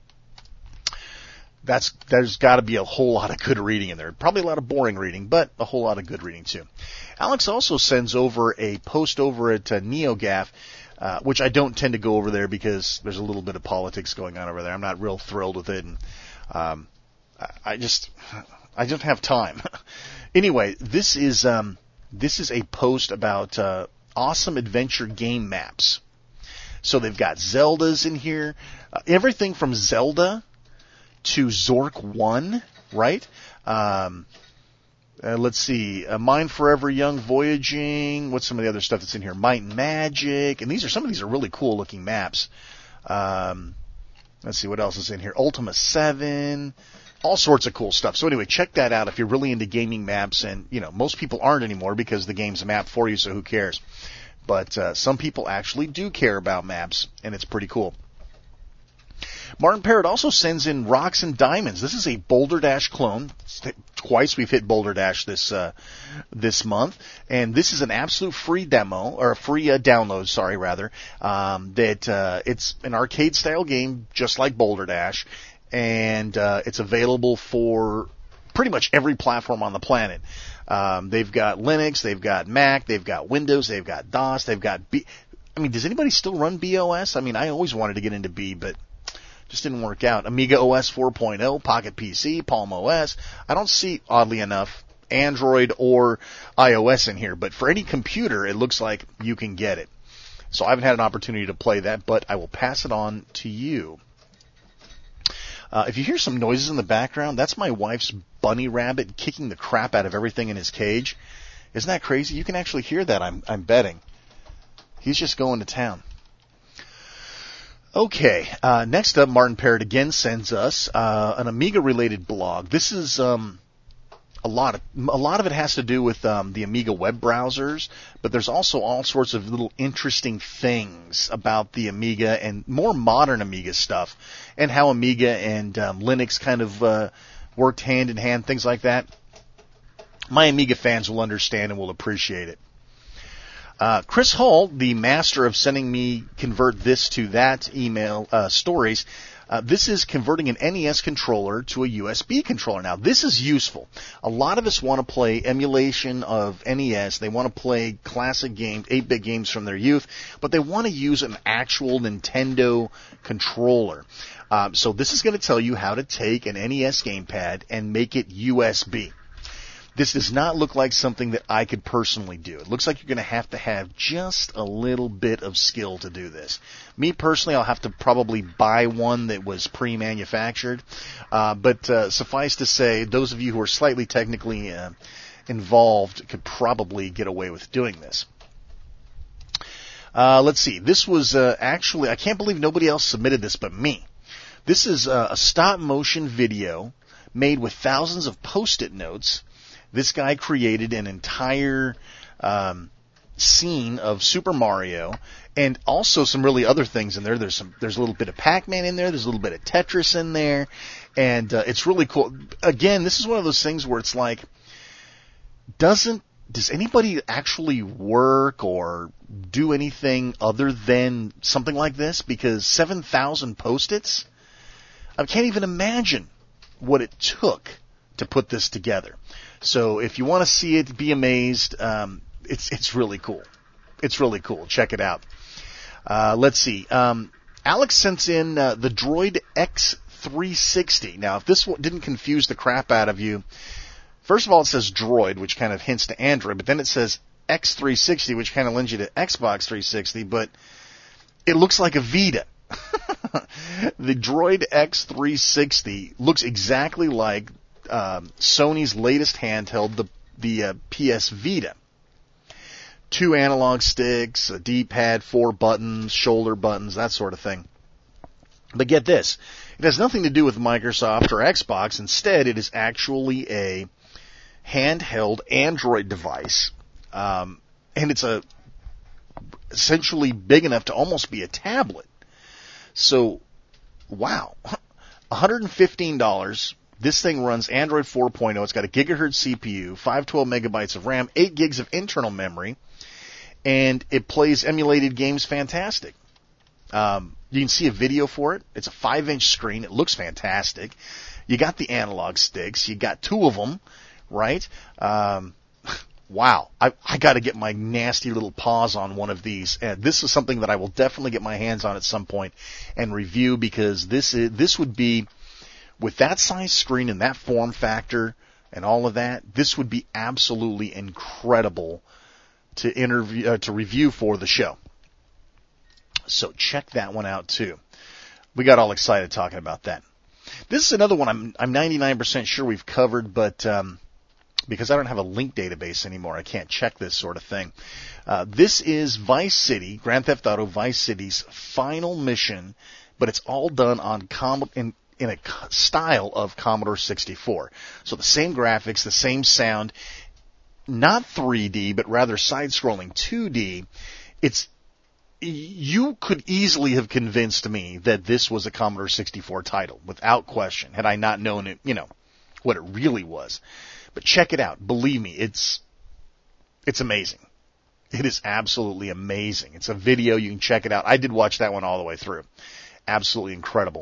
That's there's got to be a whole lot of good reading in there. Probably a lot of boring reading, but a whole lot of good reading too. Alex also sends over a post over at uh, NeoGAF, uh, which I don't tend to go over there because there's a little bit of politics going on over there. I'm not real thrilled with it, and Um, I just, I don't have time. Anyway, this is, um, this is a post about, uh, awesome adventure game maps. So they've got Zeldas in here, uh, everything from Zelda to Zork one, right? Um, uh, let's see, uh, Mind Forever Young Voyaging, what's some of the other stuff that's in here? Might and Magic, and these are, some of these are really cool looking maps. Um, Let's see what else is in here. Ultima seven, all sorts of cool stuff. So anyway, check that out if you're really into gaming maps. And, you know, most people aren't anymore because the game's a map for you, so who cares? But uh, some people actually do care about maps, and it's pretty cool. Martin Parrott also sends in Rocks and Diamonds. This is a Boulder Dash clone. Twice we've hit Boulder Dash this uh, this month, and this is an absolute free demo, or a free uh, download, sorry, rather. Um, that uh, it's an arcade-style game, just like Boulder Dash, and uh, it's available for pretty much every platform on the planet. Um, they've got Linux, they've got Mac, they've got Windows, they've got DOS, they've got B. I mean, does anybody still run B O S? I mean, I always wanted to get into B, but just didn't work out. Amiga O S four point oh, Pocket P C, Palm O S. I don't see, oddly enough, Android or iOS in here, but for any computer, it looks like you can get it. So I haven't had an opportunity to play that, but I will pass it on to you. Uh, if you hear some noises in the background, that's my wife's bunny rabbit kicking the crap out of everything in his cage. Isn't that crazy? You can actually hear that, I'm, I'm betting. He's just going to town. Okay, uh, next up, Martin Parrott again sends us uh, an Amiga-related blog. This is um, a lot of a lot of it has to do with um, the Amiga web browsers, but there's also all sorts of little interesting things about the Amiga and more modern Amiga stuff, and how Amiga and um, Linux kind of uh, worked hand in hand, things like that. My Amiga fans will understand and will appreciate it. Uh, Chris Hull, the master of sending me convert this to that email uh, stories, uh, this is converting an N E S controller to a U S B controller. Now, this is useful. A lot of us want to play emulation of N E S. They want to play classic games, eight-bit games from their youth, but they want to use an actual Nintendo controller. Um, so this is going to tell you how to take an N E S gamepad and make it U S B. This does not look like something that I could personally do. It looks like you're going to have to have just a little bit of skill to do this. Me personally, I'll have to probably buy one that was pre-manufactured. Uh, but uh, suffice to say, those of you who are slightly technically uh, involved could probably get away with doing this. Uh, let's see. This was uh, actually, I can't believe nobody else submitted this but me. This is uh, a stop-motion video made with thousands of Post-it notes. This guy created an entire um, scene of Super Mario, and also some really other things in there. There's some, there's a little bit of Pac-Man in there. There's a little bit of Tetris in there, and uh, it's really cool. Again, this is one of those things where it's like, doesn't does anybody actually work or do anything other than something like this? Because seven thousand Post-its, I can't even imagine what it took to put this together. So if you want to see it, be amazed. Um, it's it's really cool. It's really cool. Check it out. Uh, let's see. Um, Alex sent in uh, the Droid X three sixty. Now, if this didn't confuse the crap out of you, first of all, it says Droid, which kind of hints to Android, but then it says X three sixty, which kind of lends you to Xbox three sixty, but it looks like a Vita. The Droid X three sixty looks exactly like um, Sony's latest handheld, the the uh, P S Vita. Two analog sticks, a D-pad, four buttons, shoulder buttons, that sort of thing. But get this, it has nothing to do with Microsoft or Xbox. Instead, it is actually a handheld Android device, um, and it's a essentially big enough to almost be a tablet. So, wow, one hundred fifteen dollars. This thing runs Android four point oh. It's got a gigahertz C P U, five hundred twelve megabytes of RAM, eight gigs of internal memory, and it plays emulated games fantastic. Um, you can see a video for it. It's a five inch screen. It looks fantastic. You got the analog sticks. You got two of them, right? Um, wow. I, I got to get my nasty little paws on one of these. And this is something that I will definitely get my hands on at some point and review, because this is, this would be, with that size screen and that form factor and all of that, this would be absolutely incredible to interview, uh, to review for the show. So check that one out too. We got all excited talking about that. This is another one I'm I'm ninety-nine percent sure we've covered, but um, because I don't have a link database anymore, I can't check this sort of thing. Uh, this is Vice City, Grand Theft Auto Vice City's final mission, but it's all done on Com- in in a style of Commodore sixty-four. So the same graphics, the same sound, not three D, but rather side-scrolling two D. It's, you could easily have convinced me that this was a Commodore sixty-four title, without question, had I not known it, you know, what it really was. But check it out. Believe me, it's, it's amazing. It is absolutely amazing. It's a video. You can check it out. I did watch that one all the way through. Absolutely incredible.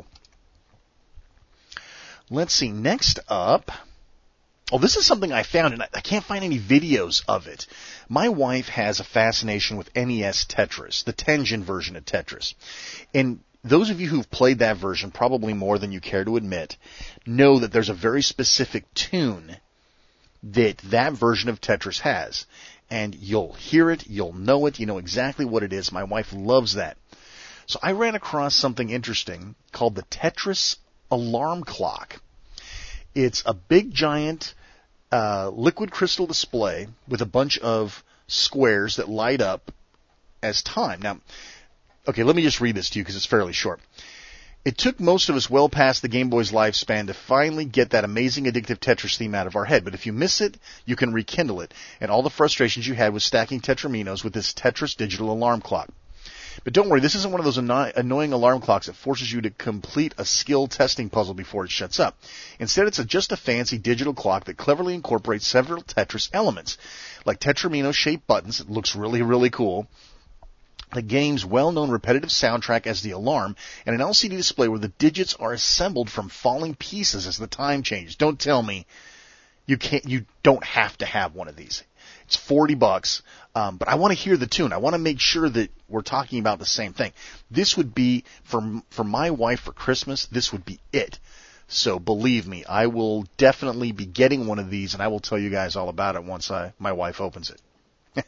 Let's see, next up, oh, this is something I found, and I, I can't find any videos of it. My wife has a fascination with N E S Tetris, the Tengen version of Tetris. And those of you who've played that version, probably more than you care to admit, know that there's a very specific tune that that version of Tetris has. And you'll hear it, you'll know it, you know exactly what it is. My wife loves that. So I ran across something interesting called the Tetris Alarm Clock. It's a big giant uh, liquid crystal display with a bunch of squares that light up as time. Now, okay, let me just read this to you because it's fairly short. It took most of us well past the Game Boy's lifespan to finally get that amazing addictive Tetris theme out of our head. But if you miss it, you can rekindle it and all the frustrations you had with stacking Tetraminos with this Tetris digital alarm clock. But don't worry, this isn't one of those anno- annoying alarm clocks that forces you to complete a skill testing puzzle before it shuts up. Instead, it's a, just a fancy digital clock that cleverly incorporates several Tetris elements, like Tetramino-shaped buttons. It looks really, really cool. The game's well-known repetitive soundtrack as the alarm, and an L C D display where the digits are assembled from falling pieces as the time changes. Don't tell me you can't, you don't have to have one of these. It's forty bucks, um, but I want to hear the tune. I want to make sure that we're talking about the same thing. This would be, for for my wife for Christmas, this would be it. So believe me, I will definitely be getting one of these, and I will tell you guys all about it once I, my wife opens it.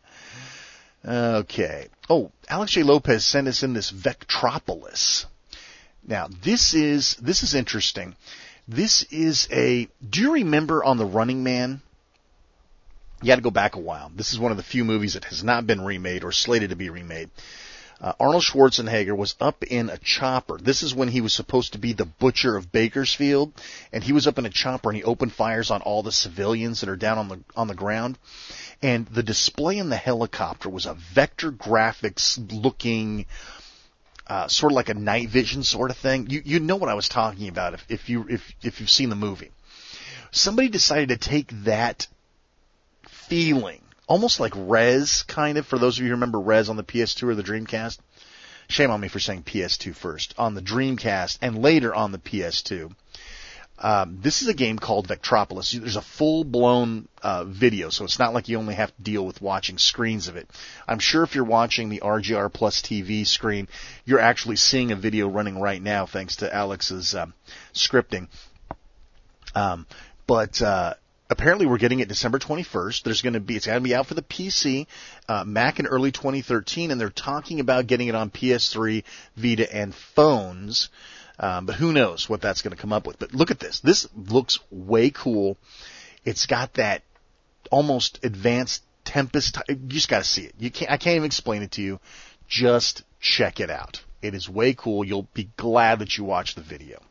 Okay. Oh, Alex J. Lopez sent us in this Vectropolis. Now, this is this is interesting. This is a, do you remember on The Running Man? You got to go back a while. This is one of the few movies that has not been remade or slated to be remade. Uh, Arnold Schwarzenegger was up in a chopper. This is when he was supposed to be the butcher of Bakersfield, and he was up in a chopper and he opened fires on all the civilians that are down on the on the ground. And the display in the helicopter was a vector graphics looking, uh, sort of like a night vision sort of thing. You you know what I was talking about if, if you if if you've seen the movie. Somebody decided to take that feeling, almost like Rez, kind of, for those of you who remember Rez on the P S two or the Dreamcast. Shame on me for saying P S two first. On the Dreamcast and later on the P S two. Um, this is a game called Vectropolis. There's a full-blown uh, video, so it's not like you only have to deal with watching screens of it. I'm sure if you're watching the R G R Plus T V screen, you're actually seeing a video running right now thanks to Alex's um, scripting. Um, but uh, apparently we're getting it December twenty-first. There's going to be, it's going to be out for the P C, uh, Mac in early twenty thirteen, and they're talking about getting it on P S three, Vita, and phones. Um, but who knows what that's going to come up with. But look at this. This looks way cool. It's got that almost advanced Tempest. You just got to see it. You can't, I can't even explain it to you. Just check it out. It is way cool. You'll be glad that you watched the video.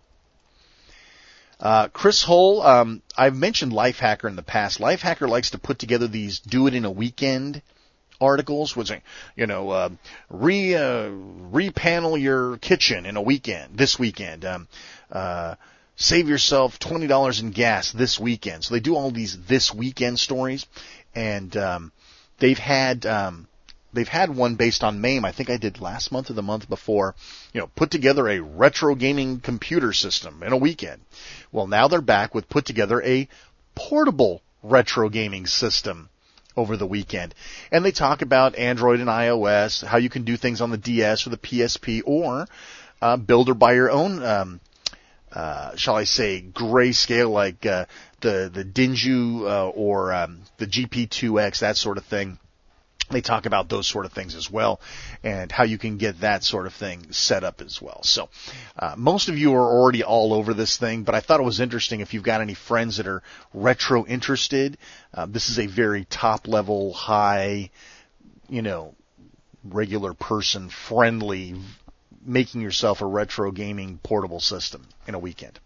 Uh, Chris Hull, um, I've mentioned Lifehacker in the past. Lifehacker likes to put together these do it in a weekend articles, which, you know, uh, re, uh, repanel your kitchen in a weekend, this weekend, um, uh, save yourself twenty dollars in gas this weekend. So they do all these this weekend stories, and, um, they've had, um, they've had one based on MAME, I think I did last month or the month before, you know, put together a retro gaming computer system in a weekend. Well, now they're back with put together a portable retro gaming system over the weekend. And they talk about Android and iOS, how you can do things on the D S or the P S P, or uh, build or buy your own, um, uh, shall I say, grayscale, like uh, the, the Dinju uh, or um, the G P two X, that sort of thing. They talk about those sort of things as well, and how you can get that sort of thing set up as well. So, uh, most of you are already all over this thing, but I thought it was interesting if you've got any friends that are retro interested. Uh, this is a very top level, high, you know, regular person friendly, making yourself a retro gaming portable system in a weekend.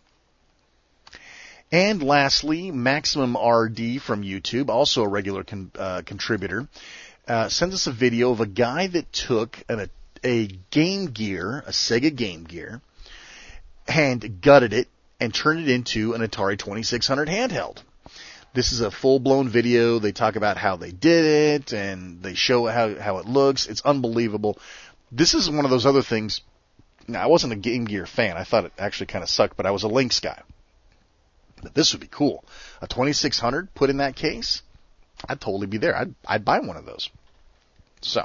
And lastly, Maximum R D from YouTube, also a regular con- uh, contributor, uh, sends us a video of a guy that took an, a, a Game Gear, a Sega Game Gear, and gutted it and turned it into an Atari twenty-six hundred handheld. This is a full-blown video. They talk about how they did it, and they show how, how it looks. It's unbelievable. This is one of those other things. Now, I wasn't a Game Gear fan. I thought it actually kind of sucked, but I was a Lynx guy. But this would be cool. A twenty-six hundred put in that case, I'd totally be there. I'd, I'd buy one of those. So,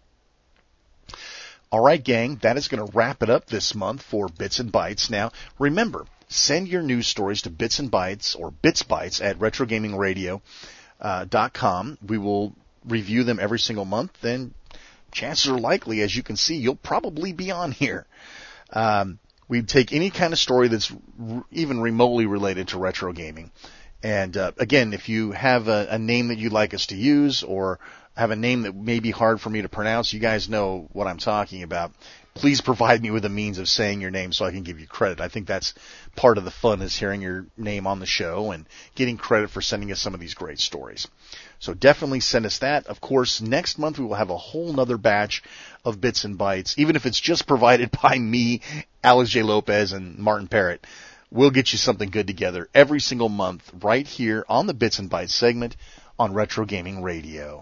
all right, gang, that is going to wrap it up this month for Bits and Bytes. Now, remember, send your news stories to Bits and Bytes or Bits Bytes at retro gaming radio dot com. We will review them every single month, and chances are likely, as you can see, you'll probably be on here. Um, We take any kind of story that's r- even remotely related to retro gaming. And uh, again, if you have a, a name that you'd like us to use, or have a name that may be hard for me to pronounce, you guys know what I'm talking about. Please provide me with a means of saying your name so I can give you credit. I think that's part of the fun, is hearing your name on the show and getting credit for sending us some of these great stories. So definitely send us that. Of course, next month we will have a whole nother batch of Bits and Bytes, even if it's just provided by me, Alex J. Lopez, and Martin Parrott. We'll get you something good together every single month right here on the Bits and Bytes segment on Retro Gaming Radio.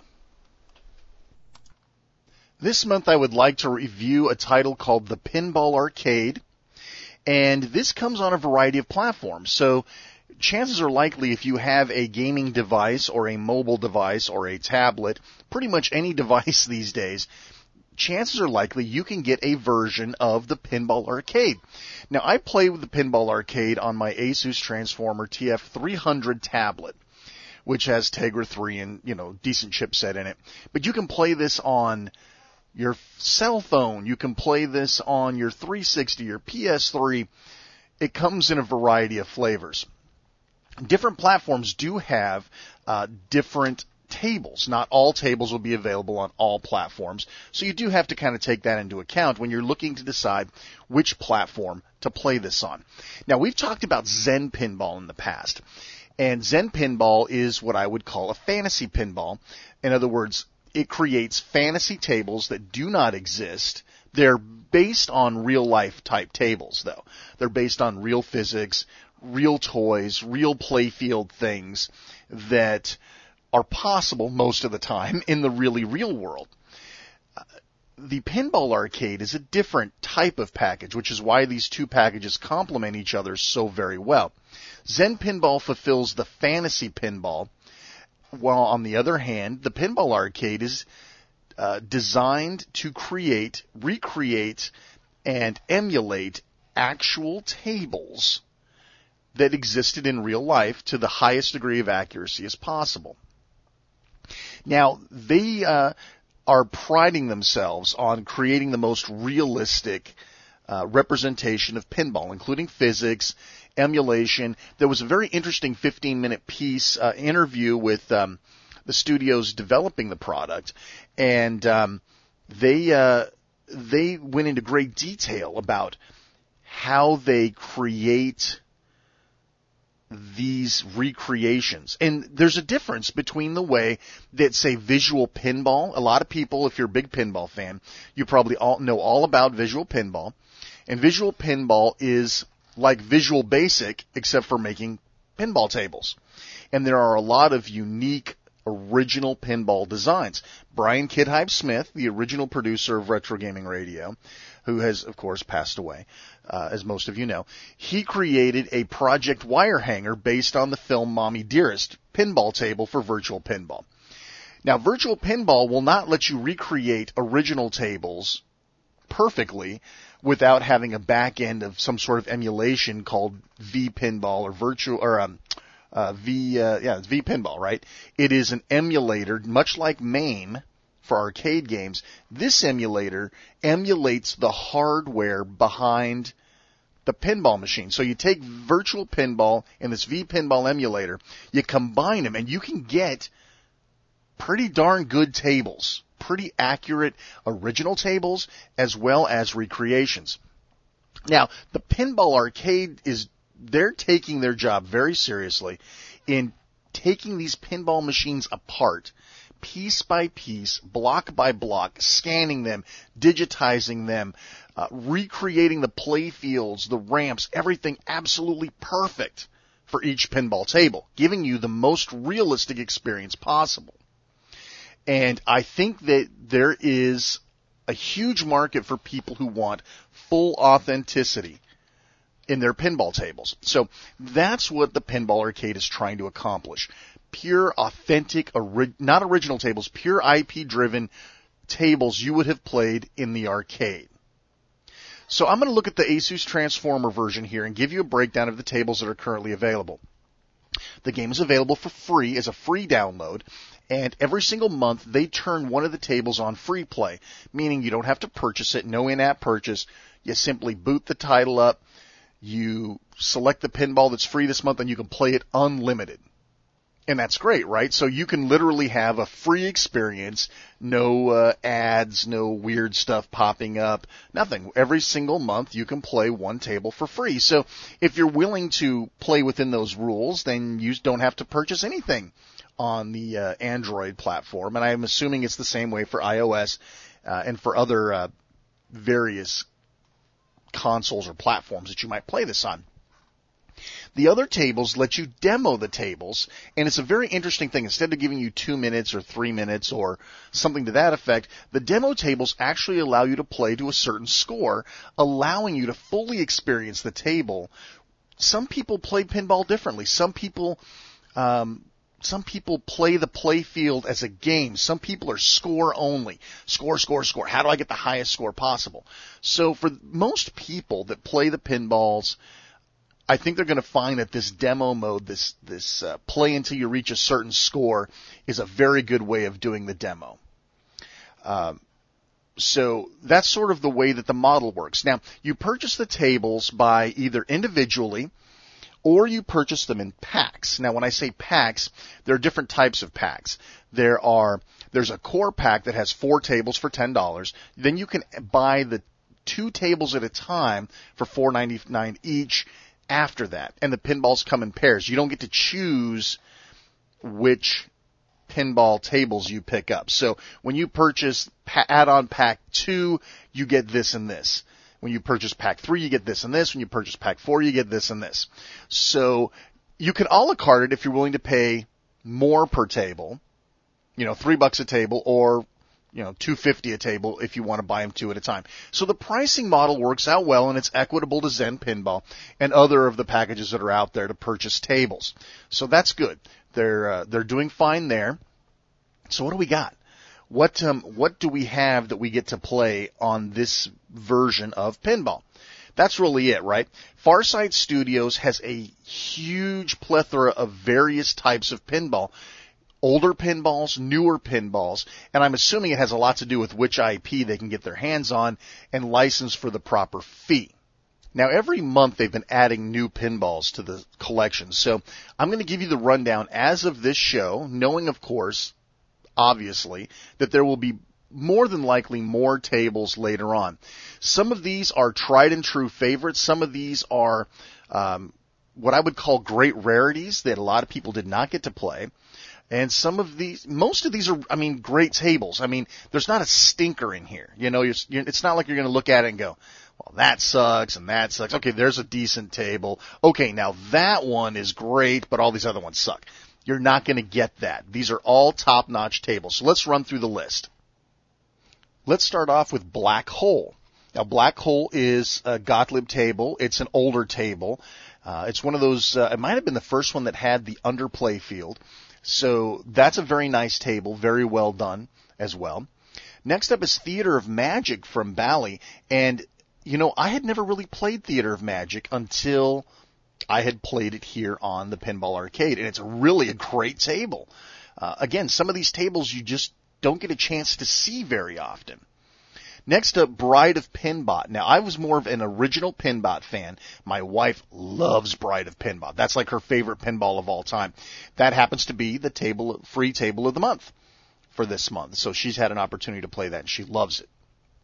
This month I would like to review a title called The Pinball Arcade, and this comes on a variety of platforms. So chances are likely, if you have a gaming device or a mobile device or a tablet, pretty much any device these days, chances are likely you can get a version of the Pinball Arcade. Now, I play with the Pinball Arcade on my Asus Transformer T F three hundred tablet, which has Tegra three and, you know, decent chipset in it. But you can play this on your cell phone. You can play this on your three sixty, your P S three. It comes in a variety of flavors. Different platforms do have uh, different tables. Not all tables will be available on all platforms, so you do have to kind of take that into account when you're looking to decide which platform to play this on. Now, we've talked about Zen Pinball in the past, and Zen Pinball is what I would call a fantasy pinball. In other words, it creates fantasy tables that do not exist. They're based on real-life type tables, though. They're based on real physics, real toys, real playfield things that are possible most of the time in the really real world. Uh, the Pinball Arcade is a different type of package, which is why these two packages complement each other so very well. Zen Pinball fulfills the fantasy pinball, while on the other hand, the Pinball Arcade is uh, designed to create, recreate, and emulate actual tables that existed in real life to the highest degree of accuracy as possible. Now, they uh, are priding themselves on creating the most realistic uh, representation of pinball, including physics, emulation. There was a very interesting fifteen-minute piece uh, interview with um, the studios developing the product, and um, they uh, they went into great detail about how they create these recreations. And there's a difference between the way that, say, visual pinball. A lot of people, if you're a big pinball fan, you probably all know all about visual pinball. And visual pinball is like Visual Basic, except for making pinball tables. And there are a lot of unique original pinball designs. Brian Kidhype Smith, the original producer of Retro Gaming Radio, who has, of course, passed away, uh, as most of you know, he created a Project Wire Hanger based on the film Mommy Dearest pinball table for Virtual Pinball. Now, Virtual Pinball will not let you recreate original tables perfectly without having a back end of some sort of emulation called V Pinball or virtual or um, uh, V uh, yeah it's V Pinball, right? It is an emulator, much like MAME for arcade games. This emulator emulates the hardware behind the pinball machine. So you take Virtual Pinball and this V Pinball emulator, you combine them, and you can get pretty darn good tables. Pretty accurate original tables as well as recreations. Now, the Pinball Arcade is, they're taking their job very seriously in taking these pinball machines apart, piece by piece, block by block, scanning them, digitizing them, uh, recreating the play fields, the ramps, everything absolutely perfect for each pinball table, giving you the most realistic experience possible. And I think that there is a huge market for people who want full authenticity in their pinball tables. So that's what the Pinball Arcade is trying to accomplish. Pure, authentic, ori- not original tables, pure I P-driven tables you would have played in the arcade. So I'm going to look at the Asus Transformer version here and give you a breakdown of the tables that are currently available. The game is available for free as a free download. And every single month, they turn one of the tables on free play, meaning you don't have to purchase it, no in-app purchase. You simply boot the title up, you select the pinball that's free this month, and you can play it unlimited. And that's great, right? So you can literally have a free experience, no uh, ads, no weird stuff popping up, nothing. Every single month, you can play one table for free. So if you're willing to play within those rules, then you don't have to purchase anything on the uh, Android platform, and I'm assuming it's the same way for iOS uh, and for other uh, various consoles or platforms that you might play this on. The other tables let you demo the tables, and it's a very interesting thing. Instead of giving you two minutes or three minutes or something to that effect, the demo tables actually allow you to play to a certain score, allowing you to fully experience the table. Some people play pinball differently. Some people... Um, Some people play the play field as a game. Some people are score only. Score, score, score. How do I get the highest score possible? So for most people that play the pinballs, I think they're going to find that this demo mode, this this uh, play until you reach a certain score, is a very good way of doing the demo. Um, so that's sort of the way that the model works. Now, you purchase the tables by either individually or you purchase them in packs. Now, when I say packs, there are different types of packs. There are, there's a core pack that has four tables for ten dollars. Then you can buy the two tables at a time for four ninety-nine each after that. And the pinballs come in pairs. You don't get to choose which pinball tables you pick up. So when you purchase pa- add-on pack two, you get this and this. When you purchase pack three, you get this and this. When you purchase pack four, you get this and this. So you can a la carte it if you're willing to pay more per table, you know, three bucks a table, or, you know, two fifty a table if you want to buy them two at a time. So the pricing model works out well, and it's equitable to Zen Pinball and other of the packages that are out there to purchase tables. So that's good. They're uh, they're doing fine there. So what do we got? What um what do we have that we get to play on this version of pinball? That's really it, right? Farside Studios has a huge plethora of various types of pinball. Older pinballs, newer pinballs, and I'm assuming it has a lot to do with which I P they can get their hands on and license for the proper fee. Now, every month they've been adding new pinballs to the collection, so I'm going to give you the rundown as of this show, knowing, of course, obviously, that there will be more than likely more tables later on. Some of these are tried and true favorites. Some of these are um, what I would call great rarities that a lot of people did not get to play. And some of these, most of these are, I mean, great tables. I mean, there's not a stinker in here. You know, you're, you're, it's not like you're going to look at it and go, well, that sucks and that sucks. Okay, there's a decent table. Okay, now that one is great, but all these other ones suck. You're not going to get that. These are all top-notch tables. So let's run through the list. Let's start off with Black Hole. Now, Black Hole is a Gottlieb table. It's an older table. Uh, it's one of those, uh, it might have been the first one that had the underplay field. So that's a very nice table, very well done as well. Next up is Theater of Magic from Bally. And, you know, I had never really played Theater of Magic until I had played it here on the Pinball Arcade. And it's really a great table. Uh, again, some of these tables you just don't get a chance to see very often. Next up, Bride of Pinbot. Now, I was more of an original Pinbot fan. My wife loves Bride of Pinbot. That's like her favorite pinball of all time. That happens to be the table, free table of the month for this month. So she's had an opportunity to play that, and she loves it.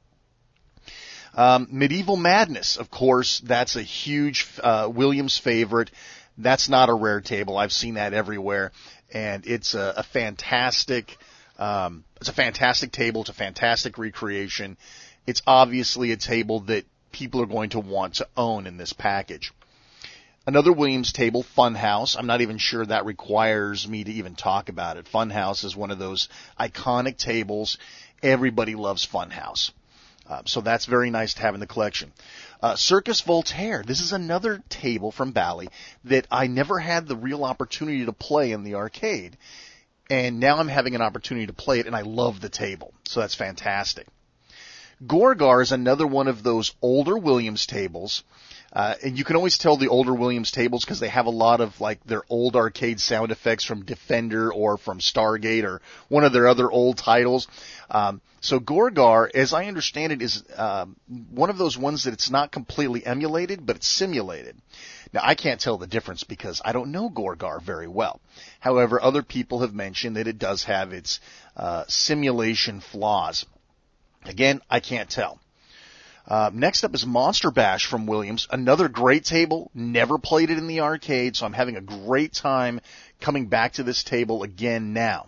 Um, Medieval Madness, of course, that's a huge uh, Williams favorite. That's not a rare table. I've seen that everywhere, and it's a, a fantastic... Um, it's a fantastic table. It's a fantastic recreation. It's obviously a table that people are going to want to own in this package. Another Williams table, Funhouse. I'm not even sure that requires me to even talk about it. Funhouse is one of those iconic tables. Everybody loves Funhouse. Uh, so that's very nice to have in the collection. Uh, Circus Voltaire. This is another table from Bally that I never had the real opportunity to play in the arcade. And now I'm having an opportunity to play it, and I love the table. So that's fantastic. Gorgar is another one of those older Williams tables. Uh, and you can always tell the older Williams tables because they have a lot of, like, their old arcade sound effects from Defender or from Stargate or one of their other old titles. Um, so Gorgar, as I understand it, is um, one of those ones that it's not completely emulated, but it's simulated. Now, I can't tell the difference because I don't know Gorgar very well. However, other people have mentioned that it does have its uh, simulation flaws. Again, I can't tell. Uh, next up is Monster Bash from Williams. Another great table. Never played it in the arcade, so I'm having a great time coming back to this table again now.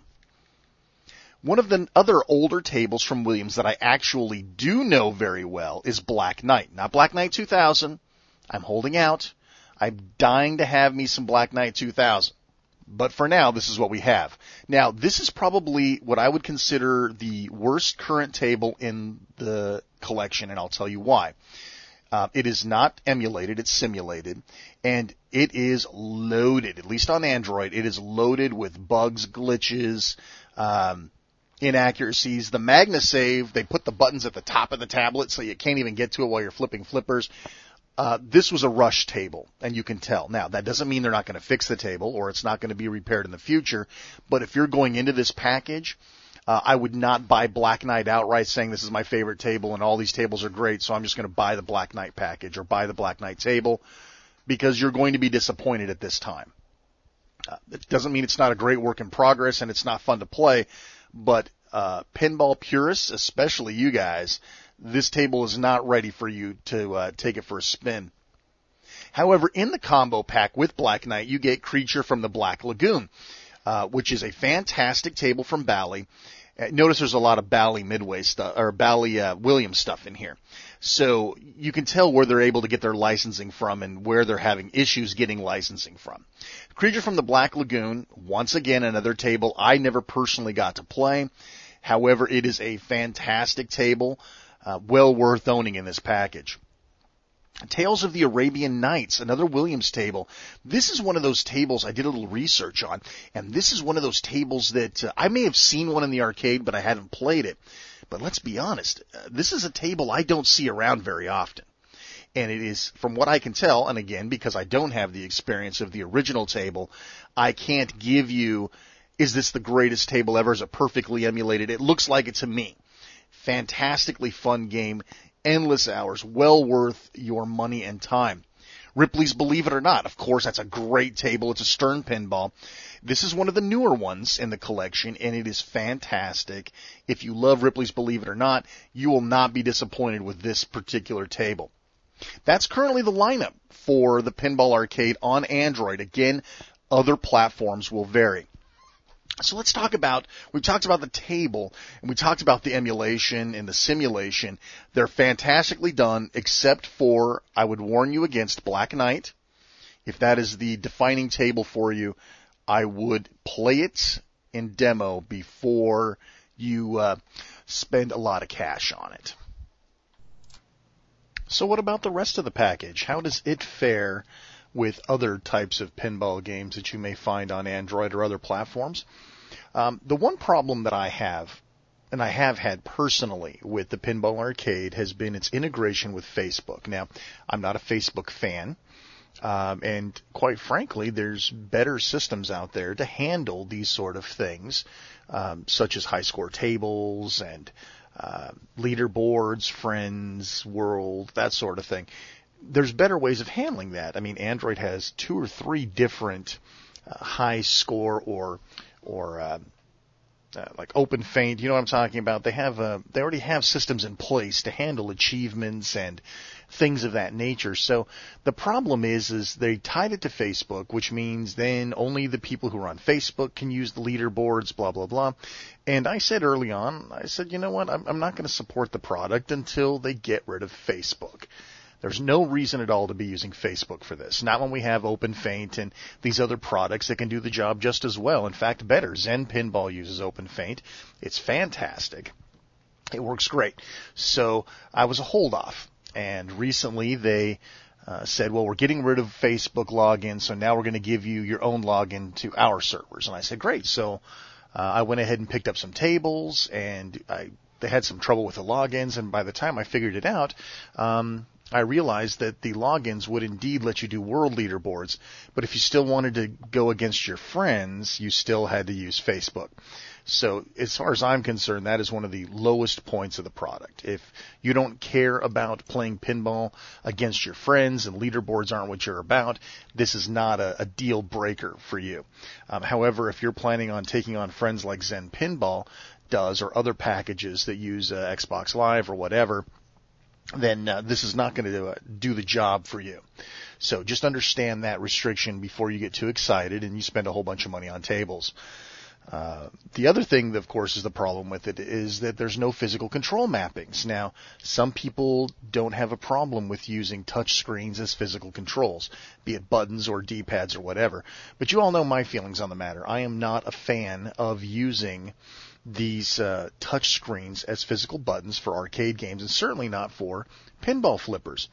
One of the other older tables from Williams that I actually do know very well is Black Knight. Not Black Knight two thousand. I'm holding out. I'm dying to have me some Black Knight two thousand. But for now, this is what we have. Now, this is probably what I would consider the worst current table in the collection, and I'll tell you why. Uh, it is not emulated, it's simulated, and it is loaded, at least on Android, it is loaded with bugs, glitches, um, inaccuracies. The MagnaSave, they put the buttons at the top of the tablet so you can't even get to it while you're flipping flippers. Uh, this was a rush table, and you can tell. Now, that doesn't mean they're not going to fix the table or it's not going to be repaired in the future, but if you're going into this package, uh, I would not buy Black Knight outright saying this is my favorite table and all these tables are great, so I'm just going to buy the Black Knight package or buy the Black Knight table. because you're going to be disappointed at this time. Uh, it doesn't mean it's not a great work in progress and it's not fun to play, but uh, pinball purists, especially you guys, this table is not ready for you to uh, take it for a spin. However, in the combo pack with Black Knight, you get Creature from the Black Lagoon, uh, which is a fantastic table from Bally. Uh, notice there's a lot of Bally Midway stuff, or Bally uh, Williams stuff in here. So you can tell where they're able to get their licensing from and where they're having issues getting licensing from. Creature from the Black Lagoon, once again, another table I never personally got to play. However, it is a fantastic table, uh, well worth owning in this package. Tales of the Arabian Nights, another Williams table. This is one of those tables I did a little research on, and this is one of those tables that uh, I may have seen one in the arcade, but I haven't played it. But let's be honest, uh, this is a table I don't see around very often. And it is, from what I can tell, and again, because I don't have the experience of the original table, I can't give you, is this the greatest table ever? Is it perfectly emulated? It looks like it to me. Fantastically fun game. Endless hours, well worth your money and time. Ripley's Believe It or Not, of course, that's a great table. It's a Stern pinball. This is one of the newer ones in the collection, and it is fantastic. If you love Ripley's Believe It or Not, you will not be disappointed with this particular table. That's currently the lineup for the Pinball Arcade on Android. Again, other platforms will vary. So let's talk about, we've talked about the table, and we talked about the emulation and the simulation. They're fantastically done, except for, I would warn you against Black Knight. If that is the defining table for you, I would play it in demo before you uh, spend a lot of cash on it. So what about the rest of the package? How does it fare with other types of pinball games that you may find on Android or other platforms? Um, the one problem that I have, and I have had personally with the Pinball Arcade, has been its integration with Facebook. Now, I'm not a Facebook fan, um, and quite frankly, there's better systems out there to handle these sort of things, um, such as high score tables and uh, leaderboards, friends, world, that sort of thing. There's better ways of handling that. I mean, Android has two or three different uh, high score or or uh, uh, like Open Feint. You know what I'm talking about? They have uh, they already have systems in place to handle achievements and things of that nature. So the problem is, is they tied it to Facebook, which means then only the people who are on Facebook can use the leaderboards, blah, blah, blah. And I said early on, I said, you know what, I'm, I'm not going to support the product until they get rid of Facebook. There's no reason at all to be using Facebook for this. Not when we have Open Feint and these other products that can do the job just as well. In fact, better. Zen Pinball uses Open Feint. It's fantastic. It works great. So I was a holdoff. And recently they uh, said, well, we're getting rid of Facebook login, so now we're going to give you your own login to our servers. And I said, great. So uh, I went ahead and picked up some tables, and I they had some trouble with the logins. And by the time I figured it out, um, I realized that the logins would indeed let you do world leaderboards, but if you still wanted to go against your friends, you still had to use Facebook. So as far as I'm concerned, that is one of the lowest points of the product. If you don't care about playing pinball against your friends and leaderboards aren't what you're about, this is not a, a deal breaker for you. Um, however, if you're planning on taking on friends like Zen Pinball does or other packages that use uh, Xbox Live or whatever, then uh, this is not going to uh, do the job for you. So just understand that restriction before you get too excited and you spend a whole bunch of money on tables. Uh, the other thing, of course, is the problem with it is that there's no physical control mappings. Now, some people don't have a problem with using touch screens as physical controls, be it buttons or D-pads or whatever. But you all know my feelings on the matter. I am not a fan of using these uh, touch screens as physical buttons for arcade games, and certainly not for pinball flippers.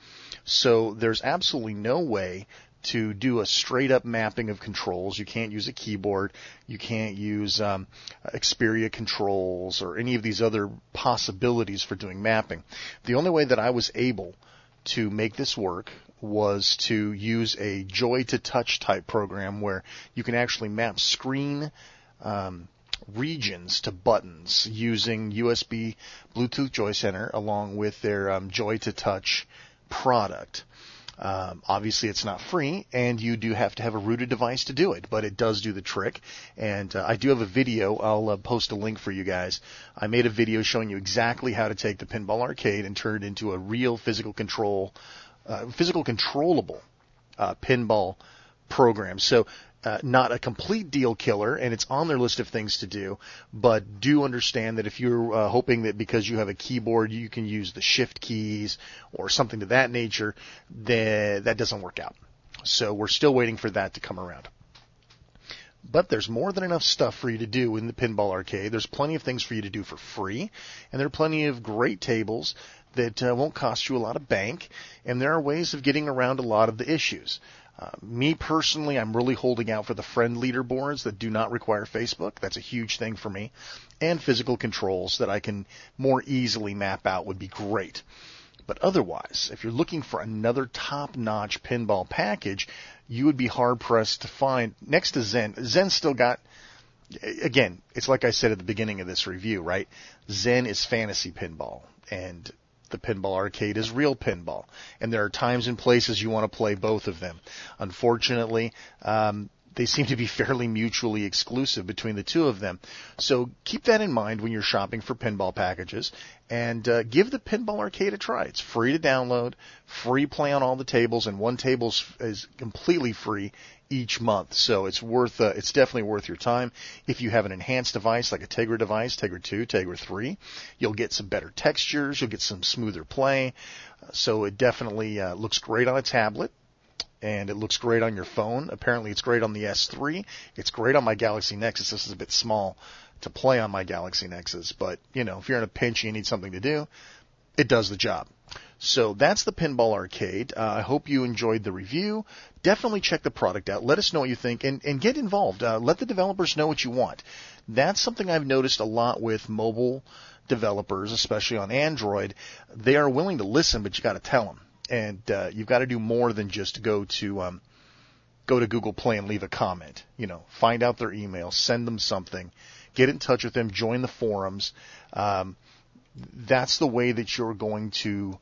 So there's absolutely no way to do a straight-up mapping of controls. You can't use a keyboard. You can't use um, Xperia controls or any of these other possibilities for doing mapping. The only way that I was able to make this work was to use a Joy-to-Touch type program where you can actually map screen um, regions to buttons using U S B Bluetooth Joy Center along with their um, Joy-to-Touch product. Um, obviously, it's not free, and you do have to have a rooted device to do it, but it does do the trick. And uh, I do have a video. I'll uh, post a link for you guys. I made a video showing you exactly how to take the Pinball Arcade and turn it into a real physical control, uh, physical controllable uh, pinball program. So uh, not a complete deal killer, and it's on their list of things to do, but do understand that if you're uh, hoping that because you have a keyboard you can use the shift keys or something to that nature, then that doesn't work out. So we're still waiting for that to come around. But there's more than enough stuff for you to do in the Pinball Arcade. There's plenty of things for you to do for free, and there are plenty of great tables that uh, won't cost you a lot of bank, and there are ways of getting around a lot of the issues. Uh, me personally, I'm really holding out for the friend leaderboards that do not require Facebook. That's a huge thing for me. And physical controls that I can more easily map out would be great. But otherwise, if you're looking for another top-notch pinball package, you would be hard-pressed to find, next to Zen. Zen's still got, again, it's like I said at the beginning of this review, right? Zen is fantasy pinball, and the Pinball Arcade is real pinball, and there are times and places you want to play both of them. Unfortunately, um, they seem to be fairly mutually exclusive between the two of them. So keep that in mind when you're shopping for pinball packages, and uh, give the Pinball Arcade a try. It's free to download, free play on all the tables, and one table is completely free each month. So it's worth, uh, it's definitely worth your time. If you have an enhanced device like a Tegra device, Tegra two, Tegra three, you'll get some better textures, you'll get some smoother play. Uh, so it definitely uh, looks great on a tablet. And it looks great on your phone. Apparently it's great on the S three. It's great on my Galaxy Nexus. This is a bit small to play on my Galaxy Nexus. But, you know, if you're in a pinch and you need something to do, it does the job. So that's the Pinball Arcade. Uh, I hope you enjoyed the review. Definitely check the product out. Let us know what you think, and, and get involved. Uh, let the developers know what you want. That's something I've noticed a lot with mobile developers, especially on Android. They are willing to listen, but you got to tell them. And uh, you've got to do more than just go to um, go to Google Play and leave a comment. You know, find out their email, send them something, get in touch with them, join the forums. Um, that's the way that you're going to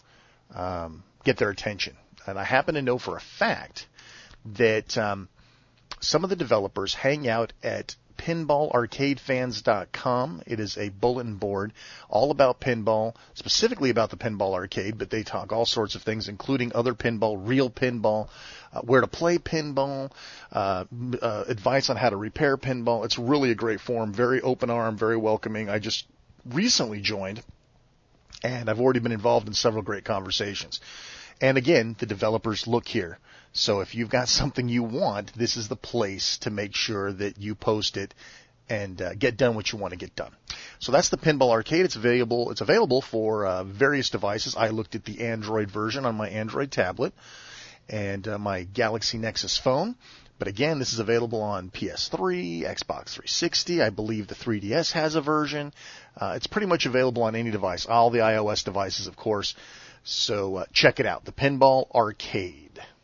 um, get their attention. And I happen to know for a fact that um, some of the developers hang out at pinball arcade fans dot com. It is a bulletin board all about pinball, specifically about the Pinball Arcade, but they talk all sorts of things, including other pinball, real pinball, uh, where to play pinball, uh, uh, advice on how to repair pinball. It's really a great forum, very open arm, very welcoming. I just recently joined, and I've already been involved in several great conversations. And again, the developers look here. So if you've got something you want, this is the place to make sure that you post it and uh, get done what you want to get done. So that's the Pinball Arcade. It's available. It's available for uh, various devices. I looked at the Android version on my Android tablet and uh, my Galaxy Nexus phone. But again, this is available on P S three, Xbox three sixty. I believe the three D S has a version. Uh, it's pretty much available on any device, all the iOS devices, of course. So uh, check it out, the Pinball Arcade.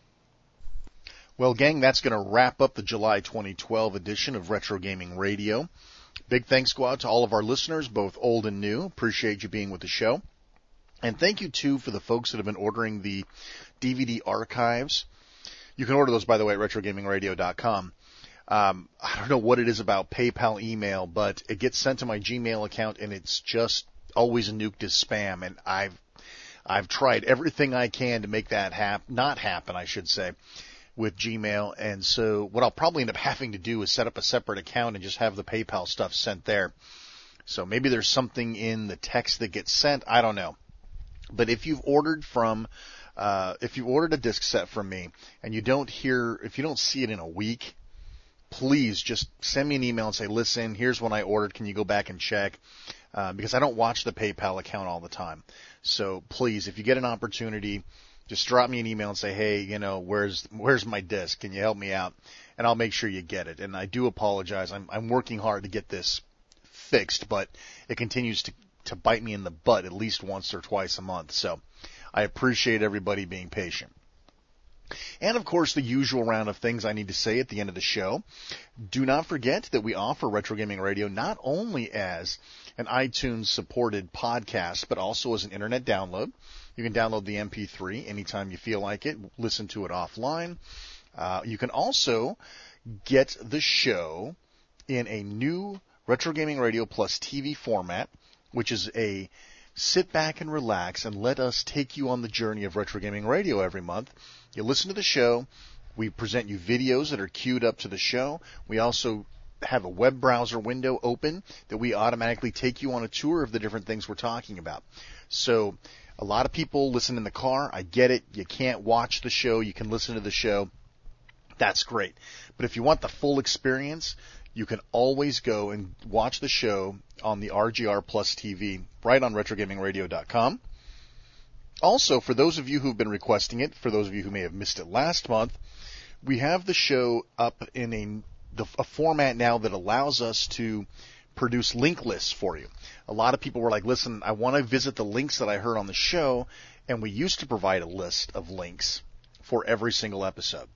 Well, gang, that's going to wrap up the July twenty twelve edition of Retro Gaming Radio. Big thanks go out to all of our listeners, both old and new. Appreciate you being with the show. And thank you, too, for the folks that have been ordering the D V D archives. You can order those, by the way, at retro gaming radio dot com. Um, I don't know what it is about PayPal email, but it gets sent to my Gmail account, and it's just always nuked as spam. And I've I've tried everything I can to make that hap- not happen, I should say, with Gmail. And so what I'll probably end up having to do is set up a separate account and just have the PayPal stuff sent there. So maybe there's something in the text that gets sent. I don't know. But if you've ordered from, uh, if you've ordered a disc set from me and you don't hear, if you don't see it in a week, please just send me an email and say, listen, here's what I ordered. Can you go back and check? Uh, because I don't watch the PayPal account all the time. So please, if you get an opportunity, just drop me an email and say, hey, you know, where's where's my disc? Can you help me out? And I'll make sure you get it. And I do apologize. I'm I'm working hard to get this fixed, but it continues to, to bite me in the butt at least once or twice a month. So I appreciate everybody being patient. And, of course, the usual round of things I need to say at the end of the show. Do not forget that we offer Retro Gaming Radio not only as an iTunes-supported podcast, but also as an Internet download. You can download the M P three anytime you feel like it, listen to it offline. Uh, you can also get the show in a new Retro Gaming Radio Plus T V format, which is a sit back and relax and let us take you on the journey of Retro Gaming Radio every month. You listen to the show. We present you videos that are queued up to the show. We also have a web browser window open that we automatically take you on a tour of the different things we're talking about. So a lot of people listen in the car. I get it. You can't watch the show. You can listen to the show. That's great. But if you want the full experience, you can always go and watch the show on the R G R Plus T V right on retro gaming radio dot com. Also, for those of you who've been requesting it, for those of you who may have missed it last month, we have the show up in a, the, a format now that allows us to produce link lists for you. A lot of people were like, listen, I want to visit the links that I heard on the show, and we used to provide a list of links for every single episode.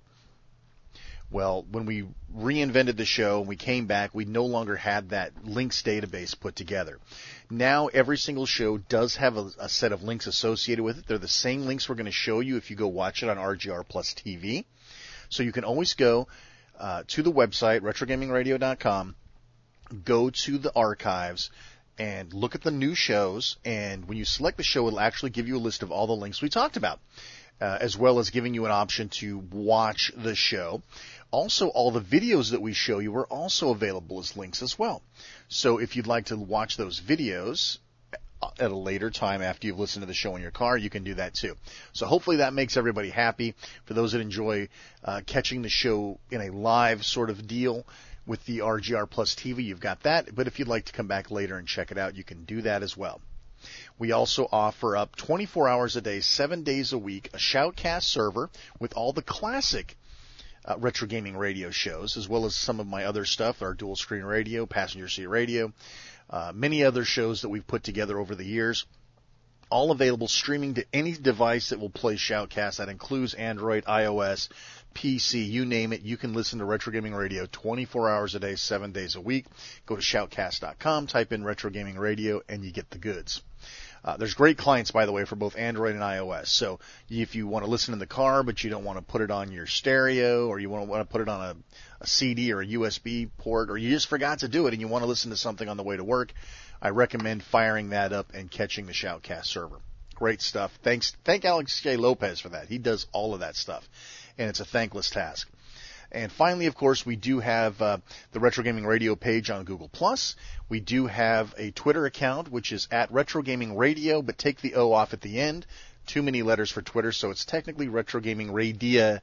Well, when we reinvented the show and we came back, we no longer had that links database put together. Now every single show does have a, a set of links associated with it. They're the same links we're going to show you if you go watch it on R G R Plus T V. So you can always go uh, to the website, retro gaming radio dot com, go to the archives, and look at the new shows. And when you select the show, it'll actually give you a list of all the links we talked about, uh, as well as giving you an option to watch the show. Also, all the videos that we show you are also available as links as well. So if you'd like to watch those videos at a later time after you've listened to the show in your car, you can do that too. So hopefully that makes everybody happy. For those that enjoy uh, catching the show in a live sort of deal with the R G R Plus T V, you've got that. But if you'd like to come back later and check it out, you can do that as well. We also offer up twenty-four hours a day, seven days a week, a Shoutcast server with all the classic Uh, retro gaming radio shows, as well as some of my other stuff, our dual screen radio, passenger seat radio, uh, many other shows that we've put together over the years, all available streaming to any device that will play Shoutcast. That includes Android, iOS, P C, you name it. You can listen to Retro Gaming Radio twenty-four hours a day, seven days a week. Go to shoutcast dot com, type in Retro Gaming Radio, and you get the goods. Uh, there's great clients, by the way, for both Android and iOS. So if you want to listen in the car, but you don't want to put it on your stereo, or you want to, want to put it on a, a C D or a U S B port, or you just forgot to do it and you want to listen to something on the way to work, I recommend firing that up and catching the Shoutcast server. Great stuff. Thanks. Thank Alex J. Lopez for that. He does all of that stuff, and it's a thankless task. And finally, of course, we do have uh, the Retro Gaming Radio page on Google Plus. We do have a Twitter account, which is at Retro Gaming Radio, but take the O off at the end. Too many letters for Twitter, so it's technically Retro Gaming Radio.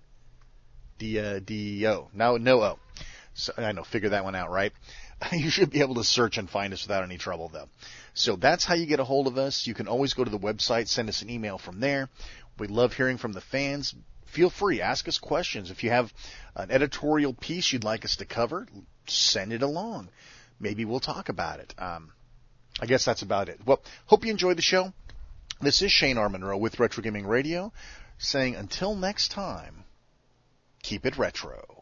D D O. No, no O. So, I know, figure that one out, right? You should be able to search and find us without any trouble, though. So that's how you get a hold of us. You can always go to the website, send us an email from there. We love hearing from the fans. Feel free, ask us questions. If you have an editorial piece you'd like us to cover, send it along. Maybe we'll talk about it. Um, I guess that's about it. Well, hope you enjoyed the show. This is Shane R. Monroe with Retro Gaming Radio, saying until next time, keep it retro.